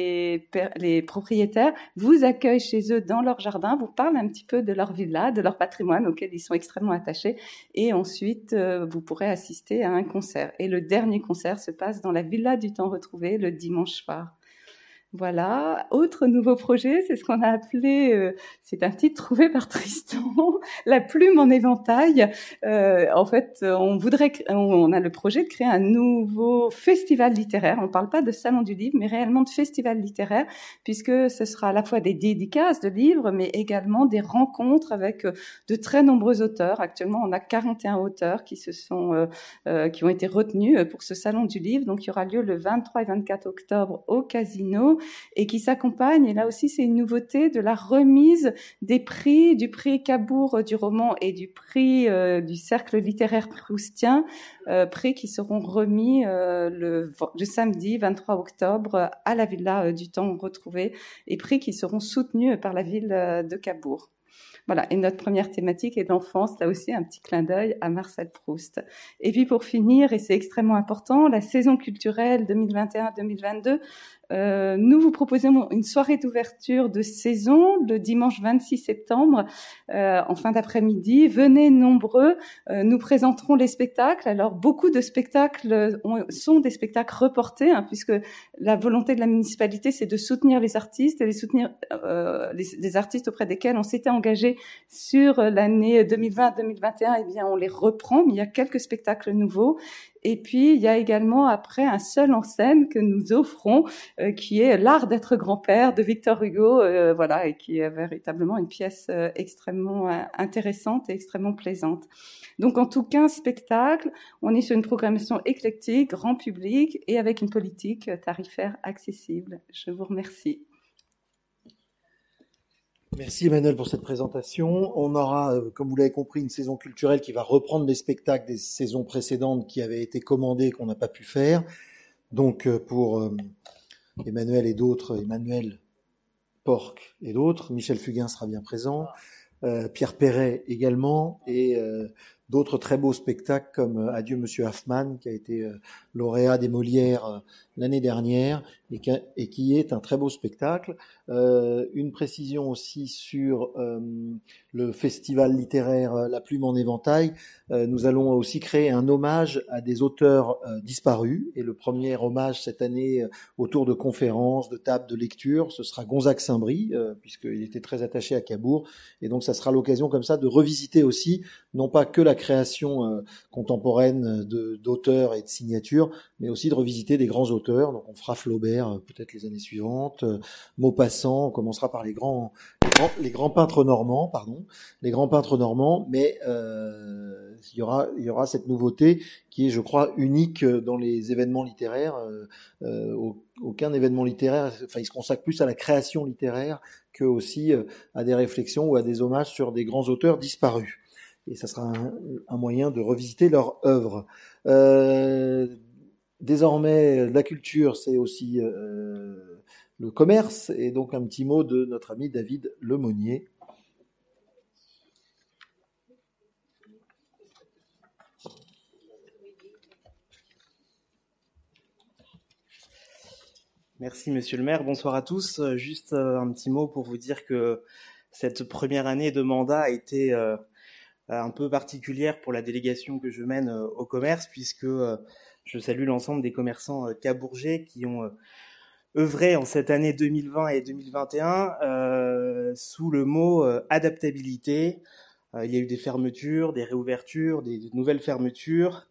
S9: les propriétaires vous accueillent chez eux dans leur jardin, vous parlent un petit peu de leur villa, de leur patrimoine auquel ils sont extrêmement attachés, et ensuite vous pourrez assister à un concert. Et le dernier concert se passe dans la Villa du Temps Retrouvé le dimanche soir. Voilà. Autre nouveau projet, c'est ce qu'on a appelé, c'est un titre trouvé par Tristan, La plume en éventail. En fait, on a le projet de créer un nouveau festival littéraire. On ne parle pas de salon du livre, mais réellement de festival littéraire, puisque ce sera à la fois des dédicaces de livres, mais également des rencontres avec de très nombreux auteurs. Actuellement, on a 41 auteurs qui ont été retenus pour ce salon du livre. Donc, il y aura lieu le 23 et 24 octobre au Casino, et qui s'accompagne, et là aussi c'est une nouveauté, de la remise des prix, du prix Cabourg du roman et du prix du cercle littéraire proustien, prix qui seront remis le samedi 23 octobre à la Villa du Temps Retrouvé, et prix qui seront soutenus par la ville de Cabourg. Voilà, et notre première thématique est d'enfance, là aussi un petit clin d'œil à Marcel Proust. Et puis pour finir, et c'est extrêmement important, la saison culturelle 2021-2022 Nous vous proposons une soirée d'ouverture de saison le dimanche 26 septembre en fin d'après-midi. Venez nombreux, nous présenterons les spectacles. Alors beaucoup de spectacles sont des spectacles reportés, puisque la volonté de la municipalité, c'est de soutenir les artistes et les soutenir les artistes auprès desquels on s'était engagé sur l'année 2020-2021. Eh bien, on les reprend, mais il y a quelques spectacles nouveaux. Et puis, il y a également après un seul en scène que nous offrons, qui est L'art d'être grand-père de Victor Hugo, voilà, et qui est véritablement une pièce extrêmement intéressante et extrêmement plaisante. Donc, en tout 15 spectacles, on est sur une programmation éclectique, grand public, et avec une politique tarifaire accessible. Je vous remercie.
S1: Merci Emmanuel pour cette présentation. On aura, comme vous l'avez compris, une saison culturelle qui va reprendre les spectacles des saisons précédentes qui avaient été commandés et qu'on n'a pas pu faire. Donc pour Emmanuel et d'autres, Emmanuel Porc et d'autres, Michel Fugain sera bien présent, Pierre Perret également, et d'autres très beaux spectacles comme Adieu Monsieur Hoffmann, qui a été lauréat des Molières l'année dernière et qui est un très beau spectacle. Une précision aussi sur le festival littéraire La Plume en éventail. Nous allons aussi créer un hommage à des auteurs disparus, et le premier hommage cette année autour de conférences, de tables de lecture, ce sera Gonzague Saint-Brie, puisqu'il était très attaché à Cabourg, et donc ça sera l'occasion comme ça de revisiter aussi, non pas que la création contemporaine d'auteurs et de signatures, mais aussi de revisiter des grands auteurs. Donc on fera Flaubert peut-être les années suivantes, Maupassant, on commencera par les grands peintres normands, mais il y aura cette nouveauté qui est, je crois, unique dans les événements littéraires. Aucun événement littéraire, il se consacre plus à la création littéraire que aussi à des réflexions ou à des hommages sur des grands auteurs disparus. Et ça sera un moyen de revisiter leur œuvre. Désormais, la culture, c'est aussi le commerce, et donc un petit mot de notre ami David Lemonnier.
S10: Merci Monsieur le maire, bonsoir à tous. Juste un petit mot pour vous dire que cette première année de mandat a été un peu particulière pour la délégation que je mène au commerce, puisque je salue l'ensemble des commerçants cabourgais qui ont œuvré en cette année 2020 et 2021 sous le mot adaptabilité. Il y a eu des fermetures, des réouvertures, des nouvelles fermetures,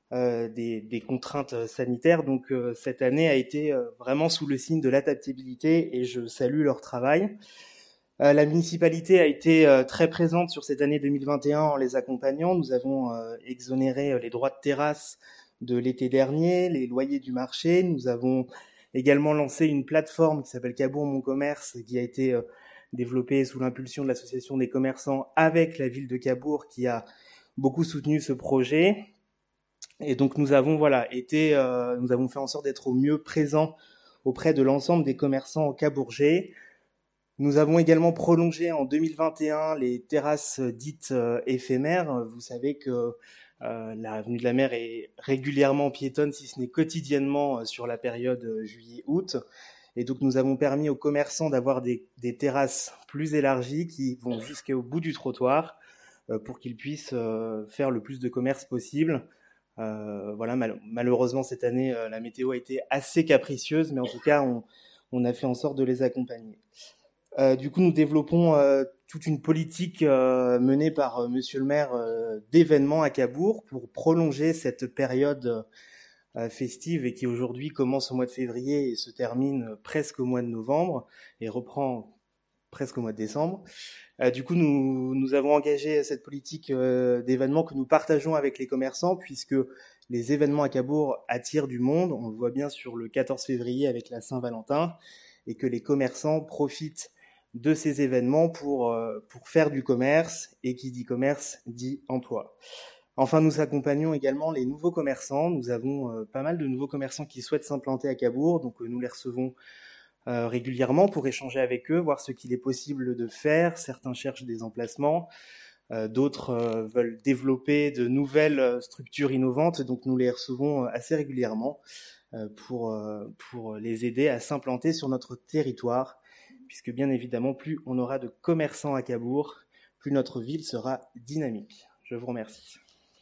S10: des contraintes sanitaires. Donc cette année a été vraiment sous le signe de l'adaptabilité, et je salue leur travail. La municipalité a été très présente sur cette année 2021 en les accompagnant. Nous avons exonéré les droits de terrasse de l'été dernier, les loyers du marché. Nous avons également lancé une plateforme qui s'appelle Cabourg Mon Commerce, qui a été développée sous l'impulsion de l'association des commerçants avec la ville de Cabourg, qui a beaucoup soutenu ce projet. Et donc nous avons fait en sorte d'être au mieux présents auprès de l'ensemble des commerçants cabourgais. Nous avons également prolongé en 2021 les terrasses dites éphémères. Vous savez que l'avenue de la Mer est régulièrement piétonne, si ce n'est quotidiennement, sur la période juillet-août. Et donc nous avons permis aux commerçants d'avoir des terrasses plus élargies qui vont jusqu'au bout du trottoir pour qu'ils puissent faire le plus de commerce possible. Malheureusement cette année la météo a été assez capricieuse, mais en tout cas on a fait en sorte de les accompagner. Du coup, nous développons toute une politique menée par Monsieur le maire d'événements à Cabourg pour prolonger cette période festive, et qui aujourd'hui commence au mois de février et se termine presque au mois de novembre et reprend presque au mois de décembre. Du coup, nous avons engagé cette politique d'événements que nous partageons avec les commerçants, puisque les événements à Cabourg attirent du monde. On le voit bien sur le 14 février avec la Saint-Valentin, et que les commerçants profitent de ces événements pour faire du commerce, et qui dit commerce dit emploi. Enfin, nous accompagnons également les nouveaux commerçants. Nous avons pas mal de nouveaux commerçants qui souhaitent s'implanter à Cabourg, donc nous les recevons régulièrement pour échanger avec eux, voir ce qu'il est possible de faire. Certains cherchent des emplacements, d'autres veulent développer de nouvelles structures innovantes, donc nous les recevons assez régulièrement. pour les aider à s'implanter sur notre territoire, puisque bien évidemment, plus on aura de commerçants à Cabourg, plus notre ville sera dynamique. Je vous remercie.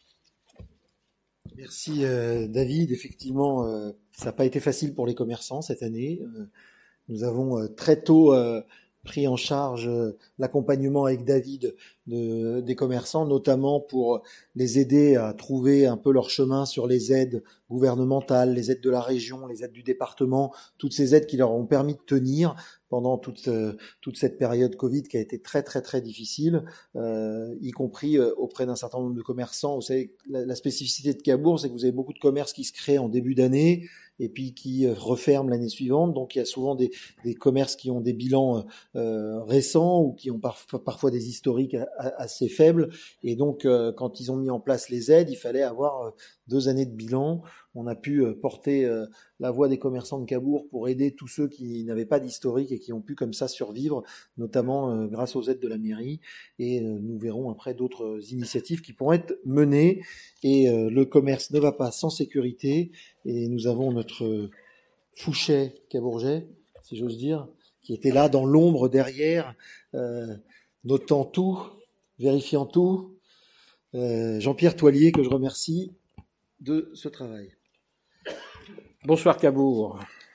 S1: Merci David. Effectivement, ça n'a pas été facile pour les commerçants cette année. Nous avons très tôt pris en charge l'accompagnement avec David des commerçants, notamment pour les aider à trouver un peu leur chemin sur les aides gouvernementales, les aides de la région, les aides du département, toutes ces aides qui leur ont permis de tenir pendant toute cette période Covid qui a été très très très difficile, y compris auprès d'un certain nombre de commerçants. Vous savez, la spécificité de Cabourg, c'est que vous avez beaucoup de commerces qui se créent en début d'année et puis qui referment l'année suivante. Donc il y a souvent des commerces qui ont des bilans récents ou qui ont parfois des historiques assez faibles. Et donc quand ils ont mis en place les aides, il fallait avoir 2 années de bilan. On a pu porter la voix des commerçants de Cabourg pour aider tous ceux qui n'avaient pas d'historique et qui ont pu comme ça survivre, notamment grâce aux aides de la mairie. Et nous verrons après d'autres initiatives qui pourront être menées. Et le commerce ne va pas sans sécurité. Et nous avons notre Fouchet cabourgeais, si j'ose dire, qui était là dans l'ombre derrière, notant tout, vérifiant tout. Jean-Pierre Toillier, que je remercie de ce travail.
S11: Bonsoir Cabourg.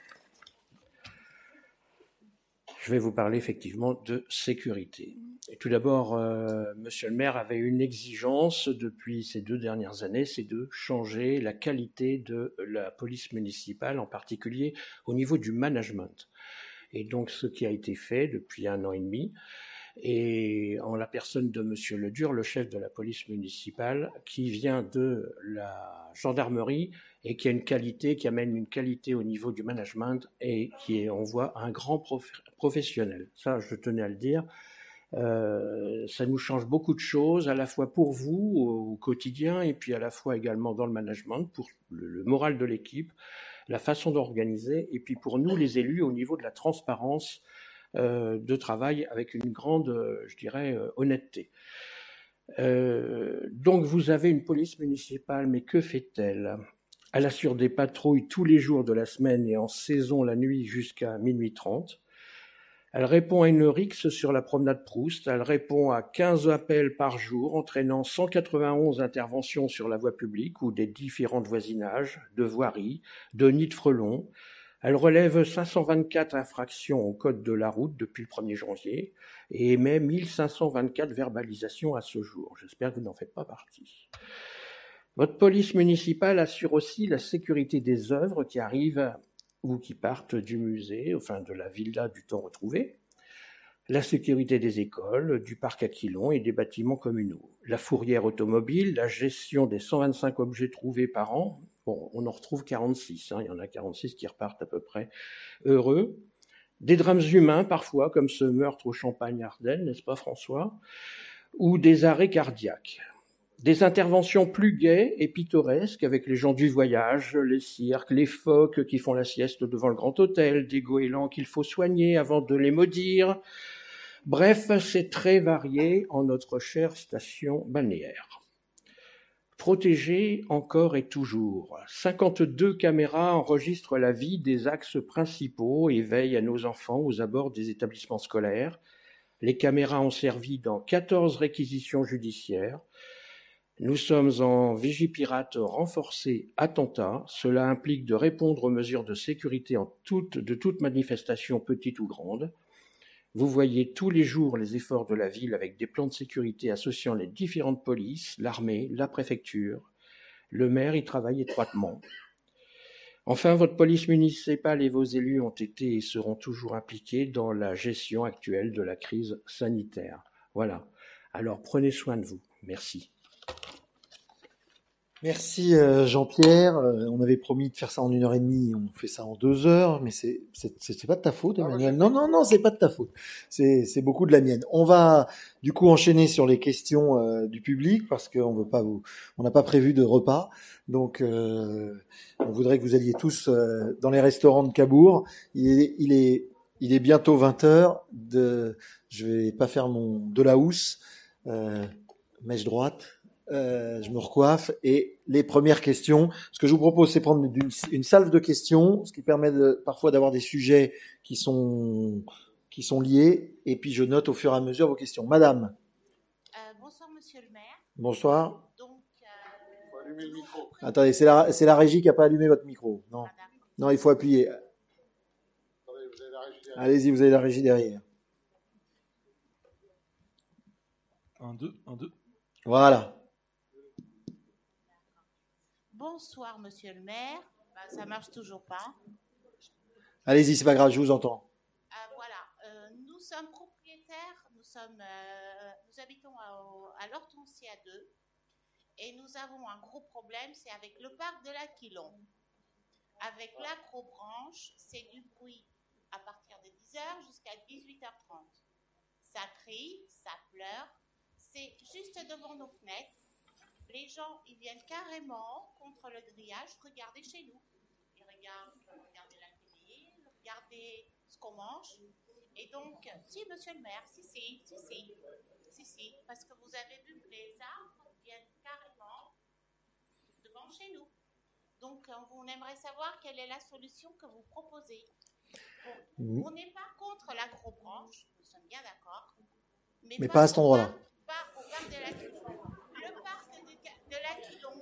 S11: Je vais vous parler effectivement de sécurité. Et tout d'abord, Monsieur le maire avait une exigence depuis ces 2 dernières années, c'est de changer la qualité de la police municipale, en particulier au niveau du management. Et donc ce qui a été fait depuis 1 an et demi, et en la personne de Monsieur Ledur, le chef de la police municipale, qui vient de la gendarmerie et qui a une qualité, qui amène une qualité au niveau du management et qui est, on voit, un grand professionnel. Ça, je tenais à le dire. Ça nous change beaucoup de choses, à la fois pour vous au quotidien et puis à la fois également dans le management, pour le moral de l'équipe, la façon d'organiser et puis pour nous les élus au niveau de la transparence de travail avec une grande, je dirais, honnêteté. Donc vous avez une police municipale, mais que fait-elle ? Elle assure des patrouilles tous les jours de la semaine et en saison la nuit jusqu'à minuit 30. Elle répond à une rixe sur la promenade Proust. Elle répond à 15 appels par jour, entraînant 191 interventions sur la voie publique ou des différents voisinages, de voiries, de nids de frelons. Elle relève 524 infractions au code de la route depuis le 1er janvier et émet 1524 verbalisations à ce jour. J'espère que vous n'en faites pas partie. Votre police municipale assure aussi la sécurité des œuvres qui arrivent ou qui partent du musée, enfin de la villa du temps retrouvé, la sécurité des écoles, du parc Aquilon et des bâtiments communaux, la fourrière automobile, la gestion des 125 objets trouvés par an. Bon, on en retrouve 46, il y en a 46 qui repartent à peu près heureux. Des drames humains parfois, comme ce meurtre au Champagne-Ardenne, n'est-ce pas François ? Ou des arrêts cardiaques. Des interventions plus gaies et pittoresques avec les gens du voyage, les cirques, les phoques qui font la sieste devant le Grand Hôtel, des goélands qu'il faut soigner avant de les maudire. Bref, c'est très varié en notre chère station balnéaire. Protégée encore et toujours. 52 caméras enregistrent la vie des axes principaux et veillent à nos enfants aux abords des établissements scolaires. Les caméras ont servi dans 14 réquisitions judiciaires. Nous sommes en Vigipirate renforcé attentat. Cela implique de répondre aux mesures de sécurité de toute manifestation, petite ou grande. Vous voyez tous les jours les efforts de la ville avec des plans de sécurité associant les différentes polices, l'armée, la préfecture. Le maire y travaille étroitement. Enfin, votre police municipale et vos élus ont été et seront toujours impliqués dans la gestion actuelle de la crise sanitaire. Voilà. Alors, prenez soin de vous. Merci.
S1: Merci Jean-Pierre. On avait promis de faire ça en 1h30, on fait ça en 2 heures, mais c'est pas de ta faute, Emmanuel. Non, c'est pas de ta faute. C'est beaucoup de la mienne. On va du coup enchaîner sur les questions du public parce qu'on n'a pas prévu de repas, donc on voudrait que vous alliez tous dans les restaurants de Cabourg. Il est bientôt 20h. Je vais pas faire mon de la housse, mèche droite. Je me recoiffe et les premières questions. Ce que je vous propose, c'est prendre une salve de questions, ce qui permet parfois d'avoir des sujets qui sont liés. Et puis je note au fur et à mesure vos questions. Madame.
S12: Bonsoir, monsieur le maire.
S1: Bonsoir.
S12: Donc,
S3: faut allumer le micro.
S1: Attendez, c'est la régie qui n'a pas allumé votre micro. Non, non, il faut appuyer.
S3: Attendez, vous avez la régie derrière.
S1: Allez-y, vous avez la régie derrière.
S13: 1, 2, 1, 2.
S1: Voilà.
S12: bonsoir, monsieur le maire. Ça marche toujours pas.
S1: Allez-y, c'est pas grave, je vous entends.
S12: Voilà, nous sommes propriétaires, nous habitons à l'Hortensia 2 et nous avons un gros problème, c'est avec le parc de l'Aquilon. Avec l'acrobranche, c'est du bruit à partir de 10h jusqu'à 18h30. Ça crie, ça pleure, c'est juste devant nos fenêtres. Les gens, ils viennent carrément contre le grillage regarder chez nous. Ils regardent la télé, regarder ce qu'on mange. Et donc, si, monsieur le maire, si, parce que vous avez vu que les arbres viennent carrément devant chez nous. Donc, on aimerait savoir quelle est la solution que vous proposez. Bon, on n'est pas contre l'agro-branche, nous sommes bien d'accord.
S1: Mais pas à cet endroit-là.
S12: Pas au parc de l'Aquilon. Le parc de l'Aquilon,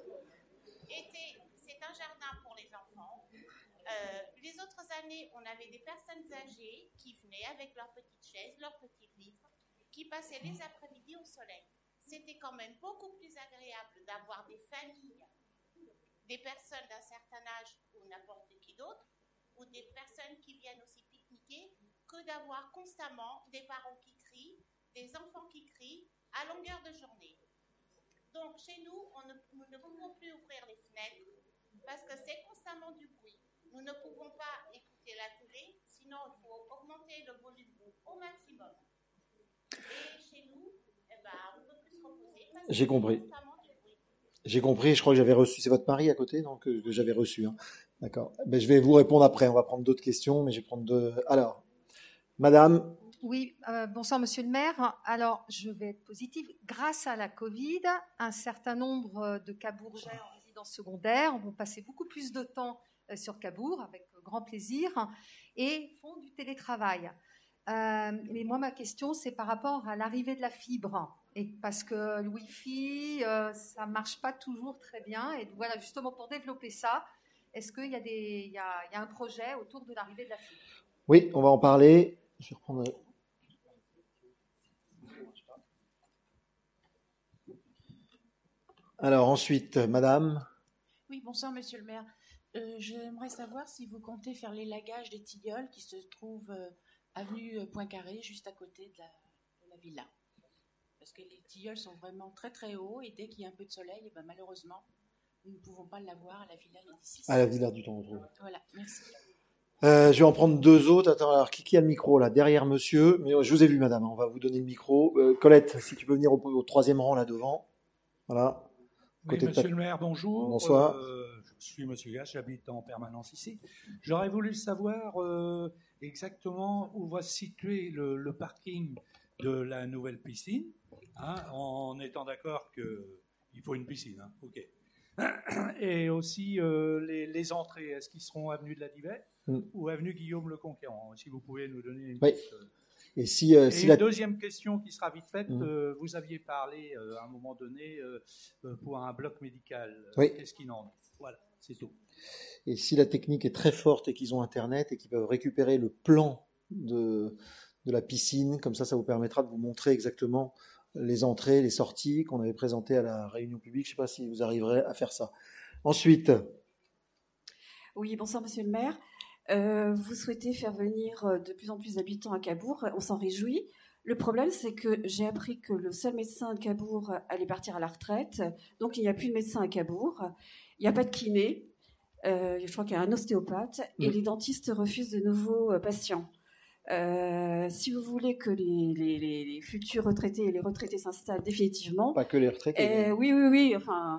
S12: c'est un jardin pour les enfants. Les autres années, on avait des personnes âgées qui venaient avec leurs petites chaises, leurs petits livres, qui passaient les après-midi au soleil. C'était quand même beaucoup plus agréable d'avoir des familles, des personnes d'un certain âge ou n'importe qui d'autre, ou des personnes qui viennent aussi pique-niquer, que d'avoir constamment des parents qui crient, des enfants qui crient à longueur de journée. Donc, chez nous, nous ne pouvons plus ouvrir les fenêtres parce que c'est constamment du bruit. Nous ne pouvons pas écouter la télé, sinon il faut augmenter le volume au maximum. Et chez nous, on ne peut plus se reposer parce que
S1: J'ai compris.
S12: c'est constamment du bruit.
S1: J'ai compris, je crois que j'avais reçu. C'est votre mari à côté, donc que j'avais reçu. Hein. D'accord. Ben, je vais vous répondre après. On va prendre d'autres questions, mais je vais prendre deux. Alors, madame.
S14: Oui, bonsoir monsieur le maire. Alors, je vais être positive. Grâce à la Covid, un certain nombre de Cabourgeais en résidence secondaire vont passer beaucoup plus de temps sur Cabourg, avec grand plaisir, et font du télétravail. Mais moi, ma question, c'est par rapport à l'arrivée de la fibre. Et parce que le Wi-Fi, ça ne marche pas toujours très bien. Et voilà, justement, pour développer ça, est-ce qu'il y a un projet autour de l'arrivée de la fibre?
S1: Oui, on va en parler. Je vais reprendre. Alors ensuite, madame.
S15: Oui, bonsoir monsieur le maire. J'aimerais savoir si vous comptez faire l'élagage des tilleuls qui se trouvent avenue Poincaré, juste à côté de la villa. Parce que les tilleuls sont vraiment très très hauts et dès qu'il y a un peu de soleil, malheureusement, nous ne pouvons pas l'avoir à la villa Médicis.
S1: À la villa du temps retrouvé.
S15: Voilà, merci.
S1: Je vais en prendre deux autres. Attends, alors qui a le micro là? Derrière monsieur. Mais je vous ai vu madame, on va vous donner le micro. Colette, si tu peux venir au troisième rang là devant. Voilà.
S13: Oui, monsieur le maire, bonjour.
S1: Bonsoir.
S13: Je suis monsieur Gass, j'habite en permanence ici. J'aurais voulu savoir exactement où va se situer le parking de la nouvelle piscine, hein, en étant d'accord qu'il faut une piscine. Hein, ok. Et aussi les entrées, est-ce qu'ils seront avenue de la Divette ou avenue Guillaume le Conquérant? Si vous pouvez nous donner une petite...
S1: Et si
S13: une deuxième question qui sera vite faite, vous aviez parlé à un moment donné pour un bloc médical.
S1: Oui.
S13: Qu'est-ce qu'il en est? Voilà, c'est tout.
S1: Et si la technique est très forte et qu'ils ont Internet et qu'ils peuvent récupérer le plan de la piscine, comme ça vous permettra de vous montrer exactement les entrées, les sorties qu'on avait présentées à la réunion publique. Je ne sais pas si vous arriverez à faire ça. Ensuite.
S16: Oui, bonsoir monsieur le maire. Vous souhaitez faire venir de plus en plus d'habitants à Cabourg, on s'en réjouit. Le problème, c'est que j'ai appris que le seul médecin de Cabourg allait partir à la retraite, donc il n'y a plus de médecin à Cabourg, il n'y a pas de kiné, je crois qu'il y a un ostéopathe, et les dentistes refusent de nouveaux patients. Si vous voulez que les futurs retraités et les retraités s'installent définitivement...
S1: Pas que les retraités.
S16: Oui, enfin...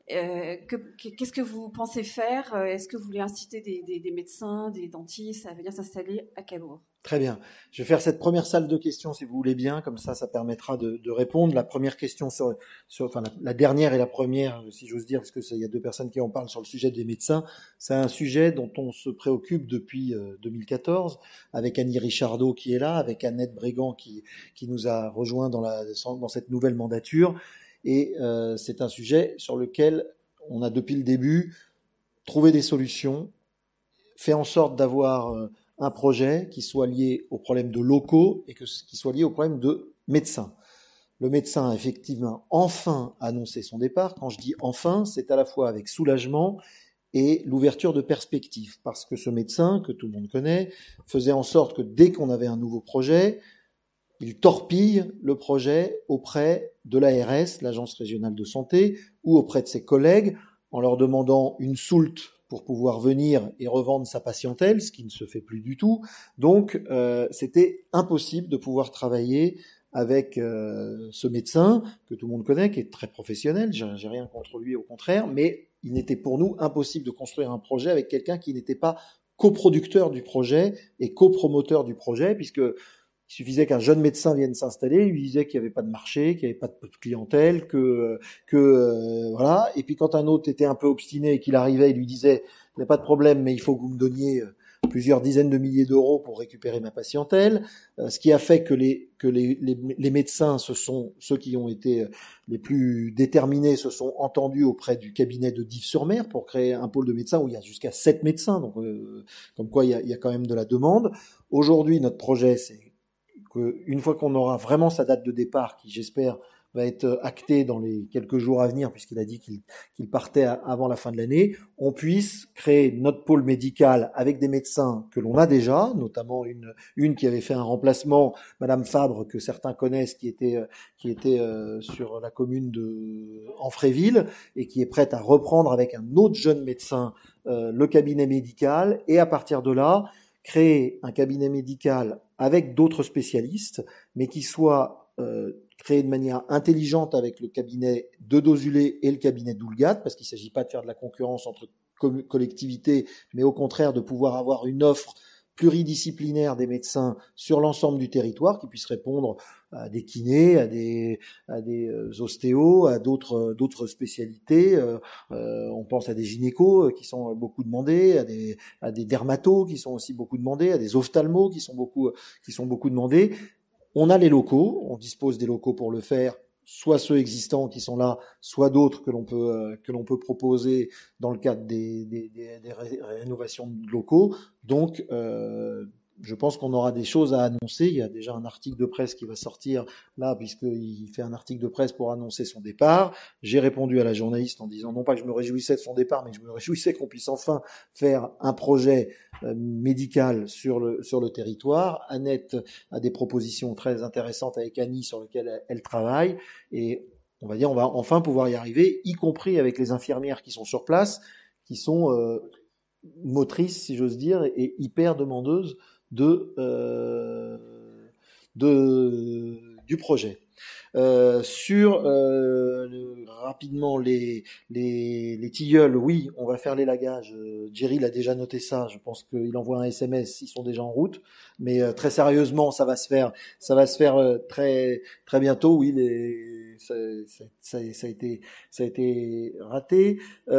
S16: Qu'est-ce que vous pensez faire? Est-ce que vous voulez inciter des médecins, des dentistes à venir s'installer à Cabourg?
S1: Très bien. Je vais faire cette première salle de questions, si vous voulez bien, comme ça permettra de répondre. La première question la dernière et la première, si j'ose dire, parce que il y a deux personnes qui en parlent sur le sujet des médecins. C'est un sujet dont on se préoccupe depuis 2014, avec Annie Richardot qui est là, avec Annette Brégan qui nous a rejoint dans cette nouvelle mandature. Et c'est un sujet sur lequel on a depuis le début trouvé des solutions, fait en sorte d'avoir un projet qui soit lié aux problèmes de locaux et qui soit lié aux problèmes de médecins. Le médecin a effectivement enfin annoncé son départ. Quand je dis enfin, c'est à la fois avec soulagement et l'ouverture de perspectives. Parce que ce médecin, que tout le monde connaît, faisait en sorte que dès qu'on avait un nouveau projet, il torpille le projet auprès de l'ARS, l'Agence régionale de santé, ou auprès de ses collègues, en leur demandant une soulte pour pouvoir venir et revendre sa patientèle, ce qui ne se fait plus du tout. Donc, c'était impossible de pouvoir travailler avec ce médecin que tout le monde connaît, qui est très professionnel. J'ai rien contre lui, au contraire, mais il n'était pour nous impossible de construire un projet avec quelqu'un qui n'était pas coproducteur du projet et copromoteur du projet, puisque il suffisait qu'un jeune médecin vienne s'installer, il lui disait qu'il n'y avait pas de marché, qu'il n'y avait pas de clientèle, voilà. Et puis quand un autre était un peu obstiné et qu'il arrivait, il lui disait « Il n'y a pas de problème, mais il faut que vous me donniez plusieurs dizaines de milliers d'euros pour récupérer ma patientèle ». Ce qui a fait que les médecins, ceux qui ont été les plus déterminés, se sont entendus auprès du cabinet de Dives-sur-Mer pour créer un pôle de médecins où il y a jusqu'à 7 médecins. Donc, comme quoi il y a quand même de la demande. Aujourd'hui, notre projet, c'est une fois qu'on aura vraiment sa date de départ, qui j'espère va être actée dans les quelques jours à venir, puisqu'il a dit qu'il partait avant la fin de l'année, on puisse créer notre pôle médical avec des médecins que l'on a déjà, notamment une qui avait fait un remplacement, Madame Fabre, que certains connaissent, qui était sur la commune de Anfréville, et qui est prête à reprendre avec un autre jeune médecin le cabinet médical, et à partir de là, créer un cabinet médical avec d'autres spécialistes, mais qui soit créé de manière intelligente avec le cabinet de Dozulé et le cabinet d'Oulgat, parce qu'il ne s'agit pas de faire de la concurrence entre collectivités, mais au contraire de pouvoir avoir une offre pluridisciplinaire des médecins sur l'ensemble du territoire, qui puisse répondre à des kinés, à des ostéos, à d'autres spécialités. On pense à des gynécos qui sont beaucoup demandés, à des dermatos qui sont aussi beaucoup demandés, à des ophtalmos qui sont beaucoup demandés. On a les locaux, on dispose des locaux pour le faire, soit ceux existants qui sont là, soit d'autres que l'on peut proposer dans le cadre des rénovations de locaux. Donc, je pense qu'on aura des choses à annoncer. Il y a déjà un article de presse qui va sortir là, puisqu'il fait un article de presse pour annoncer son départ. J'ai répondu à la journaliste en disant non pas que je me réjouissais de son départ, mais que je me réjouissais qu'on puisse enfin faire un projet médical sur le territoire. Annette a des propositions très intéressantes avec Annie sur lesquelles elle travaille, et on va enfin pouvoir y arriver, y compris avec les infirmières qui sont sur place, qui sont motrices, si j'ose dire, et hyper demandeuses du projet. Rapidement les tilleuls, oui, on va faire l'élagage. Jerry l'a déjà noté ça. Je pense qu'il envoie un SMS. Ils sont déjà en route, mais très sérieusement, ça va se faire très très bientôt. Oui, ça a été raté.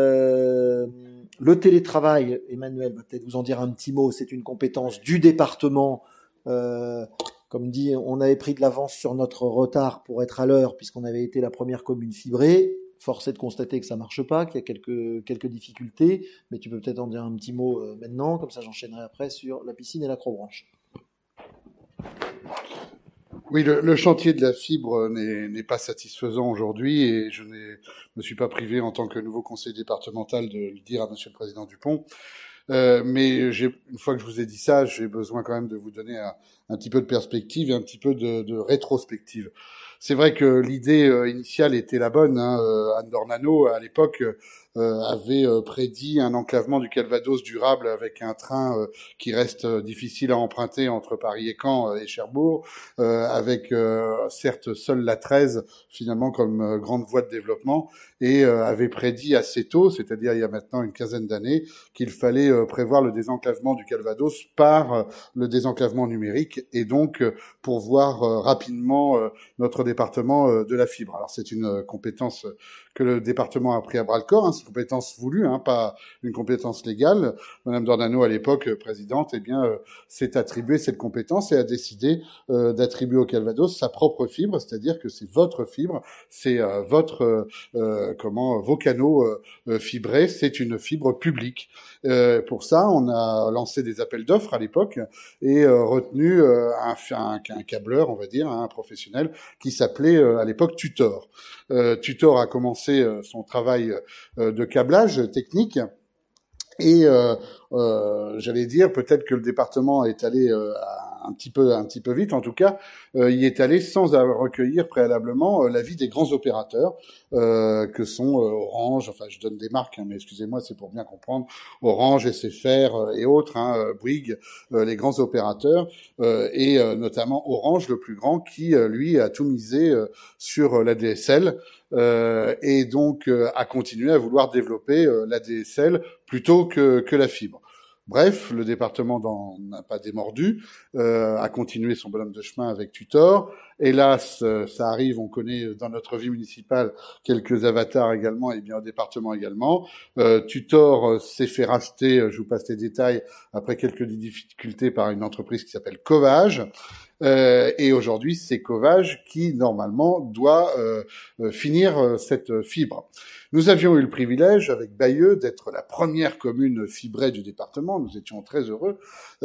S1: Le télétravail, Emmanuel va peut-être vous en dire un petit mot. C'est une compétence du département. Comme dit, on avait pris de l'avance sur notre retard pour être à l'heure, puisqu'on avait été la première commune fibrée. Force est de constater que ça marche pas, qu'il y a quelques difficultés, mais tu peux peut-être en dire un petit mot maintenant, comme ça j'enchaînerai après sur la piscine et l'acrobranche.
S3: Oui, le chantier de la fibre n'est pas satisfaisant aujourd'hui, et je me suis pas privé en tant que nouveau conseiller départemental de le dire à Monsieur le Président Dupont. Mais une fois que je vous ai dit ça, j'ai besoin quand même de vous donner un petit peu de perspective et un petit peu de rétrospective. C'est vrai que l'idée initiale était la bonne. Anne Dornano, à l'époque, avait prédit un enclavement du Calvados durable avec un train qui reste difficile à emprunter entre Paris et Caen et Cherbourg, avec certes seule la 13 finalement comme grande voie de développement, et avait prédit assez tôt, c'est-à-dire il y a maintenant une quinzaine d'années, qu'il fallait prévoir le désenclavement du Calvados par le désenclavement numérique, et donc pourvoir rapidement notre département de la fibre. Alors c'est une compétence que le département a pris à bras-le-corps, c'est une compétence voulue, pas une compétence légale. Madame Dornano, à l'époque présidente, s'est attribuée cette compétence et a décidé d'attribuer au Calvados sa propre fibre, c'est-à-dire que c'est votre fibre, c'est vos canaux fibrés, c'est une fibre publique. Pour ça, on a lancé des appels d'offres à l'époque et retenu un câbleur, on va dire, un professionnel qui s'appelait à l'époque Tutor. Tutor a commencé son travail de câblage technique et j'allais dire peut-être que le département est allé un petit peu vite, en tout cas, y est allé sans recueillir préalablement l'avis des grands opérateurs que sont Orange, enfin je donne des marques, mais excusez-moi, c'est pour bien comprendre, Orange, SFR et autres, Bouygues, les grands opérateurs, et notamment Orange, le plus grand, qui lui a tout misé sur la DSL, et donc a continué à vouloir développer la DSL plutôt que la fibre. Bref, le département n'en a pas démordu, a continué son bonhomme de chemin avec Tutor. Hélas, ça arrive, on connaît dans notre vie municipale quelques avatars également, et bien au département également. Tutor s'est fait racheter, je vous passe les détails, après quelques difficultés par une entreprise qui s'appelle Covage. Et aujourd'hui, c'est Covage qui, normalement, doit finir cette fibre. Nous avions eu le privilège, avec Bayeux, d'être la première commune fibrée du département. Nous étions très heureux.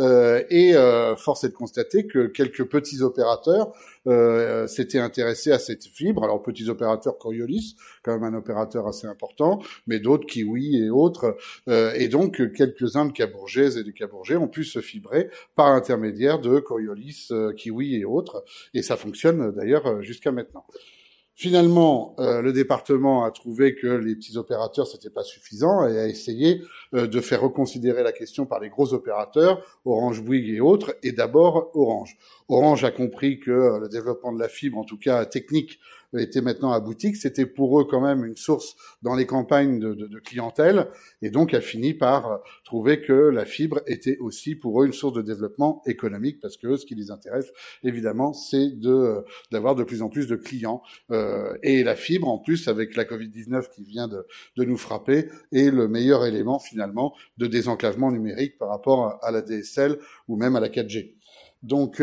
S3: Et force est de constater que quelques petits opérateurs s'étaient intéressés à cette fibre. Alors, petits opérateurs Coriolis, quand même un opérateur assez important, mais d'autres, Kiwi et autres. Et donc, quelques-uns de Cabourgaises et de Cabourgais ont pu se fibrer par l'intermédiaire de Coriolis, Kiwi et autres. Et ça fonctionne d'ailleurs jusqu'à maintenant. Finalement, le département a trouvé que les petits opérateurs, c'était pas suffisant et a essayé de faire reconsidérer la question par les gros opérateurs, Orange, Bouygues et autres, et d'abord Orange. Orange a compris que le développement de la fibre, en tout cas technique, était maintenant abouti, que c'était pour eux quand même une source dans les campagnes de clientèle, et donc a fini par trouver que la fibre était aussi pour eux une source de développement économique, parce que eux, ce qui les intéresse, évidemment, c'est d'avoir de plus en plus de clients. Et la fibre, en plus, avec la Covid-19 qui vient de nous frapper, est le meilleur élément, finalement, de désenclavement numérique par rapport à la DSL ou même à la 4G. Donc,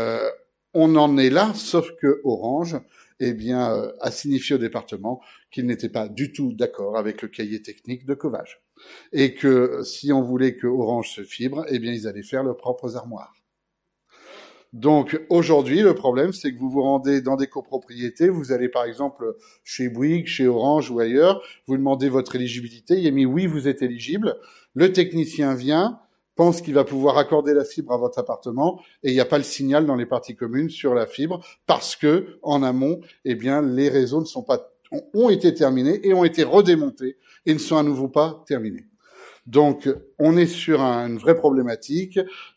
S3: on en est là, sauf que Orange, a signifié au département qu'il n'était pas du tout d'accord avec le cahier technique de Covage. Et que si on voulait que Orange se fibre, ils allaient faire leurs propres armoires. Donc aujourd'hui, le problème, c'est que vous vous rendez dans des copropriétés, vous allez par exemple chez Bouygues, chez Orange ou ailleurs, vous demandez votre éligibilité, il est mis oui, vous êtes éligible, le technicien vient, pense qu'il va pouvoir accorder la fibre à votre appartement et il n'y a pas le signal dans les parties communes sur la fibre parce que en amont, les réseaux ont été terminés et ont été redémontés et ne sont à nouveau pas terminés. Donc, on est sur une vraie problématique.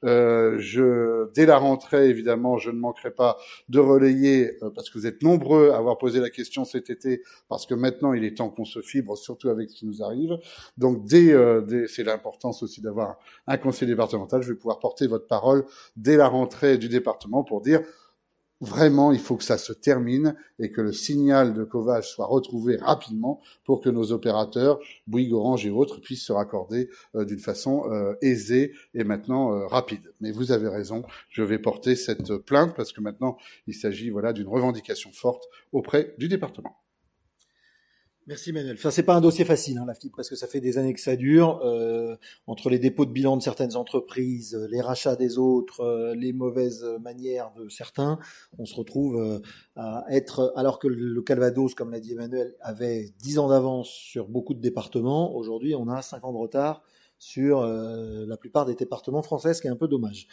S3: Dès la rentrée, évidemment, je ne manquerai pas de relayer, parce que vous êtes nombreux à avoir posé la question cet été, parce que maintenant, il est temps qu'on se fibre, surtout avec ce qui nous arrive. Donc, c'est l'importance aussi d'avoir un conseil départemental. Je vais pouvoir porter votre parole dès la rentrée du département pour dire vraiment, il faut que ça se termine et que le signal de Covage soit retrouvé rapidement pour que nos opérateurs, Bouygues, Orange et autres, puissent se raccorder d'une façon aisée et maintenant rapide. Mais vous avez raison, je vais porter cette plainte parce que maintenant, il s'agit d'une revendication forte auprès du département.
S1: Merci Manuel. Enfin, c'est pas un dossier facile, la fibre, parce que ça fait des années que ça dure. Entre les dépôts de bilan de certaines entreprises, les rachats des autres, les mauvaises manières de certains, on se retrouve à être, alors que le Calvados, comme l'a dit Emmanuel, avait 10 ans d'avance sur beaucoup de départements. Aujourd'hui, on a 5 ans de retard sur la plupart des départements français, ce qui est un peu dommage.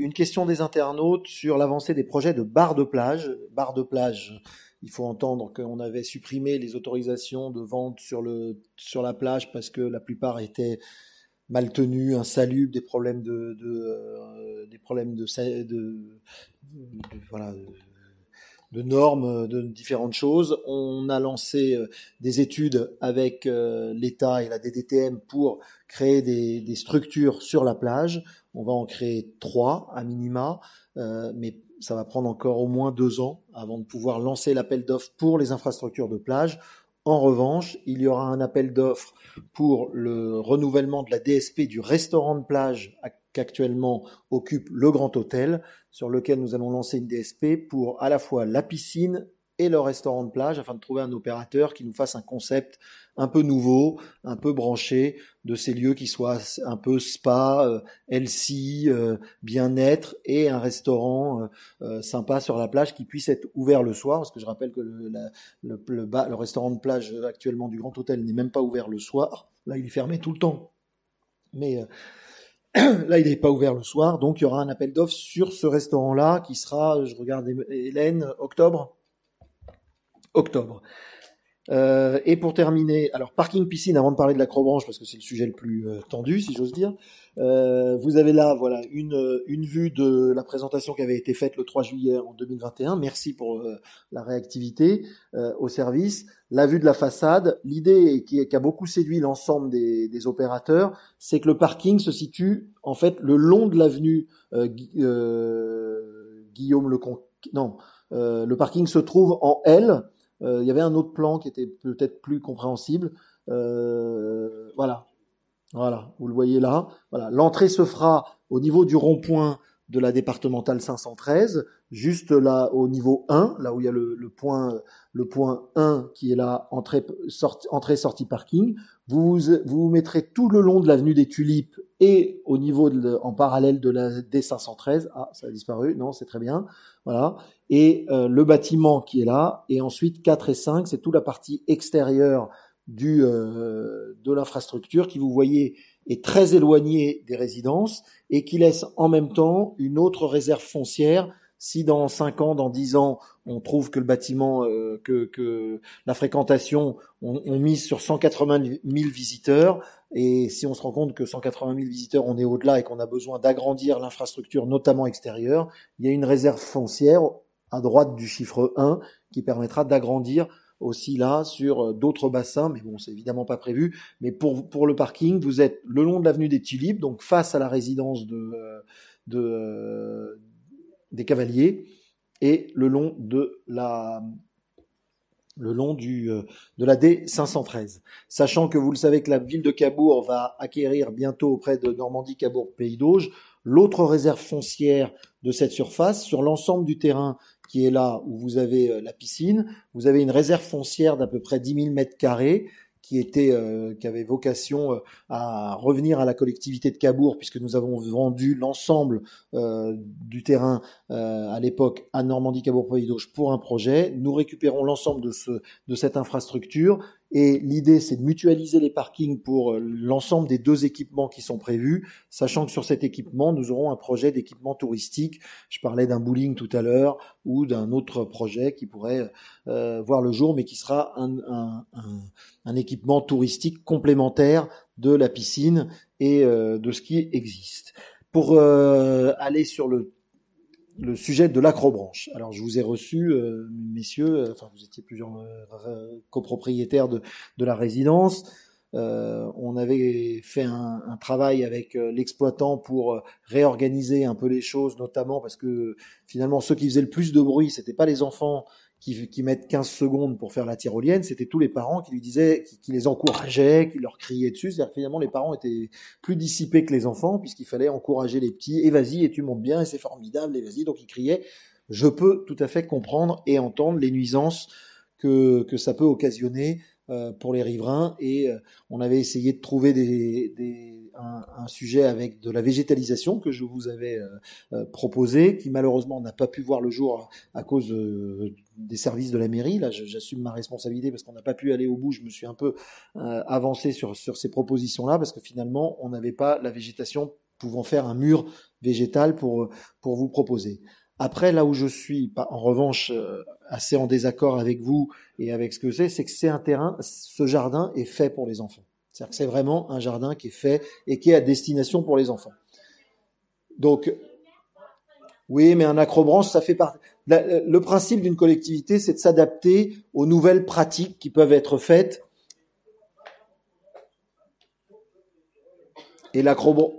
S1: une question des internautes sur l'avancée des projets de barres de plage. Barres de plage, il faut entendre qu'on avait supprimé les autorisations de vente sur la plage parce que la plupart étaient mal tenues, insalubres, des problèmes de normes, de différentes choses. On a lancé des études avec l'État et la DDTM pour créer des structures sur la plage. On va en créer 3 à minima, mais ça va prendre encore au moins 2 ans avant de pouvoir lancer l'appel d'offres pour les infrastructures de plage. En revanche, il y aura un appel d'offres pour le renouvellement de la DSP du restaurant de plage qu'actuellement occupe le Grand Hôtel, sur lequel nous allons lancer une DSP pour à la fois la piscine et le restaurant de plage, afin de trouver un opérateur qui nous fasse un concept un peu nouveau, un peu branché de ces lieux qui soient un peu spa, healthy, bien-être, et un restaurant sympa sur la plage qui puisse être ouvert le soir, parce que je rappelle que le restaurant de plage actuellement du Grand Hôtel n'est même pas ouvert le soir. Là, il est fermé tout le temps. Mais là, il n'est pas ouvert le soir, donc il y aura un appel d'offres sur ce restaurant-là qui sera, je regarde Hélène, octobre. Et pour terminer, alors parking piscine, avant de parler de l'Acrobranche, parce que c'est le sujet le plus tendu, si j'ose dire, vous avez là, voilà, une vue de la présentation qui avait été faite le 3 juillet en 2021. Merci pour la réactivité au service. La vue de la façade, l'idée qui a beaucoup séduit l'ensemble des opérateurs, c'est que le parking se situe en fait le long de l'avenue Guillaume Lecomte. Non, le parking se trouve en L. Il y avait un autre plan qui était peut-être plus compréhensible. Voilà, vous le voyez là. Voilà, l'entrée se fera au niveau du rond-point de la départementale 513, juste là au niveau 1, là où il y a le point 1 qui est là, entrée-sortie parking. Vous mettrez tout le long de l'avenue des Tulipes et au niveau en parallèle de la D513. Ah, ça a disparu. Non, c'est très bien. Voilà. Et le bâtiment qui est là. Et ensuite 4 et 5, c'est toute la partie extérieure de l'infrastructure qui, vous voyez, est très éloignée des résidences et qui laisse en même temps une autre réserve foncière. Si dans 5 ans, dans 10 ans, on trouve que le bâtiment, que la fréquentation, on mise sur 180 000 visiteurs, et si on se rend compte que 180 000 visiteurs, on est au-delà et qu'on a besoin d'agrandir l'infrastructure, notamment extérieure, il y a une réserve foncière à droite du chiffre 1 qui permettra d'agrandir aussi là sur d'autres bassins, mais bon, c'est évidemment pas prévu. Mais pour le parking, vous êtes le long de l'avenue des Tulipes, donc face à la résidence des Cavaliers, et le long de la D513. Sachant que vous le savez que la ville de Cabourg va acquérir bientôt auprès de Normandie Cabourg Pays d'Auge l'autre réserve foncière de cette surface sur l'ensemble du terrain qui est là où vous avez la piscine. Vous avez une réserve foncière d'à peu près 10 000 mètres carrés qui avait vocation à revenir à la collectivité de Cabourg, puisque nous avons vendu l'ensemble du terrain à l'époque à Normandie Cabourg Pays d'Auge pour un projet. Nous récupérons l'ensemble de cette infrastructure, et l'idée c'est de mutualiser les parkings pour l'ensemble des 2 équipements qui sont prévus, sachant que sur cet équipement nous aurons un projet d'équipement touristique. Je parlais d'un bowling tout à l'heure ou d'un autre projet qui pourrait voir le jour, mais qui sera un équipement touristique complémentaire de la piscine et de ce qui existe. Pour aller sur le sujet de l'Acrobranche. Alors, je vous ai reçu, messieurs, enfin, vous étiez plusieurs copropriétaires de la résidence. On avait fait un travail avec l'exploitant pour réorganiser un peu les choses, notamment parce que finalement, ceux qui faisaient le plus de bruit, c'était pas les enfants qui mettent 15 secondes pour faire la tyrolienne, c'était tous les parents qui lui disaient, qui les encourageaient, qui leur criaient dessus. C'est-à-dire que finalement, les parents étaient plus dissipés que les enfants, puisqu'il fallait encourager les petits. Et vas-y, et tu montes bien, et c'est formidable, et vas-y. Donc ils criaient. Je peux tout à fait comprendre et entendre les nuisances que ça peut occasionner pour les riverains. Et on avait essayé de trouver un sujet avec de la végétalisation que je vous avais proposé, qui malheureusement n'a pas pu voir le jour à cause des services de la mairie. Là, j'assume ma responsabilité parce qu'on n'a pas pu aller au bout. Je me suis un peu avancé sur ces propositions-là parce que finalement, on n'avait pas la végétation pouvant faire un mur végétal pour vous proposer. Après, là où je suis, en revanche, assez en désaccord avec vous et avec ce que c'est que c'est un terrain, ce jardin est fait pour les enfants. C'est-à-dire que c'est vraiment un jardin qui est fait et qui est à destination pour les enfants. Donc, oui, mais un accrobranche, ça fait partie. Le principe d'une collectivité, c'est de s'adapter aux nouvelles pratiques qui peuvent être faites. Et l'acrobranche.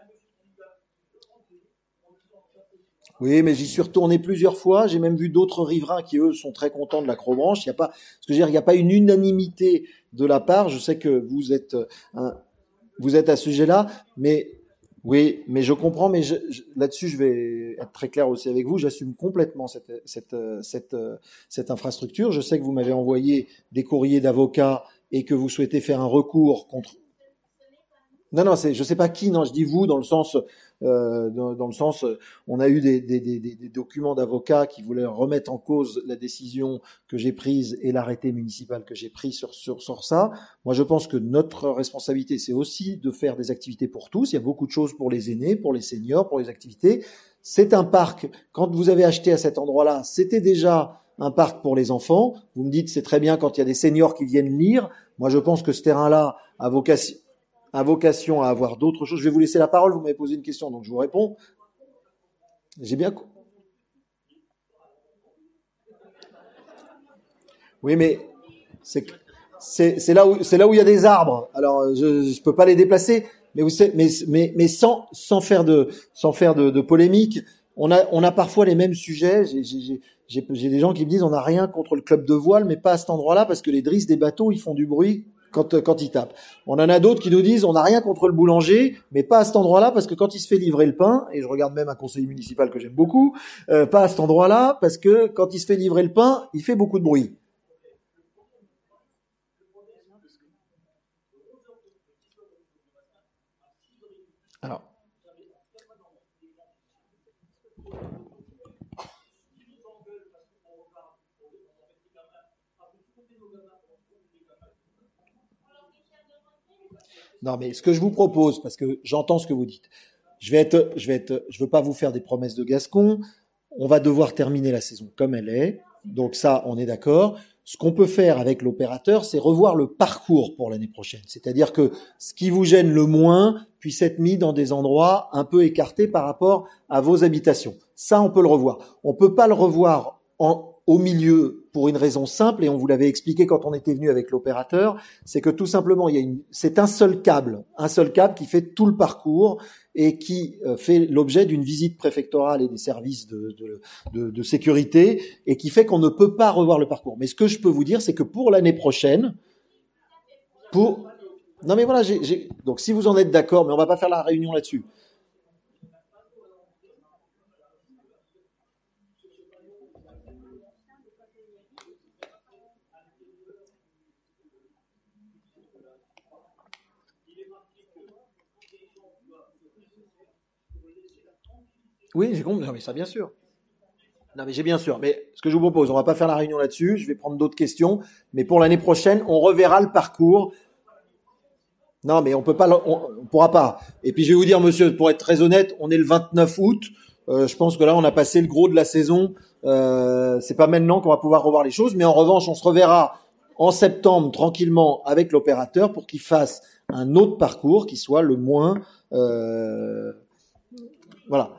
S1: Oui, mais j'y suis retourné plusieurs fois. J'ai même vu d'autres riverains qui, eux, sont très contents de l'acrobranche. Il n'y a pas une unanimité de la part. Je sais que vous êtes à ce sujet-là, mais oui, mais je comprends. Mais là-dessus, je vais être très clair aussi avec vous. J'assume complètement cette infrastructure. Je sais que vous m'avez envoyé des courriers d'avocats et que vous souhaitez faire un recours contre. Non, je sais pas qui. Non, je dis vous dans le sens. On a eu des documents d'avocats qui voulaient remettre en cause la décision que j'ai prise et l'arrêté municipal que j'ai pris sur ça. Moi, je pense que notre responsabilité, c'est aussi de faire des activités pour tous. Il y a beaucoup de choses pour les aînés, pour les seniors, pour les activités. C'est un parc. Quand vous avez acheté à cet endroit-là, c'était déjà un parc pour les enfants. Vous me dites, c'est très bien quand il y a des seniors qui viennent lire. Moi, je pense que ce terrain-là a vocation à avoir d'autres choses. Je vais vous laisser la parole, vous m'avez posé une question, donc je vous réponds. J'ai bien... Oui, mais c'est là où il y a des arbres. Alors, je peux pas les déplacer, mais sans faire de polémique. On a parfois les mêmes sujets. J'ai des gens qui me disent on n'a rien contre le club de voile, mais pas à cet endroit-là parce que les drisses des bateaux ils font du bruit quand il tape. On en a d'autres qui nous disent on n'a rien contre le boulanger, mais pas à cet endroit-là parce que quand il se fait livrer le pain, et je regarde même un conseiller municipal que j'aime beaucoup, pas à cet endroit-là parce que quand il se fait livrer le pain, il fait beaucoup de bruit. Alors. Non, mais ce que je vous propose, parce que j'entends ce que vous dites, je veux pas vous faire des promesses de Gascon. On va devoir terminer la saison comme elle est. Donc ça, on est d'accord. Ce qu'on peut faire avec l'opérateur, c'est revoir le parcours pour l'année prochaine. C'est-à-dire que ce qui vous gêne le moins puisse être mis dans des endroits un peu écartés par rapport à vos habitations. Ça, on peut le revoir. On peut pas le revoir au milieu pour une raison simple, et on vous l'avait expliqué quand on était venu avec l'opérateur, c'est que tout simplement, c'est un seul câble qui fait tout le parcours et qui fait l'objet d'une visite préfectorale et des services de sécurité, et qui fait qu'on ne peut pas revoir le parcours. Mais ce que je peux vous dire, c'est que pour l'année prochaine, non mais voilà, donc si vous en êtes d'accord, mais on va pas faire la réunion là-dessus. Oui, j'ai compris. Non, mais ça, bien sûr. Non, mais j'ai bien sûr. Mais ce que je vous propose, on va pas faire la réunion là-dessus. Je vais prendre d'autres questions. Mais pour l'année prochaine, on reverra le parcours. Non, mais on pourra pas. Et puis je vais vous dire, monsieur, pour être très honnête, on est le 29 août. Je pense que là, on a passé le gros de la saison. C'est pas maintenant qu'on va pouvoir revoir les choses. Mais en revanche, on se reverra en septembre tranquillement avec l'opérateur pour qu'il fasse un autre parcours qui soit le moins, voilà.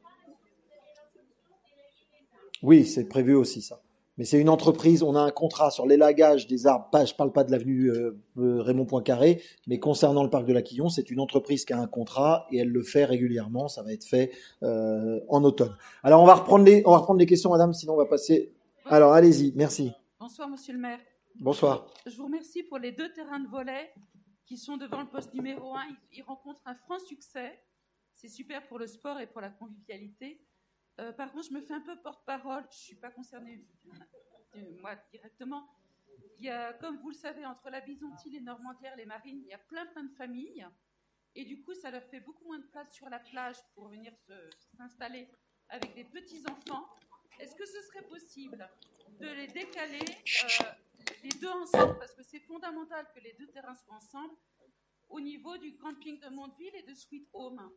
S1: Oui, c'est prévu aussi ça. Mais c'est une entreprise, on a un contrat sur l'élagage des arbres, je parle pas de l'avenue Raymond Poincaré, mais concernant le parc de l'Aquillon, c'est une entreprise qui a un contrat et elle le fait régulièrement, ça va être fait en automne. Alors on va reprendre les questions, madame, sinon on va passer... Alors allez-y, merci.
S17: Bonsoir monsieur le maire.
S1: Bonsoir.
S17: Je vous remercie pour les 2 terrains de volley qui sont devant le poste numéro 1. Ils rencontrent un franc succès. C'est super pour le sport et pour la convivialité. Par contre, je me fais un peu porte-parole. Je ne suis pas concernée, moi, directement. Il y a, comme vous le savez, entre la Bisontine, les Normandières, les Marines, il y a plein de familles. Et du coup, ça leur fait beaucoup moins de place sur la plage pour venir s'installer avec des petits-enfants. Est-ce que ce serait possible de les décaler, les 2 ensemble, parce que c'est fondamental que les 2 terrains soient ensemble, au niveau du camping de Mondeville et de Sweet Home.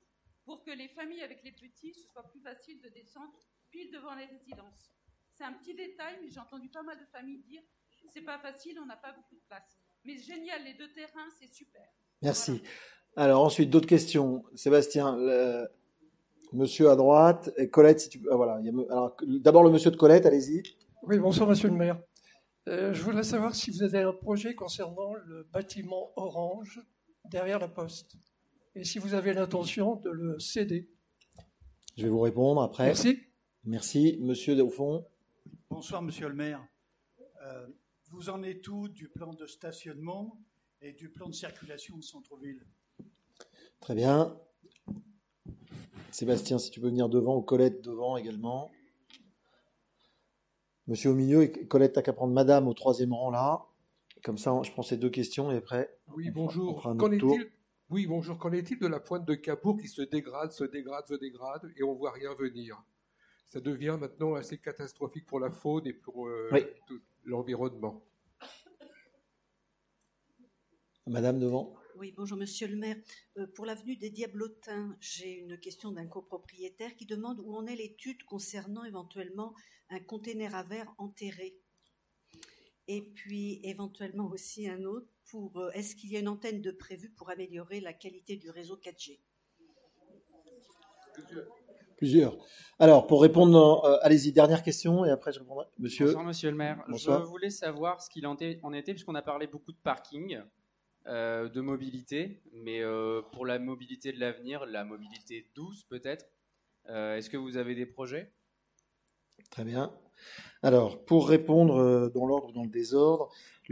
S17: pour que les familles avec les petits, ce soit plus facile de descendre pile devant les résidences. C'est un petit détail, mais j'ai entendu pas mal de familles dire c'est pas facile, on n'a pas beaucoup de place. Mais génial, les 2 terrains, c'est super.
S1: Merci.
S17: Voilà.
S1: Alors ensuite, d'autres questions. Sébastien, monsieur à droite, et Colette, si tu peux. Ah, voilà. Alors, d'abord le monsieur de Colette, allez-y.
S18: Oui, bonsoir Monsieur le maire. Je voudrais savoir si vous avez un projet concernant le bâtiment orange derrière la poste et si vous avez l'intention de le céder.
S1: Je vais vous répondre après.
S18: Merci.
S1: Merci. Monsieur au fond.
S19: Bonsoir Monsieur le maire. Vous en êtes où du plan de stationnement et du plan de circulation de centre-ville?
S1: Très bien. Sébastien, si tu peux venir devant, ou Colette devant également. Monsieur au milieu, et Colette, t'as qu'à prendre Madame au 3e rang là. Comme ça, je prends ces 2 questions et après.
S20: Oui,
S1: on
S20: bonjour.
S1: fera un autre tour.
S20: Oui, bonjour. Qu'en est-il de la pointe de Cabourg qui se dégrade et on ne voit rien venir? Ça devient maintenant assez catastrophique pour la faune et pour tout l'environnement.
S1: Madame devant.
S21: Oui, bonjour Monsieur le maire. Pour l'avenue des Diablotins, j'ai une question d'un copropriétaire qui demande où en est l'étude concernant éventuellement un container à verre enterré. Et puis éventuellement aussi un autre pour est-ce qu'il y a une antenne de prévue pour améliorer la qualité du réseau 4G?
S1: Plusieurs. Alors, pour répondre, allez-y, dernière question et après je répondrai. Monsieur.
S22: Bonsoir Monsieur le maire.
S1: Bonsoir.
S22: Je voulais savoir ce qu'il en était, puisqu'on a parlé beaucoup de parking. De mobilité, mais pour la mobilité de l'avenir, la mobilité douce peut-être, est-ce que vous avez des projets?
S1: Très bien. Alors, pour répondre dans l'ordre ou dans le désordre,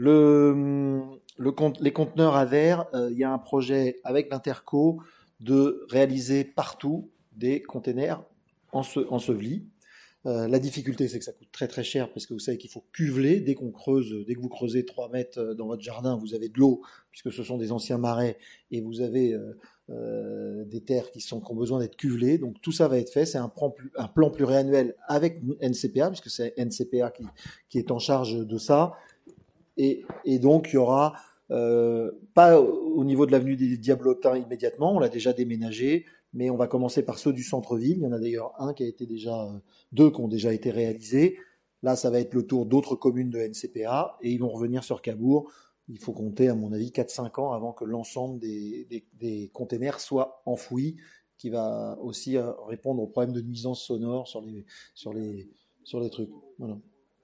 S1: les conteneurs à verre, il y a un projet avec l'Interco de réaliser partout des containers ensevelis. La difficulté, c'est que ça coûte très très cher parce que vous savez qu'il faut cuveler. Dès que vous creusez 3 mètres dans votre jardin, vous avez de l'eau puisque ce sont des anciens marais et vous avez des terres qui ont besoin d'être cuvelées. Donc tout ça va être fait. C'est un plan pluriannuel avec NCPA puisque c'est NCPA qui est en charge de ça. Et donc il y aura pas au niveau de l'avenue des Diablotins immédiatement, on l'a déjà déménagé. Mais on va commencer par ceux du centre-ville. Il y en a d'ailleurs deux qui ont déjà été réalisés. Là, ça va être le tour d'autres communes de NCPA et ils vont revenir sur Cabourg. Il faut compter, à mon avis, 4-5 ans avant que l'ensemble des containers soient enfouis, qui va aussi répondre aux problèmes de nuisance sonore sur les trucs. Voilà.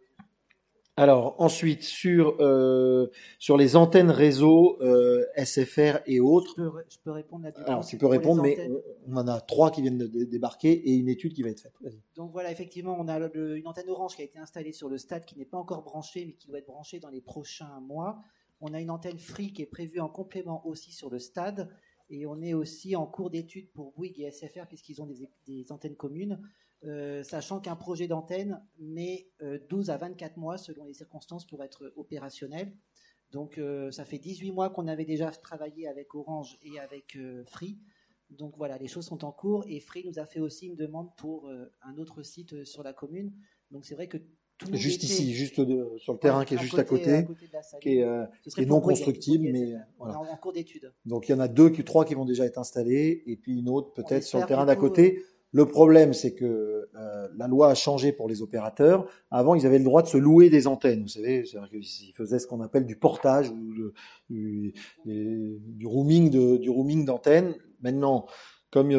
S1: Alors ensuite sur les antennes réseau SFR et autres.
S2: Je peux répondre là-dessus.
S1: Alors tu peux répondre, mais on en a 3 qui viennent de débarquer et une étude qui va être faite. Vas-y.
S2: Donc voilà, effectivement, on a une antenne orange qui a été installée sur le stade, qui n'est pas encore branchée, mais qui doit être branchée dans les prochains mois. On a une antenne Free qui est prévue en complément aussi sur le stade, et on est aussi en cours d'étude pour Bouygues et SFR puisqu'ils ont des antennes communes. Sachant qu'un projet d'antenne met 12 à 24 mois selon les circonstances pour être opérationnel. Donc ça fait 18 mois qu'on avait déjà travaillé avec Orange et avec Free. Donc voilà, les choses sont en cours et Free nous a fait aussi une demande pour un autre site sur la commune. Donc c'est vrai que tout
S1: juste ici, sur le terrain qui est juste à côté qui est non constructible, mais voilà.
S2: En cours d'étude.
S1: Donc il y en a 3 qui vont déjà être installés et puis une autre peut-être sur le terrain d'à côté. Le problème, c'est que la loi a changé pour les opérateurs. Avant, ils avaient le droit de se louer des antennes. Vous savez, c'est-à-dire qu'ils faisaient ce qu'on appelle du portage ou du roaming d'antennes. Maintenant, comme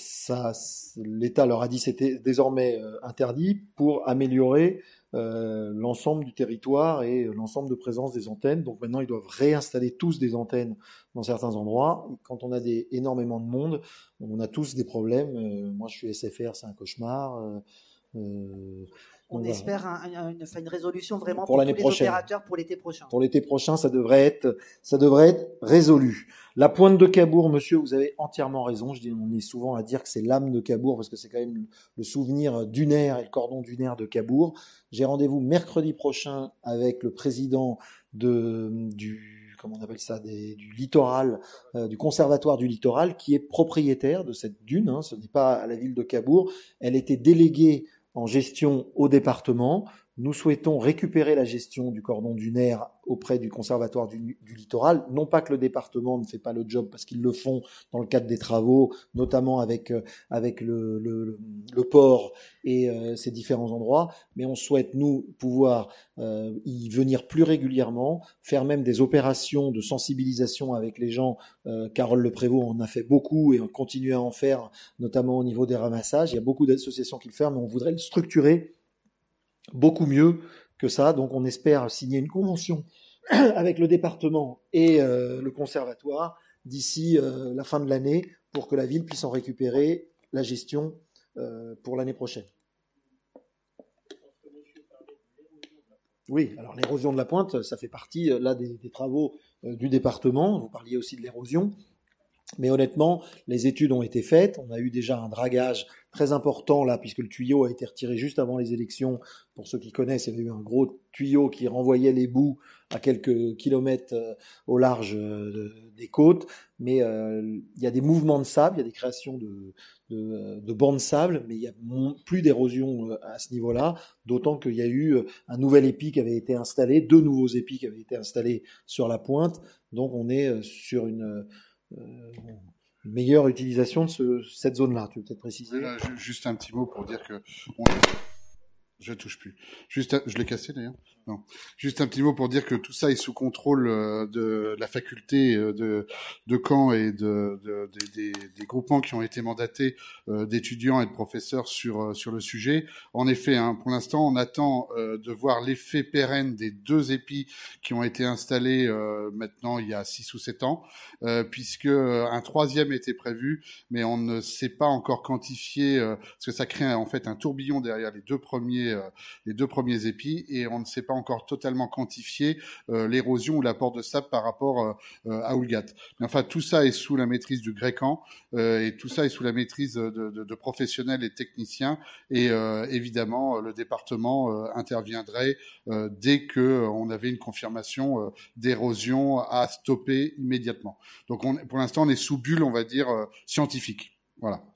S1: l'État leur a dit c'était désormais interdit pour améliorer l'ensemble du territoire et l'ensemble de présence des antennes. Donc maintenant, ils doivent réinstaller tous des antennes dans certains endroits. Quand on a énormément de monde, on a tous des problèmes. Moi, je suis SFR, c'est un cauchemar.
S2: On espère une résolution vraiment
S1: pour
S2: tous les
S1: prochaine.
S2: Opérateurs pour l'été prochain.
S1: Pour l'été prochain, ça devrait être résolu. La pointe de Cabourg, monsieur, vous avez entièrement raison. On est souvent à dire que c'est l'âme de Cabourg parce que c'est quand même le souvenir dunaire et le cordon dunaire de Cabourg. J'ai rendez-vous mercredi prochain avec le président du littoral, du conservatoire du littoral, qui est propriétaire de cette dune. Ce n'est pas à la ville de Cabourg. Elle était déléguée en gestion au département. Nous souhaitons récupérer la gestion du cordon dunaire auprès du Conservatoire du littoral. Non pas que le département ne fait pas le job, parce qu'ils le font dans le cadre des travaux, notamment avec le port et ces différents endroits, mais on souhaite, nous, pouvoir y venir plus régulièrement, faire même des opérations de sensibilisation avec les gens. Carole Le Prévost en a fait beaucoup et on continue à en faire, notamment au niveau des ramassages. Il y a beaucoup d'associations qui le font, mais on voudrait le structurer beaucoup mieux que ça. Donc on espère signer une convention avec le département et le conservatoire d'ici la fin de l'année pour que la ville puisse en récupérer la gestion pour l'année prochaine. Oui, alors l'érosion de la pointe, ça fait partie là des travaux du département. Vous parliez aussi de l'érosion. Mais honnêtement, les études ont été faites. On a eu déjà un dragage très important là, puisque le tuyau a été retiré juste avant les élections. Pour ceux qui connaissent, il y avait eu un gros tuyau qui renvoyait les boues à quelques kilomètres au large des côtes. Mais il y a des mouvements de sable, il y a des créations de bancs de sable, mais il n'y a plus d'érosion à ce niveau-là. D'autant qu'il y a eu un nouvel épi qui avait été installé, 2 nouveaux épis qui avaient été installés sur la pointe. Donc on est sur une meilleure utilisation de cette zone-là. Tu veux peut-être préciser?
S3: Juste un petit mot pour dire que je touche plus. Je l'ai cassé d'ailleurs. Non. Juste un petit mot pour dire que tout ça est sous contrôle de la faculté de Caen et des groupements qui ont été mandatés d'étudiants et de professeurs sur le sujet. En effet, pour l'instant, on attend de voir l'effet pérenne des 2 épis qui ont été installés maintenant il y a 6 ou 7 ans, puisque un 3e était prévu, mais on ne sait pas encore quantifier parce que ça crée en fait un tourbillon derrière les deux premiers épis, et on ne sait pas encore totalement quantifier l'érosion ou l'apport de sable par rapport à Oulgat. Mais enfin, tout ça est sous la maîtrise du Grécan et tout ça est sous la maîtrise de professionnels et techniciens, et évidemment le département interviendrait dès que on avait une confirmation d'érosion à stopper immédiatement. Donc pour l'instant on est sous bulle, on va dire, scientifique. Voilà.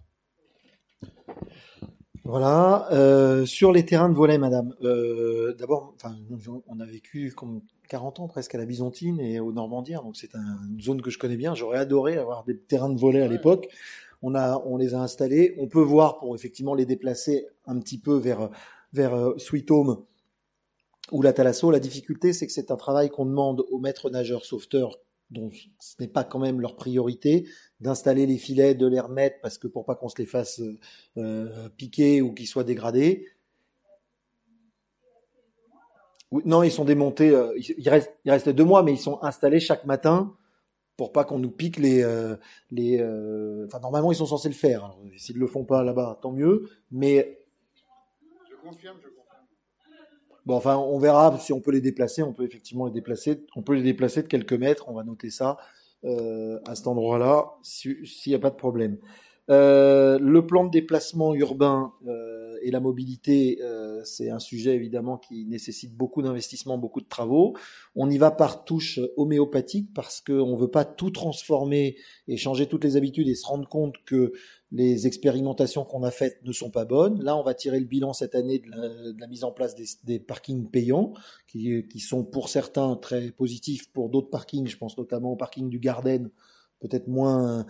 S1: Voilà, sur les terrains de volley, madame. D'abord, on a vécu comme 40 ans presque à la Byzantine et au Normandière, donc c'est une zone que je connais bien. J'aurais adoré avoir des terrains de volley à l'époque. On les a installés. On peut voir pour effectivement les déplacer un petit peu vers Sweet Home ou la Thalasso. La difficulté, c'est que c'est un travail qu'on demande aux maîtres nageurs sauveteurs, dont ce n'est pas quand même leur priorité, d'installer les filets, de les remettre, parce que pour pas qu'on se les fasse piquer ou qu'ils soient dégradés. Oui, non, ils sont démontés. Il reste 2 mois, mais ils sont installés chaque matin pour pas qu'on nous pique Enfin, normalement, ils sont censés le faire. Alors, s'ils le font pas là-bas, tant mieux. Mais
S3: je confirme.
S1: Bon, enfin, on verra si on peut les déplacer. On peut effectivement les déplacer. On peut les déplacer de quelques mètres. On va noter ça à cet endroit-là, s'il n'y a pas de problème. Le plan de déplacement urbain et la mobilité, c'est un sujet évidemment qui nécessite beaucoup d'investissement, beaucoup de travaux. On y va par touche homéopathique parce qu'on ne veut pas tout transformer et changer toutes les habitudes et se rendre compte que les expérimentations qu'on a faites ne sont pas bonnes. Là, on va tirer le bilan cette année de la mise en place des parkings payants qui sont pour certains très positifs, pour d'autres parkings, je pense notamment au parking du Garden, peut-être moins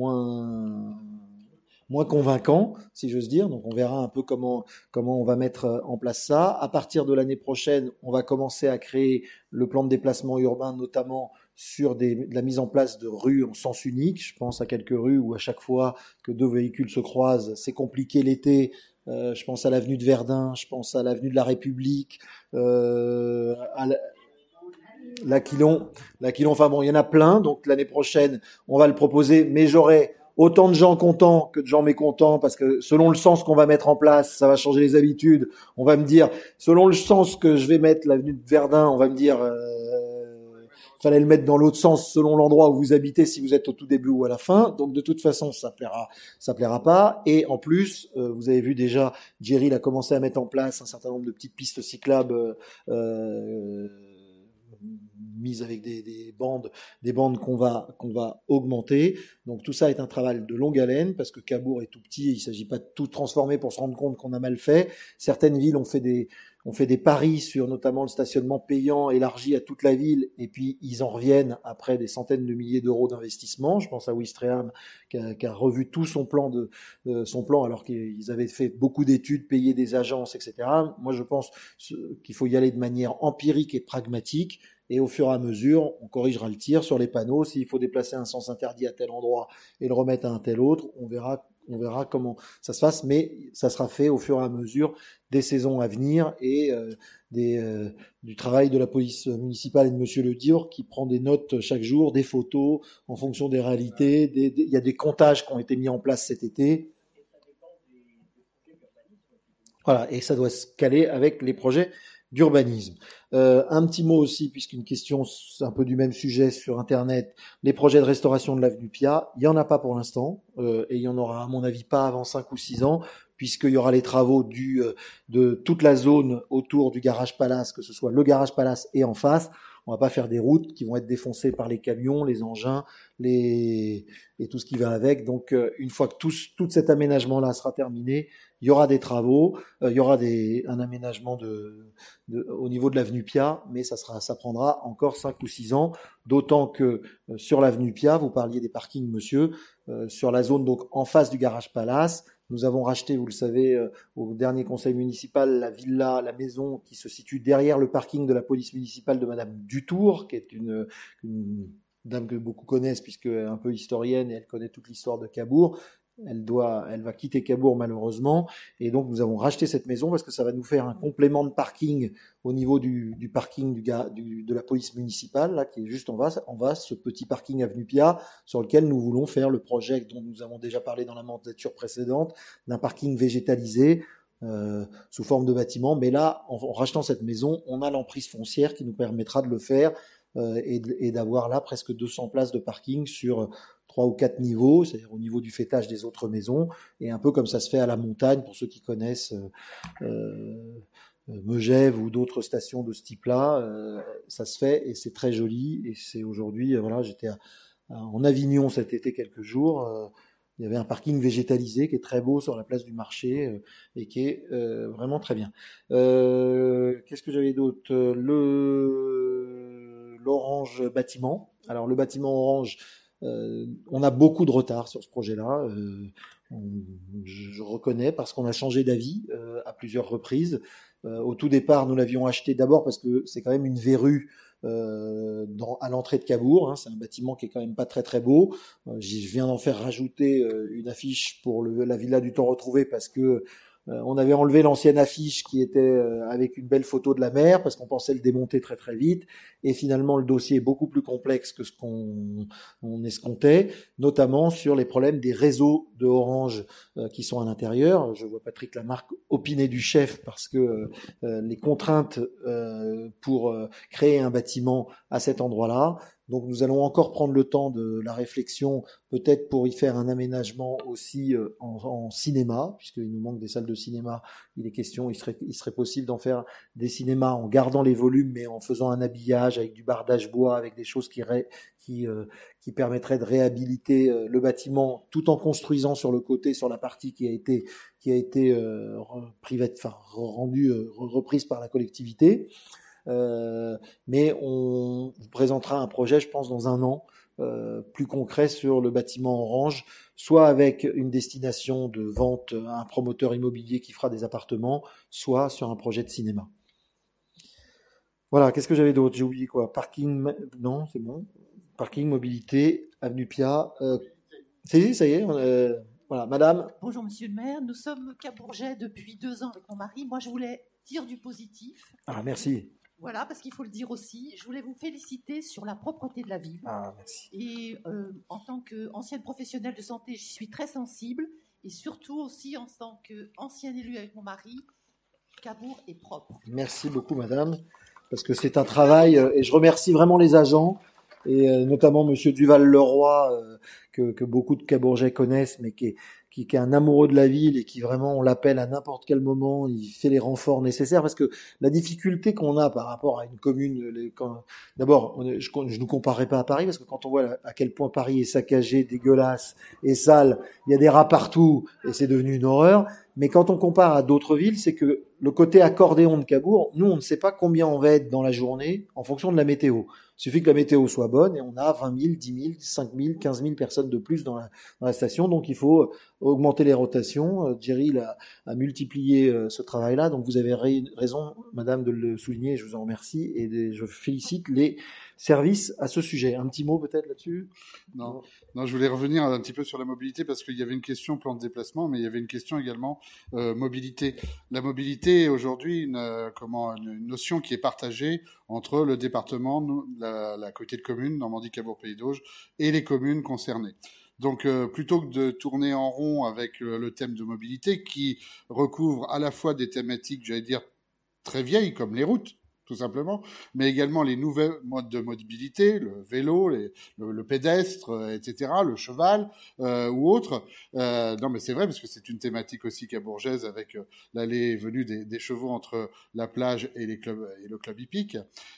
S1: convaincant, si j'ose dire. Donc on verra un peu comment on va mettre en place ça. À partir de l'année prochaine, on va commencer à créer le plan de déplacement urbain, notamment sur de la mise en place de rues en sens unique. Je pense à quelques rues où à chaque fois que 2 véhicules se croisent, c'est compliqué l'été. Je pense à l'avenue de Verdun, je pense à l'avenue de la République, à l'Aquilon. Enfin bon, il y en a plein. Donc l'année prochaine, on va le proposer, mais j'aurai autant de gens contents que de gens mécontents, parce que selon le sens qu'on va mettre en place, ça va changer les habitudes. On va me dire, selon le sens que je vais mettre l'avenue de Verdun, on va me dire fallait le mettre dans l'autre sens selon l'endroit où vous habitez, si vous êtes au tout début ou à la fin. Donc de toute façon, ça plaira pas. Et en plus, vous avez vu déjà, Jerry a commencé à mettre en place un certain nombre de petites pistes cyclables mise avec des bandes qu'on va augmenter. Donc tout ça est un travail de longue haleine parce que Cabourg est tout petit, il ne s'agit pas de tout transformer pour se rendre compte qu'on a mal fait. Certaines villes ont fait des paris sur notamment le stationnement payant élargi à toute la ville et puis ils en reviennent après des centaines de milliers d'euros d'investissement. Je pense à Ouistreham qui a revu tout son plan alors qu'ils avaient fait beaucoup d'études, payé des agences, etc. Moi je pense qu'il faut y aller de manière empirique et pragmatique. Et au fur et à mesure, on corrigera le tir sur les panneaux. S'il faut déplacer un sens interdit à tel endroit et le remettre à un tel autre, on verra comment ça se fasse, mais ça sera fait au fur et à mesure des saisons à venir et du travail de la police municipale et de Monsieur Le Dior qui prend des notes chaque jour, des photos en fonction des réalités. Il y a des comptages qui ont été mis en place cet été. Voilà, et ça doit se caler avec les projets d'urbanisme. Un petit mot aussi, puisqu'une question c'est un peu du même sujet sur Internet, les projets de restauration de l'avenue Piat, il n'y en a pas pour l'instant, et il n'y en aura à mon avis pas avant 5 ou 6 ans, puisqu'il y aura les travaux de toute la zone autour du garage Palace, que ce soit le garage Palace et en face. On va pas faire des routes qui vont être défoncées par les camions, les engins, et tout ce qui va avec. Donc, une fois que tout cet aménagement-là sera terminé, il y aura des travaux, il y aura un aménagement au niveau de l'avenue Piat, mais ça prendra encore 5 ou 6 ans. D'autant que sur l'avenue Piat, vous parliez des parkings, monsieur, sur la zone donc en face du garage Palace. Nous avons racheté, vous le savez, au dernier conseil municipal, la villa, la maison qui se situe derrière le parking de la police municipale de Madame Dutour, qui est une dame que beaucoup connaissent puisque un peu historienne et elle connaît toute l'histoire de Cabourg. Elle va quitter Cabourg malheureusement, et donc nous avons racheté cette maison parce que ça va nous faire un complément de parking au niveau du parking de la police municipale, là, qui est juste en bas, ce petit parking avenue Piat, sur lequel nous voulons faire le projet dont nous avons déjà parlé dans la mandature précédente, d'un parking végétalisé, sous forme de bâtiment. Mais là, en rachetant cette maison, on a l'emprise foncière qui nous permettra de le faire, et d'avoir là presque 200 places de parking sur 3 ou 4 niveaux, c'est-à-dire au niveau du fêtage des autres maisons, et un peu comme ça se fait à la montagne, pour ceux qui connaissent Megève ou d'autres stations de ce type-là, ça se fait et c'est très joli. Et c'est aujourd'hui, voilà, j'étais en Avignon cet été quelques jours, il y avait un parking végétalisé qui est très beau sur la place du marché, et qui est vraiment très bien. Qu'est-ce que j'avais d'autre? L'Orange bâtiment. Alors le bâtiment Orange, on a beaucoup de retard sur ce projet-là. Je reconnais parce qu'on a changé d'avis à plusieurs reprises. Au tout départ, nous l'avions acheté d'abord parce que c'est quand même une verrue à l'entrée de Cabourg, hein. C'est un bâtiment qui est quand même pas très très beau. Je viens d'en faire rajouter une affiche pour la Villa du Temps Retrouvé parce que on avait enlevé l'ancienne affiche qui était avec une belle photo de la mer parce qu'on pensait le démonter très très vite, et finalement le dossier est beaucoup plus complexe que ce qu'on escomptait, notamment sur les problèmes des réseaux de Orange qui sont à l'intérieur. Je vois Patrick Lamarque opiner du chef parce que les contraintes pour créer un bâtiment à cet endroit-là. Donc nous allons encore prendre le temps de la réflexion, peut-être pour y faire un aménagement aussi en cinéma, puisqu'il nous manque des salles de cinéma. Il est question, il serait possible d'en faire des cinémas en gardant les volumes, mais en faisant un habillage avec du bardage bois, avec des choses qui permettraient de réhabiliter le bâtiment, tout en construisant sur le côté, sur la partie qui a été reprise par la collectivité. Mais on vous présentera un projet, je pense, dans un an, plus concret sur le bâtiment Orange, soit avec une destination de vente à un promoteur immobilier qui fera des appartements, soit sur un projet de cinéma. Voilà, qu'est-ce que j'avais d'autre? J'ai oublié quoi? Parking, non, c'est bon. Parking, mobilité, avenue Piat. Ça y est, voilà, madame.
S4: Bonjour monsieur le maire, nous sommes cabourgeais depuis 2 ans avec mon mari. Moi je voulais dire du positif.
S1: Ah, merci.
S4: Voilà, parce qu'il faut le dire aussi. Je voulais vous féliciter sur la propreté de la ville.
S1: Ah, merci.
S4: Et en tant qu'ancienne professionnelle de santé, j'y suis très sensible. Et surtout aussi en tant qu'ancienne élue avec mon mari, Cabourg est propre.
S1: Merci beaucoup, madame, parce que c'est un travail, et je remercie vraiment les agents, et notamment monsieur Duval-Leroy, que beaucoup de Cabourgeais connaissent, mais qui qui est un amoureux de la ville et qui vraiment, on l'appelle à n'importe quel moment, il fait les renforts nécessaires, parce que la difficulté qu'on a par rapport à une commune, d'abord, je ne comparerai pas à Paris, parce que quand on voit à quel point Paris est saccagé, dégueulasse et sale, il y a des rats partout et c'est devenu une horreur. Mais quand on compare à d'autres villes, c'est que le côté accordéon de Cabourg, nous, on ne sait pas combien on va être dans la journée en fonction de la météo. Il suffit que la météo soit bonne et on a 20 000, 10 000, 5 000, 15 000 personnes de plus dans la station. Donc, il faut augmenter les rotations. Jerry a multiplié ce travail-là. Donc, vous avez raison, madame, de le souligner. Je vous en remercie et je félicite les services à ce sujet. Un petit mot peut-être là-dessus?
S3: Non, je voulais revenir un petit peu sur la mobilité parce qu'il y avait une question plan de déplacement, mais il y avait une question également mobilité. La mobilité est aujourd'hui une notion qui est partagée entre le département, la communauté de communes, Normandie-Cabourg-Pays d'Auge, et les communes concernées. Donc, plutôt que de tourner en rond avec le thème de mobilité qui recouvre à la fois des thématiques, j'allais dire, très vieilles, comme les routes, tout simplement, mais également les nouvelles modes de mobilité, le vélo, le pédestre, etc., le cheval ou autre. Non, mais c'est vrai, parce que c'est une thématique aussi cabourgeaise avec l'allée et venue des chevaux entre la plage et le club hippique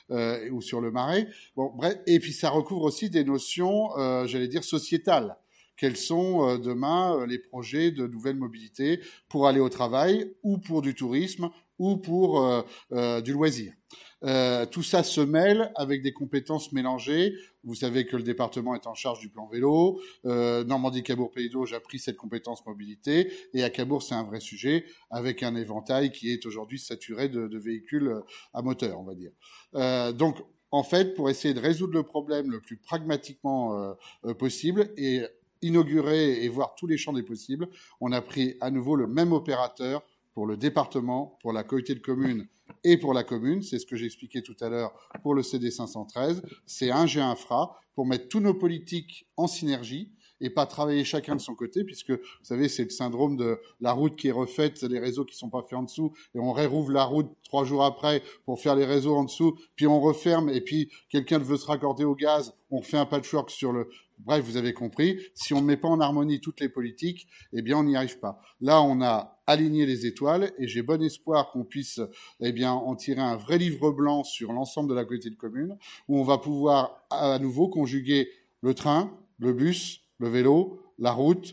S3: ou sur le Marais. Bon, bref, et puis ça recouvre aussi des notions, j'allais dire, sociétales. Quels sont demain les projets de nouvelle mobilité pour aller au travail ou pour du tourisme ou pour du loisir. Tout ça se mêle avec des compétences mélangées. Vous savez que le département est en charge du plan vélo. Normandie-Cabourg-Pays d'Auge a pris cette compétence mobilité. Et à Cabourg, c'est un vrai sujet avec un éventail qui est aujourd'hui saturé de véhicules à moteur, on va dire. Donc, en fait, pour essayer de résoudre le problème le plus pragmatiquement possible et inaugurer et voir tous les champs des possibles, on a pris à nouveau le même opérateur pour le département, pour la communauté de communes et pour la commune. C'est ce que j'ai expliqué tout à l'heure pour le CD 513. C'est un G-Infra pour mettre tous nos politiques en synergie et pas travailler chacun de son côté, puisque, vous savez, c'est le syndrome de la route qui est refaite, les réseaux qui sont pas faits en dessous, et on rérouvre la route 3 jours après pour faire les réseaux en dessous, puis on referme, et puis quelqu'un veut se raccorder au gaz, on refait un patchwork sur le... Bref, vous avez compris, si on ne met pas en harmonie toutes les politiques, eh bien, on n'y arrive pas. Là, on a aligné les étoiles, et j'ai bon espoir qu'on puisse, eh bien, en tirer un vrai livre blanc sur l'ensemble de la communauté de communes, où on va pouvoir à nouveau conjuguer le train, le bus, le vélo, la route,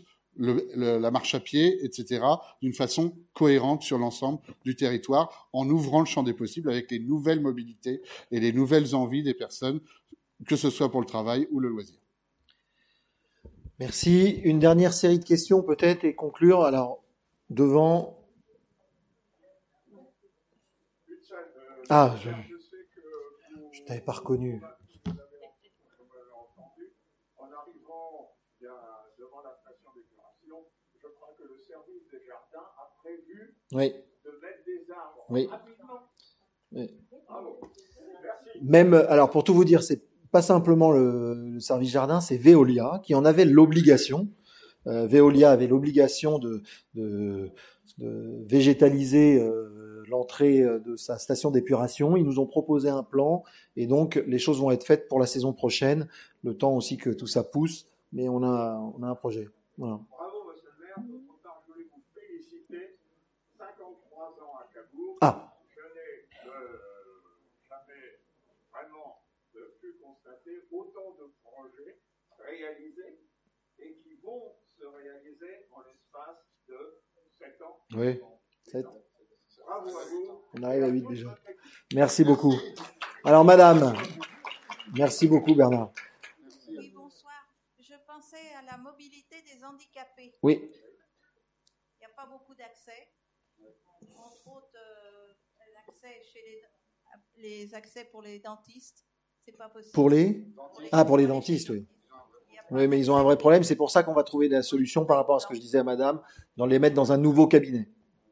S3: la marche à pied, etc., d'une façon cohérente sur l'ensemble du territoire, en ouvrant le champ des possibles avec les nouvelles mobilités et les nouvelles envies des personnes, que ce soit pour le travail ou le loisir.
S1: Merci. Une dernière série de questions peut-être et conclure. Alors, devant... Ah, je t'avais pas reconnu. Oui. Oui. Oui. Même, alors pour tout vous dire, c'est pas simplement le service jardin, c'est Veolia qui en avait l'obligation. Veolia avait l'obligation de végétaliser l'entrée de sa station d'épuration. Ils nous ont proposé un plan et donc les choses vont être faites pour la saison prochaine, le temps aussi que tout ça pousse, mais on a un projet. Voilà. Ah.
S5: Je n'ai jamais vraiment pu constater autant de projets réalisés et qui vont se réaliser en l'espace de 7 ans.
S1: Oui, 7.
S5: Bravo à vous.
S1: On arrive à 8 déjà. Merci beaucoup. Alors, madame, merci beaucoup, Bernard.
S6: Oui, bonsoir. Je pensais à la mobilité des handicapés.
S1: Oui.
S6: Il n'y a pas beaucoup d'accès. Entre autres, l'accès chez les accès pour les dentistes, c'est pas possible.
S1: Pour les dentistes, oui. Oui, mais ils ont un vrai problème. C'est pour ça qu'on va trouver la solution par rapport à ce que je disais à madame, dans les mettre dans un nouveau cabinet.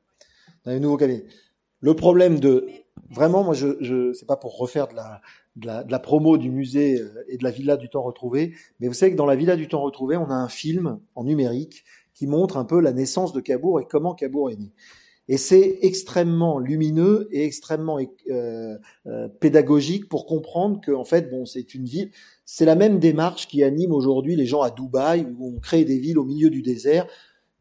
S1: Le problème vraiment, moi, c'est pas pour refaire de la promo du musée et de la Villa du Temps Retrouvé, mais vous savez que dans la Villa du Temps Retrouvé, on a un film en numérique qui montre un peu la naissance de Cabourg et comment Cabourg est né. Et c'est extrêmement lumineux et extrêmement pédagogique pour comprendre que, en fait, bon, c'est une ville. C'est la même démarche qui anime aujourd'hui les gens à Dubaï, où on crée des villes au milieu du désert.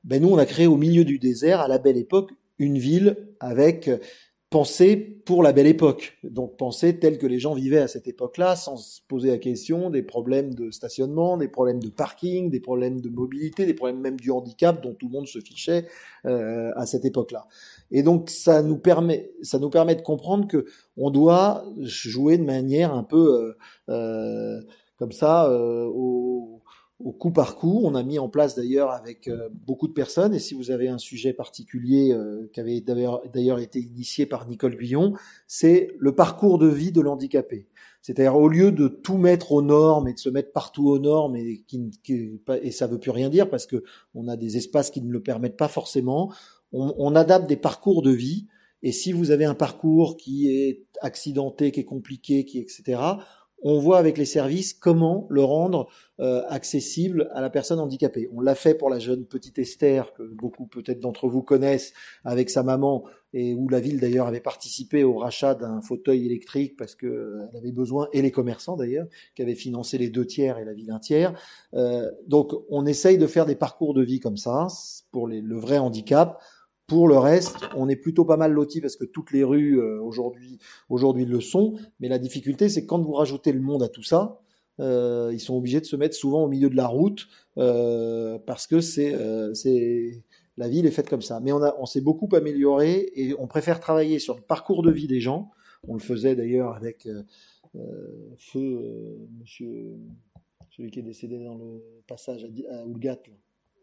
S1: Ben nous, on a créé au milieu du désert, à la Belle Époque, une ville avec pensée pour la Belle Époque. Donc pensée telle que les gens vivaient à cette époque-là, sans se poser la question des problèmes de stationnement, des problèmes de parking, des problèmes de mobilité, des problèmes même du handicap dont tout le monde se fichait à cette époque-là. Et donc ça nous permet de comprendre que on doit jouer de manière un peu comme ça au coup par coup. On a mis en place d'ailleurs avec beaucoup de personnes, et si vous avez un sujet particulier qui avait d'ailleurs été initié par Nicole Guillon, c'est le parcours de vie de l'handicapé. C'est-à-dire au lieu de tout mettre aux normes et de se mettre partout aux normes et ça veut plus rien dire parce que on a des espaces qui ne le permettent pas forcément, on adapte des parcours de vie. Et si vous avez un parcours qui est accidenté, qui est compliqué, etc., on voit avec les services comment le rendre accessible à la personne handicapée. On l'a fait pour la jeune petite Esther, que beaucoup peut-être d'entre vous connaissent, avec sa maman, et où la ville d'ailleurs avait participé au rachat d'un fauteuil électrique parce que elle avait besoin, et les commerçants d'ailleurs, qui avaient financé les 2 tiers et la ville 1 tiers. Donc on essaye de faire des parcours de vie comme ça, pour le vrai handicap. Pour le reste, on est plutôt pas mal lotis parce que toutes les rues aujourd'hui le sont. Mais la difficulté, c'est que quand vous rajoutez le monde à tout ça, ils sont obligés de se mettre souvent au milieu de la route parce que la ville est faite comme ça. Mais on s'est beaucoup amélioré et on préfère travailler sur le parcours de vie des gens. On le faisait d'ailleurs avec monsieur, celui qui est décédé dans le passage à Oulgat, là.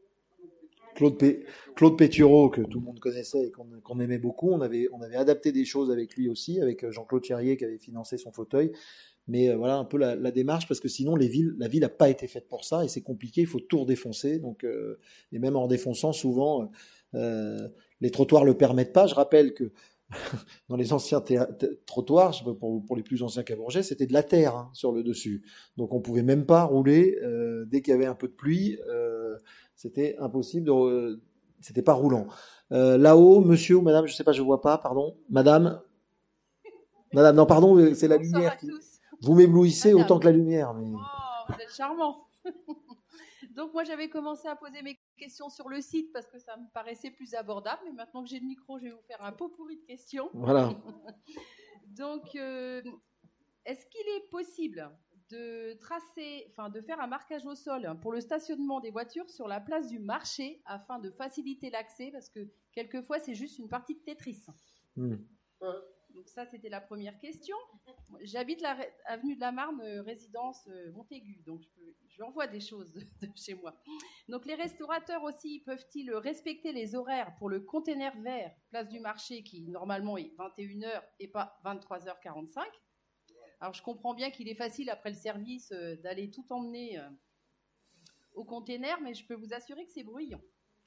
S1: Claude Pétureau, que tout le monde connaissait et qu'on aimait beaucoup. On avait adapté des choses avec lui aussi, avec Jean-Claude Cherrier qui avait financé son fauteuil. Mais voilà un peu la démarche, parce que sinon la ville n'a pas été faite pour ça et c'est compliqué, il faut tout redéfoncer. Donc, et même en redéfonçant, souvent, les trottoirs le permettent pas. Je rappelle que dans les anciens trottoirs, pour les plus anciens cabourgais, c'était de la terre sur le dessus. Donc on pouvait même pas rouler dès qu'il y avait un peu de pluie. C'était impossible, c'était pas roulant. Là-haut, monsieur ou madame, je sais pas, je vois pas, pardon. Madame, non, pardon, c'est la lumière qui... Vous m'éblouissez autant que la lumière. Mais...
S7: Oh, vous êtes charmant. Donc moi, j'avais commencé à poser mes questions sur le site parce que ça me paraissait plus abordable. Mais maintenant que j'ai le micro, je vais vous faire un pot pourri de questions.
S1: Voilà.
S7: Donc, est-ce qu'il est possible de faire un marquage au sol pour le stationnement des voitures sur la place du marché afin de faciliter l'accès, parce que quelquefois c'est juste une partie de Tetris. Donc ça, c'était la première question. J'habite avenue de la Marne, résidence Montaigu, donc j'envoie des choses de chez moi. Donc les restaurateurs aussi, peuvent-ils respecter les horaires pour le container vert place du marché qui normalement est 21h et pas 23h45? Alors, je comprends bien qu'il est facile, après le service, d'aller tout emmener au container, mais je peux vous assurer que c'est bruyant.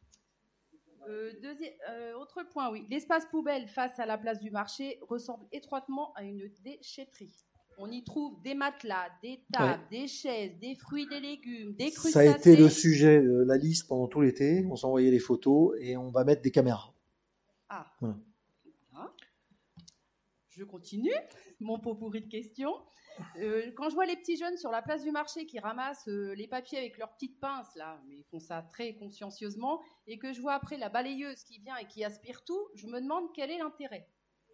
S7: Autre point, oui. L'espace poubelle face à la place du marché ressemble étroitement à une déchetterie. On y trouve des matelas, des tables, des chaises, des fruits, des légumes, des crustacés.
S1: Ça a été le sujet de la liste pendant tout l'été. On s'envoyait les photos et on va mettre des caméras.
S7: Ah. Voilà. Je continue mon pot pourri de questions. Quand je vois les petits jeunes sur la place du marché qui ramassent les papiers avec leurs petites pinces, là, mais ils font ça très consciencieusement, et que je vois après la balayeuse qui vient et qui aspire tout, je me demande quel est l'intérêt.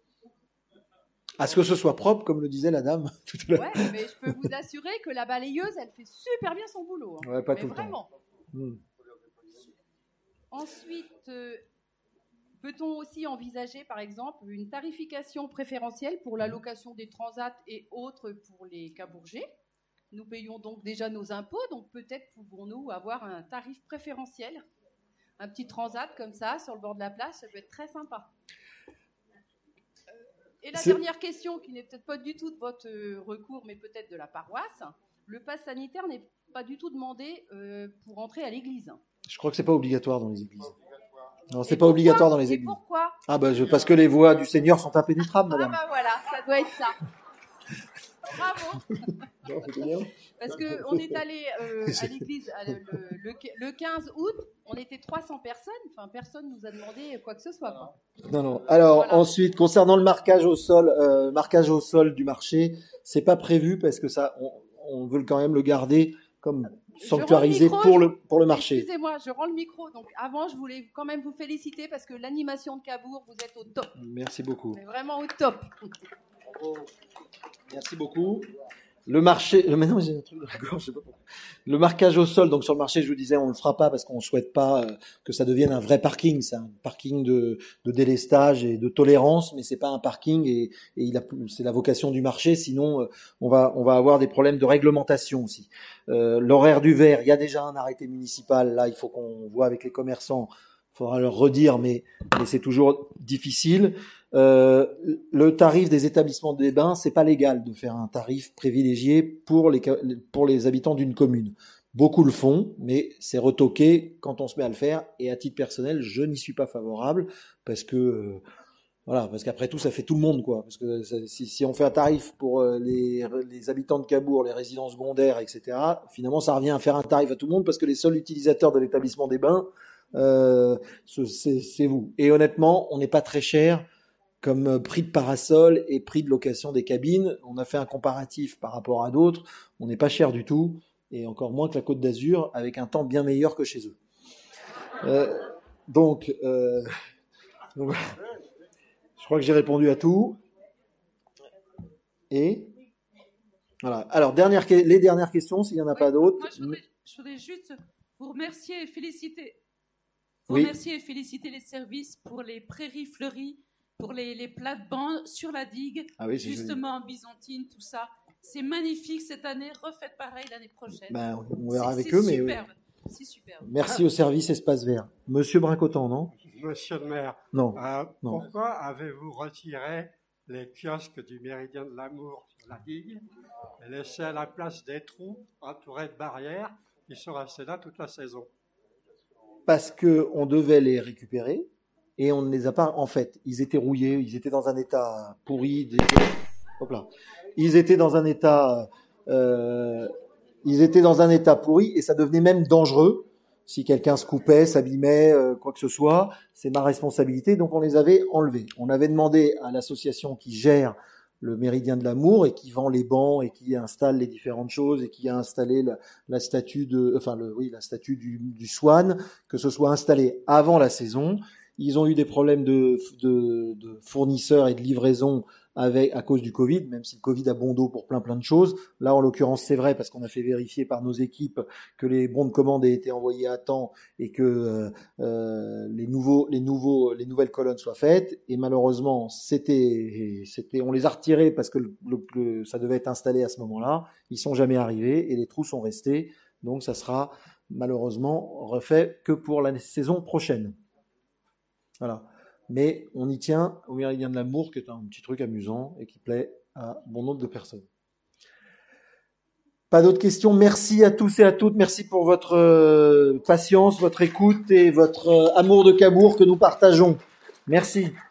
S1: À ce que ce soit propre, comme le disait la dame tout à l'heure.
S7: Ouais, mais je peux vous assurer que la balayeuse, elle fait super bien son boulot.
S1: Ouais, pas
S7: mais
S1: tout le
S7: vraiment.
S1: temps.
S7: Ensuite... peut-on aussi envisager, par exemple, une tarification préférentielle pour la location des transats et autres pour les cabourgés? Nous payons donc déjà nos impôts, donc peut-être pouvons-nous avoir un tarif préférentiel. Un petit transat comme ça, sur le bord de la place, ça peut être très sympa. Et la dernière question, qui n'est peut-être pas du tout de votre recours, mais peut-être de la paroisse, le pass sanitaire n'est pas du tout demandé pour entrer à l'église.
S1: Je crois que c'est pas obligatoire dans les églises. Non, c'est pas obligatoire dans les églises.
S7: Et pourquoi?
S1: Ah parce que les voies du Seigneur sont impénétrables, madame.
S7: Ah voilà, ça doit être ça. Bravo.
S1: Non, c'est bien.
S7: Parce qu'on est allé à l'église le 15 août, on était 300 personnes, enfin personne nous a demandé quoi que ce soit. Quoi.
S1: Non. Alors ensuite, concernant le marquage au sol du marché, c'est pas prévu parce que ça, on veut quand même le garder comme sanctuarisé pour le marché.
S7: Excusez-moi, je rends le micro. Donc avant, je voulais quand même vous féliciter parce que l'animation de Cabourg, vous êtes au top.
S1: Merci beaucoup.
S7: Mais vraiment au top.
S1: Merci beaucoup. Le marché, maintenant j'ai un truc dans la gorge, je sais pas pourquoi. Le marquage au sol, donc sur le marché, je vous disais, on le fera pas parce qu'on souhaite pas que ça devienne un vrai parking. C'est un parking de délestage et de tolérance, mais c'est pas un parking et c'est la vocation du marché. Sinon, on va avoir des problèmes de réglementation aussi. L'horaire du verre, il y a déjà un arrêté municipal. Là, il faut qu'on voit avec les commerçants. Il faudra leur redire, mais c'est toujours difficile. Le tarif des établissements des bains, c'est pas légal de faire un tarif privilégié pour les habitants d'une commune. Beaucoup le font, mais c'est retoqué quand on se met à le faire. Et à titre personnel, je n'y suis pas favorable parce que parce qu'après tout, ça fait tout le monde, quoi. Parce que si on fait un tarif pour les habitants de Cabourg, les résidents secondaires, etc., finalement, ça revient à faire un tarif à tout le monde parce que les seuls utilisateurs de l'établissement des bains, c'est vous. Et honnêtement, on n'est pas très cher comme prix de parasol et prix de location des cabines. On a fait un comparatif par rapport à d'autres. On n'est pas cher du tout, et encore moins que la Côte d'Azur, avec un temps bien meilleur que chez eux. Donc, je crois que j'ai répondu à tout. Et voilà. Alors, les dernières questions, s'il n'y en a pas d'autres.
S17: Moi, je voudrais juste vous remercier et féliciter.
S1: Oui.
S17: Remercier et féliciter les services pour les prairies fleuries, pour les plates-bancs sur la digue, justement en byzantine, tout ça. C'est magnifique cette année. Refaites pareil l'année prochaine.
S1: On verra avec eux, mais
S17: superbe. C'est superbe.
S1: Merci au service Espace Vert. Monsieur Brincotan, non?
S8: Monsieur le maire,
S1: non.
S8: Pourquoi avez-vous retiré les kiosques du Méridien de l'Amour sur la digue et laissé à la place des trous entourés de barrières qui sont restés là toute la saison?
S1: Parce qu'on devait les récupérer et on ne les a pas. En fait, ils étaient rouillés, ils étaient dans un état pourri. Ils étaient dans un état pourri et ça devenait même dangereux. Si quelqu'un se coupait, s'abîmait, quoi que ce soit, c'est ma responsabilité. Donc on les avait enlevés. On avait demandé à l'association qui gère le Méridien de l'Amour et qui vend les bancs et qui installe les différentes choses et qui a installé la statue la statue du Swan, que ce soit installé avant la saison. Ils ont eu des problèmes de fournisseurs et de livraison à cause du Covid, même si le Covid a bon dos pour plein de choses. Là, en l'occurrence, c'est vrai parce qu'on a fait vérifier par nos équipes que les bons de commande aient été envoyés à temps et que les nouvelles colonnes soient faites. Et malheureusement, on les a retirés parce que ça devait être installé à ce moment-là. Ils sont jamais arrivés et les trous sont restés. Donc, ça sera malheureusement refait que pour la saison prochaine. Voilà. Mais on y tient au Méridien de l'Amour, qui est un petit truc amusant et qui plaît à bon nombre de personnes. Pas d'autres questions. Merci à tous et à toutes. Merci pour votre patience, votre écoute et votre amour de Cabourg que nous partageons. Merci.